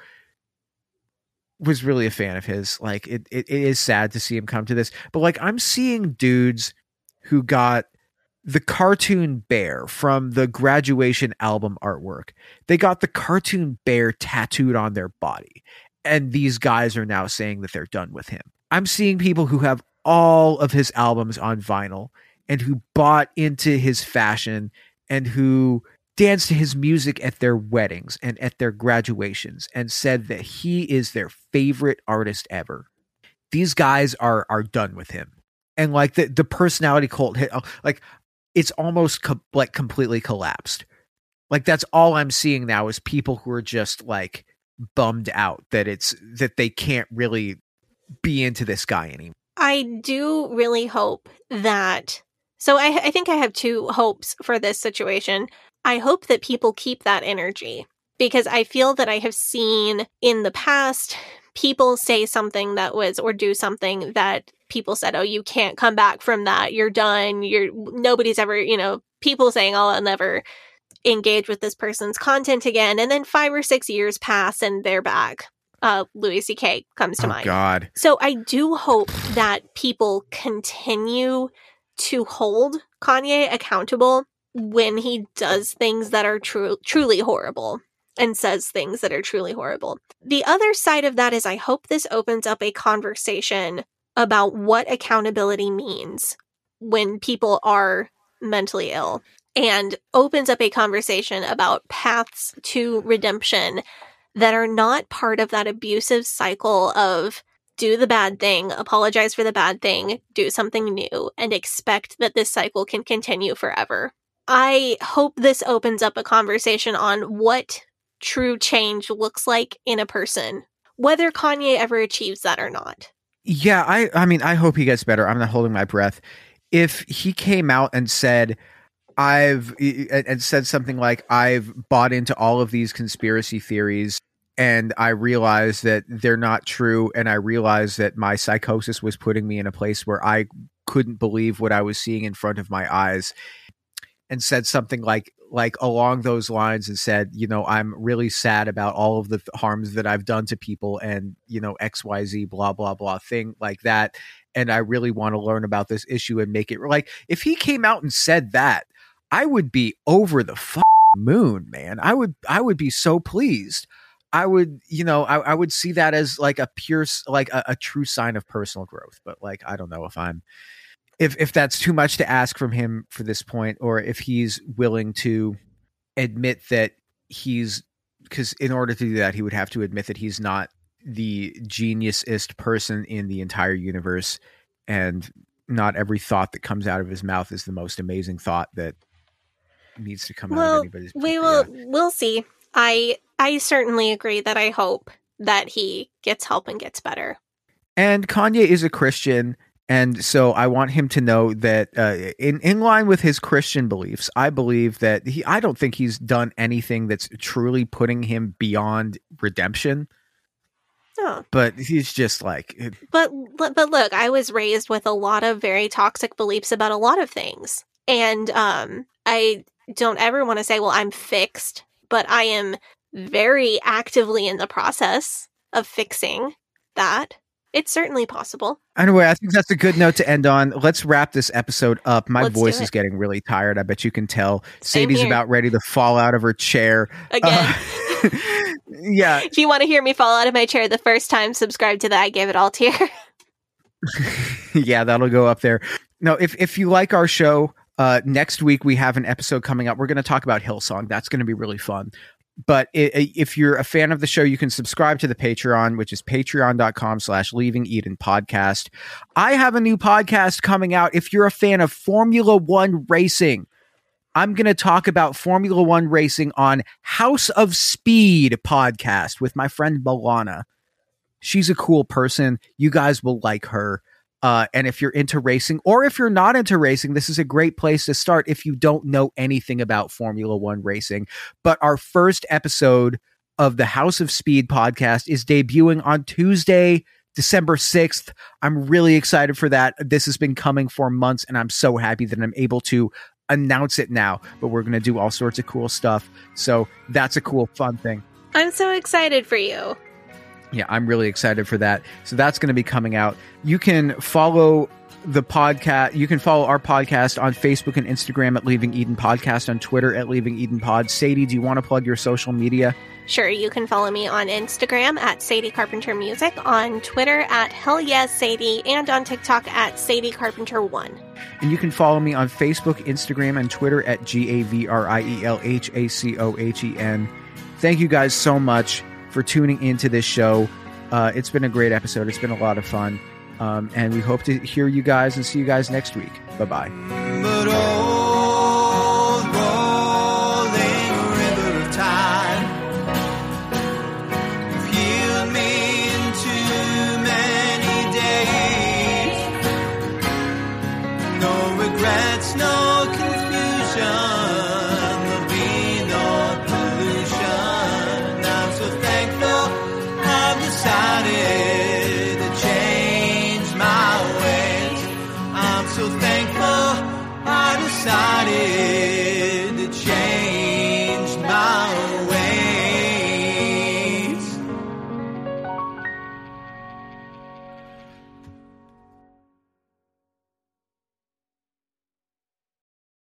was really a fan of his, like it, it, it is sad to see him come to this, but like, I'm seeing dudes who got the cartoon bear from the Graduation album artwork. They got the cartoon bear tattooed on their body. And these guys are now saying that they're done with him. I'm seeing people who have all of his albums on vinyl and who bought into his fashion and who danced to his music at their weddings and at their graduations and said that he is their favorite artist ever. these guys are are done with him. And like the, the personality cult hit, like it's almost co- like completely collapsed. Like that's all I'm seeing now is people who are just like bummed out that it's that they can't really be into this guy anymore. I do really hope that. So I, I think I have two hopes for this situation. I hope that people keep that energy because I feel that I have seen in the past people say something that was or do something that people said, oh, you can't come back from that. You're done. You're nobody's ever, you know, people saying, oh, I'll never engage with this person's content again. And then five or six years pass and they're back. Uh, Louis C K comes to oh, mind. God. So I do hope that people continue to hold Kanye accountable when he does things that are true, truly horrible and says things that are truly horrible. The other side of that is I hope this opens up a conversation about what accountability means when people are mentally ill and opens up a conversation about paths to redemption that are not part of that abusive cycle of do the bad thing, apologize for the bad thing, do something new, and expect that this cycle can continue forever. I hope this opens up a conversation on what true change looks like in a person, whether Kanye ever achieves that or not. Yeah, I, I mean, I hope he gets better. I'm not holding my breath. If he came out and said, I've, and said something like, I've bought into all of these conspiracy theories and I realized that they're not true. And I realized that my psychosis was putting me in a place where I couldn't believe what I was seeing in front of my eyes, and said something like, like along those lines and said, you know, I'm really sad about all of the th- harms that I've done to people and, you know, X Y Z, blah, blah, blah, thing like that. And I really want to learn about this issue and make it like, if he came out and said that, I would be over the f- moon, man. I would, I would be so pleased. I would, you know, I, I would see that as like a pure, like a, a true sign of personal growth. But like, I don't know if I'm, if if that's too much to ask from him for this point, or if he's willing to admit that he's, because in order to do that, he would have to admit that he's not the geniusest person in the entire universe, and not every thought that comes out of his mouth is the most amazing thought that needs to come well, out of anybody's. We will, yeah. We'll see. I I certainly agree that I hope that he gets help and gets better. And Kanye is a Christian. And so I want him to know that uh, in, in line with his Christian beliefs, I believe that he, I don't think he's done anything that's truly putting him beyond redemption. Oh. But he's just like, but, but look, I was raised with a lot of very toxic beliefs about a lot of things. And um, I don't ever want to say, well, I'm fixed, but I am very actively in the process of fixing that. It's certainly possible. Anyway, I think that's a good note to end on. Let's wrap this episode up. My Let's voice is getting really tired. I bet you can tell. Same Sadie's here. about ready to fall out of her chair. Again. Uh, yeah. If you want to hear me fall out of my chair the first time, subscribe to the I Gave It All tier. Yeah, that'll go up there. No, if, if you like our show, uh, next week we have an episode coming up. We're going to talk about Hillsong. That's going to be really fun. But if you're a fan of the show, you can subscribe to the Patreon, which is patreon.com slash leaving Eden podcast. I have a new podcast coming out. If you're a fan of Formula One racing, I'm going to talk about Formula One racing on House of Speed podcast with my friend Milana. She's a cool person. You guys will like her. Uh, and if you're into racing, or if you're not into racing, this is a great place to start if you don't know anything about Formula One racing. But our first episode of the House of Speed podcast is debuting on Tuesday, December sixth. I'm really excited for that. This has been coming for months, and I'm so happy that I'm able to announce it now. But we're going to do all sorts of cool stuff. So that's a cool, fun thing. I'm so excited for you. Yeah, I'm really excited for that. So that's going to be coming out. You can follow the podcast. You can follow our podcast on Facebook and Instagram at Leaving Eden Podcast, on Twitter at Leaving Eden Pod. Sadie, do you want to plug your social media? Sure. You can follow me on Instagram at Sadie Carpenter Music, on Twitter at Hell Yes Sadie, and on TikTok at Sadie Carpenter one. And you can follow me on Facebook, Instagram, and Twitter at G A V R I E L H A C O H E N. Thank you guys so much for tuning into this show. Uh, it's been a great episode. It's been a lot of fun. Um, and we hope to hear you guys and see you guys next week. Bye-bye. But old rolling river of time, you've healed me in too many days. No regrets, no confusion, there'll be no pollution. I'm so thankful I've decided to change my ways. I'm so thankful I decided